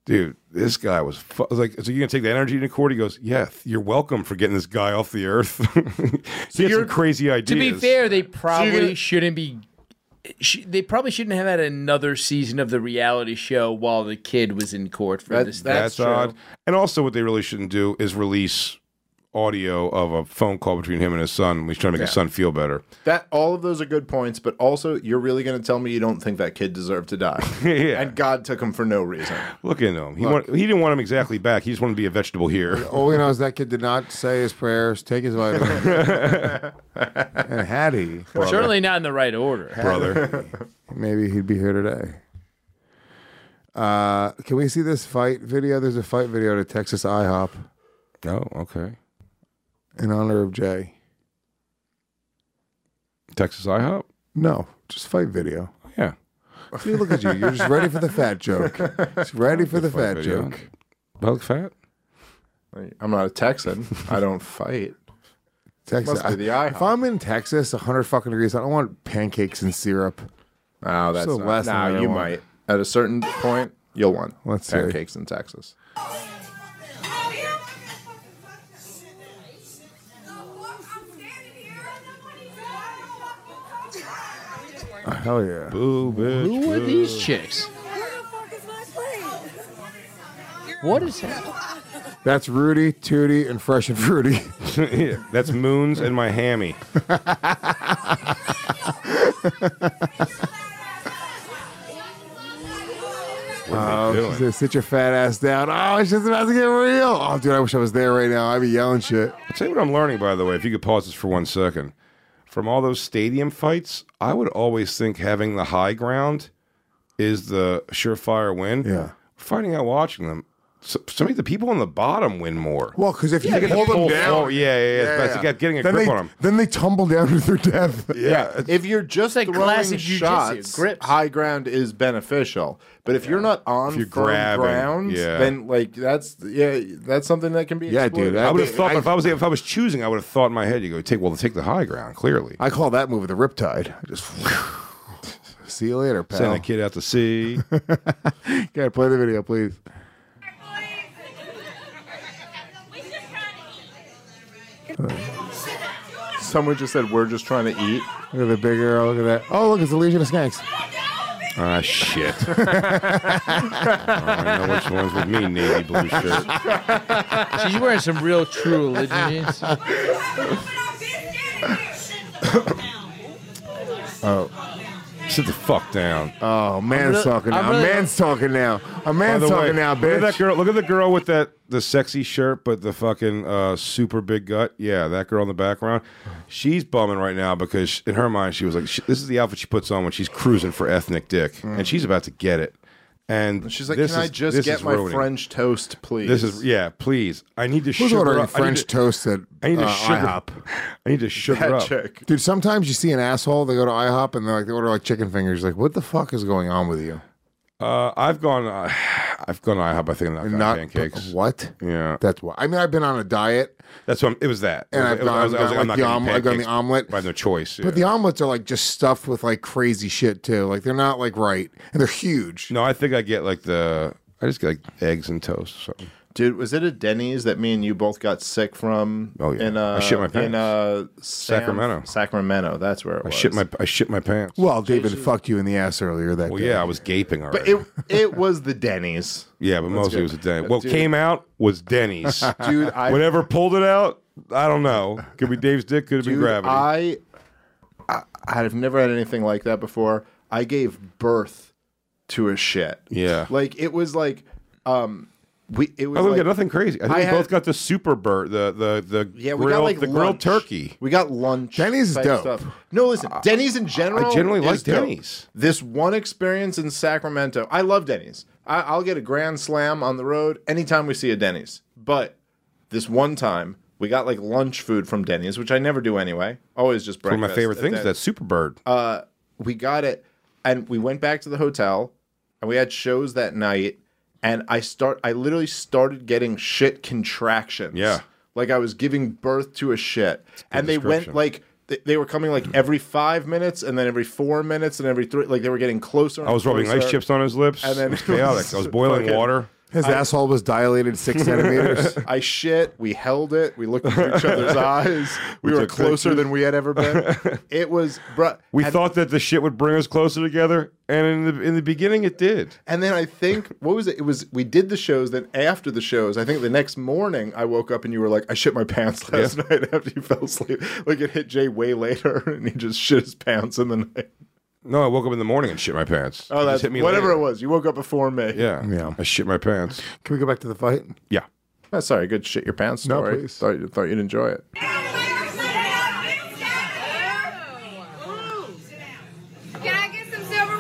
S7: Dude, this guy was fu- like, so you're gonna take the energy into court? He goes, yeah, you're welcome for getting this guy off the earth. He had some crazy ideas.
S10: To be fair, they probably
S7: gonna-
S10: shouldn't be. Sh- they probably shouldn't have had another season of the reality show while the kid was in court for
S7: That-
S10: this.
S7: that's odd. And also, what they really shouldn't do is release audio of a phone call between him and his son. He's trying to make his
S8: Yeah.
S7: son feel better.
S8: That all of those are good points, but also you're really going to tell me you don't think that kid deserved to die?
S7: Yeah.
S8: And God took him for no reason.
S7: Look into him. He
S9: Look.
S7: want, he didn't want him exactly back. He just wanted to be a vegetable here.
S9: All we know is that kid did not say his prayers, take his vitamins. And had he,
S10: Certainly not in the right order,
S7: brother.
S9: maybe he'd be here today. Uh, can we see this fight video? There's a fight video to Texas IHOP.
S7: Oh, okay.
S9: In honor of Jay.
S7: Texas IHOP?
S9: No, just fight video.
S7: Yeah.
S9: See, look at you. You're just ready for the fat joke. Just ready for the fat
S7: video.
S9: joke.
S7: Bug fat?
S8: I'm not a Texan. I don't fight.
S9: Texas.
S8: Must be the
S9: I-
S8: IHOP.
S9: if I'm in Texas, one hundred fucking degrees, I don't want pancakes and syrup.
S8: Oh, that's
S9: So
S8: not,
S9: less than
S8: nah,
S9: what I
S8: you
S9: want.
S8: might. At a certain point, you'll want
S9: Let's see.
S8: pancakes in Texas.
S9: Oh, hell yeah.
S7: Boo, bitch.
S10: Who are
S7: boo.
S10: these chicks? What is that?
S9: That's Rudy, Tootie, and Fresh and Fruity.
S7: Yeah, that's Moons and my hammy.
S9: Oh,
S7: doing?
S9: she said, sit your fat ass down. Oh, it's just about to get real. Oh, dude, I wish I was there right now. I'd be yelling shit.
S7: I'll tell you what I'm learning, by the way, if you could pause this for one second. From all those stadium fights, I would always think having the high ground is the surefire win.
S9: Yeah.
S7: Finding out watching them, so, some of the people on the bottom win more.
S9: Well, because if you
S7: They get
S9: hold
S7: the
S9: them
S7: full
S9: down,
S7: floor. Yeah, yeah, yeah. It's about getting a
S9: then
S7: grip
S9: they,
S7: on them.
S9: Then they tumble down to their death.
S7: Yeah.
S8: If you're just
S10: like
S8: throwing
S10: classic jujitsu,
S8: shots,
S10: grips.
S8: high ground is beneficial. But if you're not on
S7: you're
S8: firm
S7: grabbing,
S8: ground,
S7: yeah.
S8: then like that's yeah, that's something that can be.
S9: Yeah,
S8: exploited.
S9: dude,
S7: I would have thought
S9: I-
S7: if I was if I was choosing, I would have thought in my head, you go take well, take the high ground. Clearly,
S9: I call that move the riptide. I just see you later, pal.
S7: send a kid out to sea.
S9: Okay, play the video, please.
S8: Someone just said we're just trying to eat.
S9: Look at the big girl. Look at that. Oh, look, it's the Legion of Skanks.
S7: Ah, shit. Oh, I know which one's with me, navy blue shirt.
S10: She's wearing some real true religion jeans.
S9: Oh.
S7: Sit the fuck down.
S9: Oh, man's
S10: really-
S9: talking now.
S10: I'm really-
S9: A man's talking now. A man's
S7: By the
S9: talking
S7: way,
S9: now,
S7: Look at
S9: bitch.
S7: that girl. Look at the girl with that the sexy shirt, but the fucking uh, super big gut. Yeah, that girl in the background. She's bumming right now because in her mind she was like, she, "This is the outfit she puts on when she's cruising for ethnic dick," and she's about to get it. And
S8: She's like,
S7: this
S8: "Can I
S7: is-
S8: just
S7: this
S8: get
S7: is
S8: my
S7: ruining.
S8: French toast, please?"
S7: This is yeah, please. I need to
S9: Who's
S7: sugar
S9: ordering
S7: up. I need
S9: French
S7: to-
S9: toast at
S7: I need to
S9: uh,
S7: sugar.
S9: IHOP?
S7: I need to sugar
S8: that
S7: up.
S8: chick.
S9: Dude, sometimes you see an asshole, they go to IHOP and they're like, they order like chicken fingers. Like, what the fuck is going on with you?
S7: Uh, I've gone. Uh, I've gone to IHOP. I think and not,
S9: Not
S7: pancakes.
S9: What?
S7: Yeah,
S9: That's why. I mean, I've been on a diet,
S7: that's what I'm, it was. That
S9: and
S7: It was-
S9: I've
S7: it was- I was-
S9: gone,
S7: I was
S9: gone
S7: I'm
S9: like
S7: not
S9: the
S7: gonna eat
S9: omelet. I've gone the
S7: pancakes
S9: omelet.
S7: by no choice.
S9: But
S7: yeah.
S9: the omelets are like just stuffed with like crazy shit too. Like they're not like right, and they're huge.
S7: No, I think I get like the. I just get like eggs and toast or something.
S8: Dude, was it a Denny's that me and you both got sick from?
S7: Oh, yeah.
S8: in, uh,
S7: I shit my
S8: in
S7: pants.
S8: uh, Sam-
S7: Sacramento.
S8: Sacramento, that's where it
S7: I
S8: was.
S7: shit my I shit my pants.
S9: Well, David fucked you in the ass earlier that
S7: Well,
S9: day.
S7: yeah, I was gaping already.
S8: But it it was the Denny's.
S7: yeah, but mostly
S8: good.
S7: it was a Denny's. What
S8: Dude.
S7: came out was Denny's.
S8: Dude, I
S7: Whatever pulled it out, I don't know. Could be Dave's dick. Could have been
S8: dude,
S7: gravity.
S8: I, I I've never had anything like that before. I gave birth to a shit.
S7: yeah.
S8: Like it was like um we it was
S7: Oh, we
S8: like,
S7: got nothing crazy. I think
S8: I
S7: we
S8: had-
S7: both got the super bird, the the the
S8: yeah, we
S7: grilled,
S8: got like
S7: the grilled
S8: lunch.
S7: turkey.
S8: We got lunch.
S9: Denny's is
S8: type
S9: dope.
S8: Stuff. No, listen, Denny's in general.
S7: I generally like
S8: is dope.
S7: Denny's.
S8: This one experience in Sacramento, I love Denny's. I, I'll get a grand slam on the road anytime we see a Denny's. But this one time, we got like lunch food from Denny's, which I never do anyway. Always just
S7: One of
S8: breakfast.
S7: my favorite
S8: at
S7: things is
S8: Denny's.
S7: that super bird.
S8: Uh, we got it, and we went back to the hotel, and we had shows that night. And I start, I literally started getting shit contractions.
S7: Yeah.
S8: Like I was giving birth to a shit, and they went
S7: description.
S8: like they, they were coming like every five minutes, and then every four minutes, and every three. Like they were getting closer. And
S7: I was rubbing
S8: closer.
S7: ice chips on his lips.
S8: And then
S7: it was
S8: it was
S7: chaotic. I was boiling
S8: fucking-
S7: water.
S9: His
S8: I-
S9: asshole was dilated six centimeters.
S8: I shit. We held it. We looked into each other's eyes. We,
S7: We
S8: were
S7: took
S8: closer
S7: pictures.
S8: than we had ever been. It was, bruh.
S7: We
S8: and,
S7: thought that the shit would bring us closer together, and in the in the beginning, it did.
S8: and then I think what was it? It was we did the shows. Then after the shows, I think the next morning I woke up and you were like, "I shit my pants last
S7: Yeah.
S8: night after you fell asleep." Like it hit Jay way later, and he just shit his pants in the night.
S7: No, I woke up in the morning and shit my pants.
S8: Oh,
S7: It just
S8: that's
S7: hit me
S8: whatever
S7: later.
S8: it was. You woke up before me.
S7: Yeah,
S9: Yeah.
S7: I shit my pants.
S9: Can we go back to the fight?
S7: Yeah.
S8: Oh, sorry, good shit your pants
S9: No,
S8: story.
S9: please.
S8: Thought, you- thought you'd enjoy it.
S18: Can I get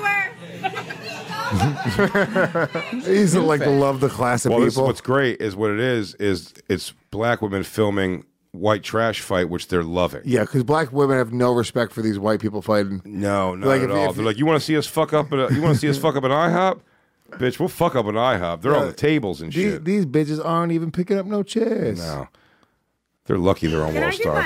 S18: some silverware?
S9: He's like to love the class of
S7: Well, this,
S9: people.
S7: what's great is what it is is it's black women filming white trash fight, which they're loving.
S9: Yeah, because black women have no respect for these white people fighting.
S7: No, not
S9: Like,
S7: at
S9: if-
S7: all.
S9: if-
S7: They're like, you want to see us fuck up? At a, you want to see us fuck up an IHOP? Bitch, we'll fuck up an IHOP. They're on the tables and
S9: These,
S7: shit.
S9: these bitches aren't even picking up no chairs.
S7: No, they're lucky they're on World Star.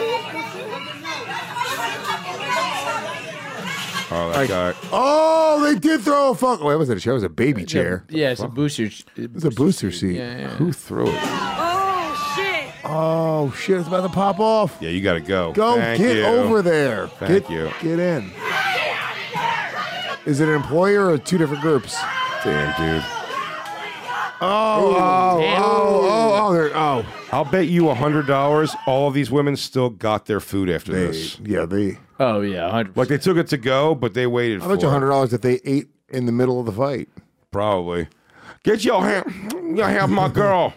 S7: Oh, that
S9: Like,
S7: guy.
S9: oh, they did throw a fuck. Wait, was it a chair? It was a baby chair.
S10: Yeah, it's a booster.
S9: It was a booster seat.
S10: Yeah, yeah.
S7: Who threw it?
S18: Oh, shit.
S9: Oh shit! It's about to pop off.
S7: Yeah, you got to go.
S9: Go
S7: Thank
S9: get
S7: you.
S9: over there.
S7: Thank
S9: get,
S7: you.
S9: Get in. Is it an employer or two different groups?
S7: Damn, dude.
S9: Oh, oh,
S10: Damn.
S9: oh, oh, oh, they're, oh.
S7: I'll bet you a hundred dollars. All of these women still got their food after
S9: They,
S7: this.
S9: yeah, they.
S10: Oh yeah, hundred.
S7: Like they took it to go, but they waited
S9: I
S7: for
S9: bet you
S7: it.
S9: a hundred dollars that they ate in the middle of the fight.
S7: Probably. Get your hand. You have my girl.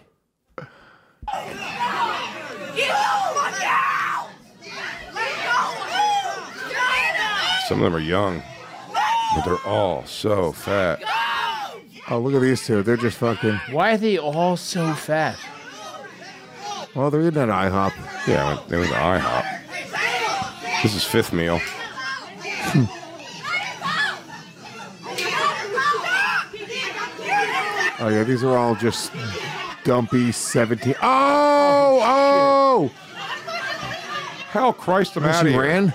S7: Some of them are young, but they're all so fat.
S9: Oh, look at these two. They're just fucking.
S10: Why are they all so fat?
S9: Well, they're eating at IHOP.
S7: Yeah, they went to IHOP. This is fifth meal.
S9: Oh yeah, these are all just dumpy seventeen. Oh, oh!
S7: Hell, Christ, I'm out
S9: She
S7: of here.
S9: ran.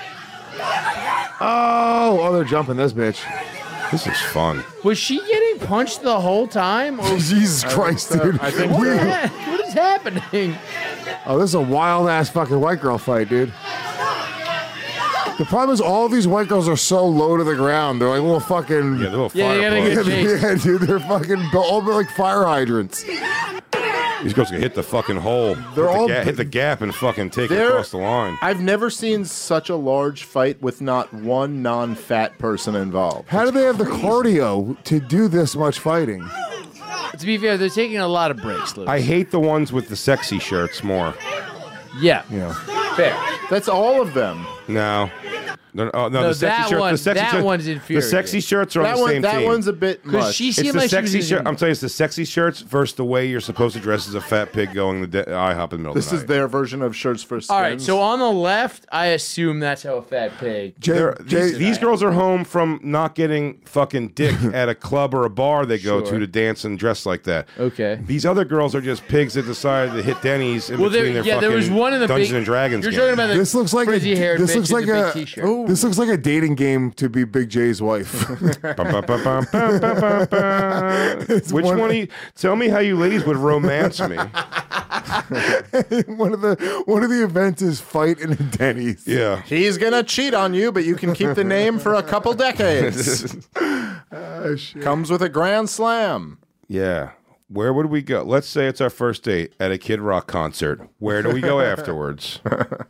S9: Oh, oh, they're jumping this bitch.
S7: This is fun.
S10: Was she getting punched the whole time? Or
S9: Jesus Christ, dude.
S10: I think what,
S9: We-
S10: the heck? What is happening?
S9: Oh, this is a wild ass fucking white girl fight, dude. The problem is all these white girls are so low to the ground. They're like little fucking.
S7: Yeah, they're little
S10: Yeah, they gotta
S7: fire
S10: get
S7: plugs.
S9: Yeah, dude, they're fucking all like fire hydrants.
S7: These girls can hit the fucking hole.
S8: They're
S7: hit,
S8: all
S7: the ga-
S8: big-
S7: hit the gap and fucking take it
S8: They're-
S7: across the line.
S8: I've never seen such a large fight with not one non-fat person involved.
S9: How do they have the cardio to do this much fighting?
S10: To be fair, they're taking a lot of breaks, Luke.
S7: I hate the ones with the sexy shirts more.
S10: Yeah.
S9: Yeah.
S10: Fair.
S8: That's all of them.
S7: No. No, oh, no,
S10: No,
S7: the sexy
S10: that
S7: shirt,
S10: one-
S7: the sexy
S10: that
S7: shirt,
S10: one's
S7: The
S10: infuriating.
S7: sexy shirts are on
S8: That
S7: the
S8: one,
S7: same
S8: that
S7: team.
S8: one's a bit much.
S10: she
S7: It's
S10: seemed
S7: the
S10: like she
S7: sexy
S10: was
S7: shirt.
S10: in-
S7: I'm telling you, it's the sexy shirts versus the way you're supposed to dress as a fat pig going to de- IHOP in the middle
S8: This
S7: of the
S8: is
S7: night.
S8: their version of shirts for skins.
S10: All right, so on the left, I assume that's how a fat pig.
S9: Jay,
S7: They're-
S9: Jay,
S7: these, these girls are home from not getting fucking dick at a club or a bar they go
S10: Sure.
S7: to to dance and dress like that.
S10: Okay.
S7: These other girls are just pigs that decided to hit Denny's in
S10: Well, there,
S7: between their
S10: yeah,
S7: fucking
S10: there was one in the
S7: Dungeons
S10: big,
S7: and Dragons
S10: You're
S7: game.
S10: talking about the
S9: this looks like a,
S10: frizzy-haired
S9: this
S10: bitch
S9: looks
S10: in
S9: like
S10: the
S9: a
S10: big t-shirt.
S9: this looks like a dating game to be Big J's wife.
S7: Bum, bum, bum, bum, bum, bum, bum, bum. Which
S9: one-
S7: one? Of you, tell me how you ladies would romance me.
S9: one of the one of the events is fight in a Denny's.
S7: Yeah.
S8: He's gonna cheat on you, but you can keep the name for a couple decades.
S9: Oh, shit.
S8: Comes with a grand slam.
S7: Yeah. Where would we go? Let's say it's our first date at a Kid Rock concert. Where do we go afterwards?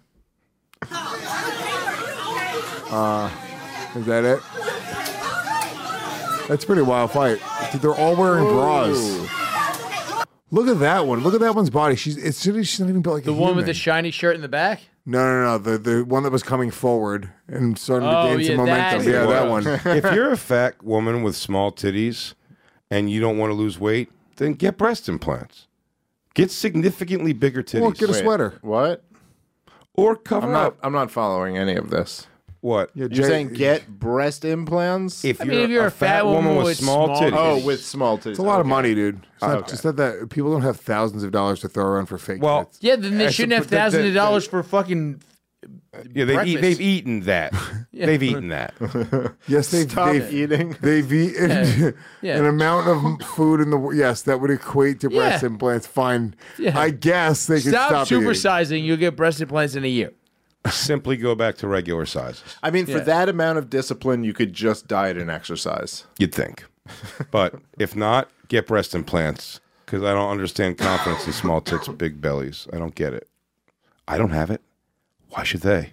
S9: Uh, is that it? That's a pretty wild fight. Dude, they're all wearing bras. Look at that one. Look at that one's body. She's it's she's not even built like
S10: The
S9: a
S10: one with the
S9: human.
S10: shiny shirt in the back?
S9: No, no, no. The the one that was coming forward and starting
S10: Oh,
S9: to gain some
S10: yeah,
S9: momentum.
S10: that-
S9: Yeah, that one.
S7: If you're a fat woman with small titties and you don't want to lose weight, then get breast implants. Get significantly bigger titties.
S9: Or get a
S8: Wait,
S9: sweater.
S8: What?
S7: Or cover
S8: I'm not.
S7: up.
S8: I'm not following any of this.
S7: What?
S9: Yeah,
S8: You're
S9: Jay-
S8: saying get breast implants?
S7: If
S10: I
S7: you're,
S10: mean, if you're
S7: a, fat woman with small, titties.
S8: Oh, with small titties.
S9: It's a lot of
S8: Okay.
S9: money, dude. It's not,
S8: Okay.
S9: it's not that people don't have thousands of dollars to throw around for fake
S7: Well,
S9: tits.
S10: Yeah, then they
S7: That's
S10: shouldn't
S7: a-
S10: have
S7: the- the-
S10: thousands of
S7: the-
S10: dollars for fucking
S7: Yeah, they've, eat,
S10: breakfast.
S7: they've eaten that.
S10: Yeah.
S7: They've eaten that.
S9: Yes, they've,
S8: Stop
S9: they've
S8: eating.
S9: They've eaten
S10: Yeah. Yeah.
S9: an amount of food in the yes that would equate to breast
S10: Yeah.
S9: implants. Fine,
S10: Yeah.
S9: I guess they could
S10: Stop,
S9: stop, eating.
S10: supersizing. You'll get breast implants in a year.
S7: Simply go back to regular sizes.
S8: I mean, for
S10: Yeah.
S8: that amount of discipline, you could just diet and exercise.
S7: You'd think. But if not, get breast implants. Because I don't understand confidence in small tits, big bellies. I don't get it. I don't have it. Why should they?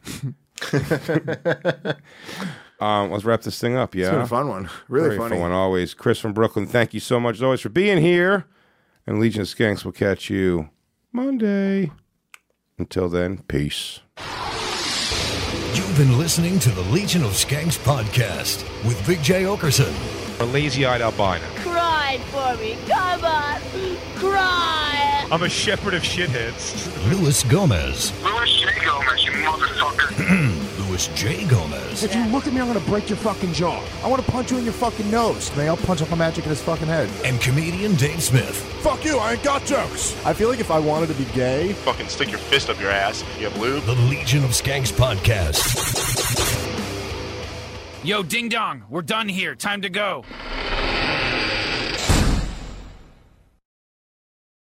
S7: um, let's wrap this thing up, yeah?
S9: It's been a fun one. Really
S7: Very
S9: funny.
S7: fun one, always. Chris from Brooklyn, thank you so much, as always, for being here. And Legion of Skanks will catch you Monday. Until then, peace.
S19: You've been listening to the Legion of Skanks podcast with Big J. Okerson.
S20: A lazy-eyed albino.
S18: Cry for me. Come on. Cry.
S20: I'm a shepherd of shitheads.
S19: Louis Gomez.
S6: Louis J. Gomez, you motherfucker.
S19: Louis J. Gomez.
S3: If you look at me, I'm gonna break your fucking jaw. I want to punch you in your fucking nose. May I'll punch up a magic in his fucking head.
S19: And comedian Dave Smith.
S3: Fuck you, I ain't got jokes.
S8: I feel like if I wanted to be gay,
S6: Fucking stick your fist up your ass. You have lube.
S19: The Legion of Skanks podcast.
S21: Yo, ding dong, we're done here. Time to go.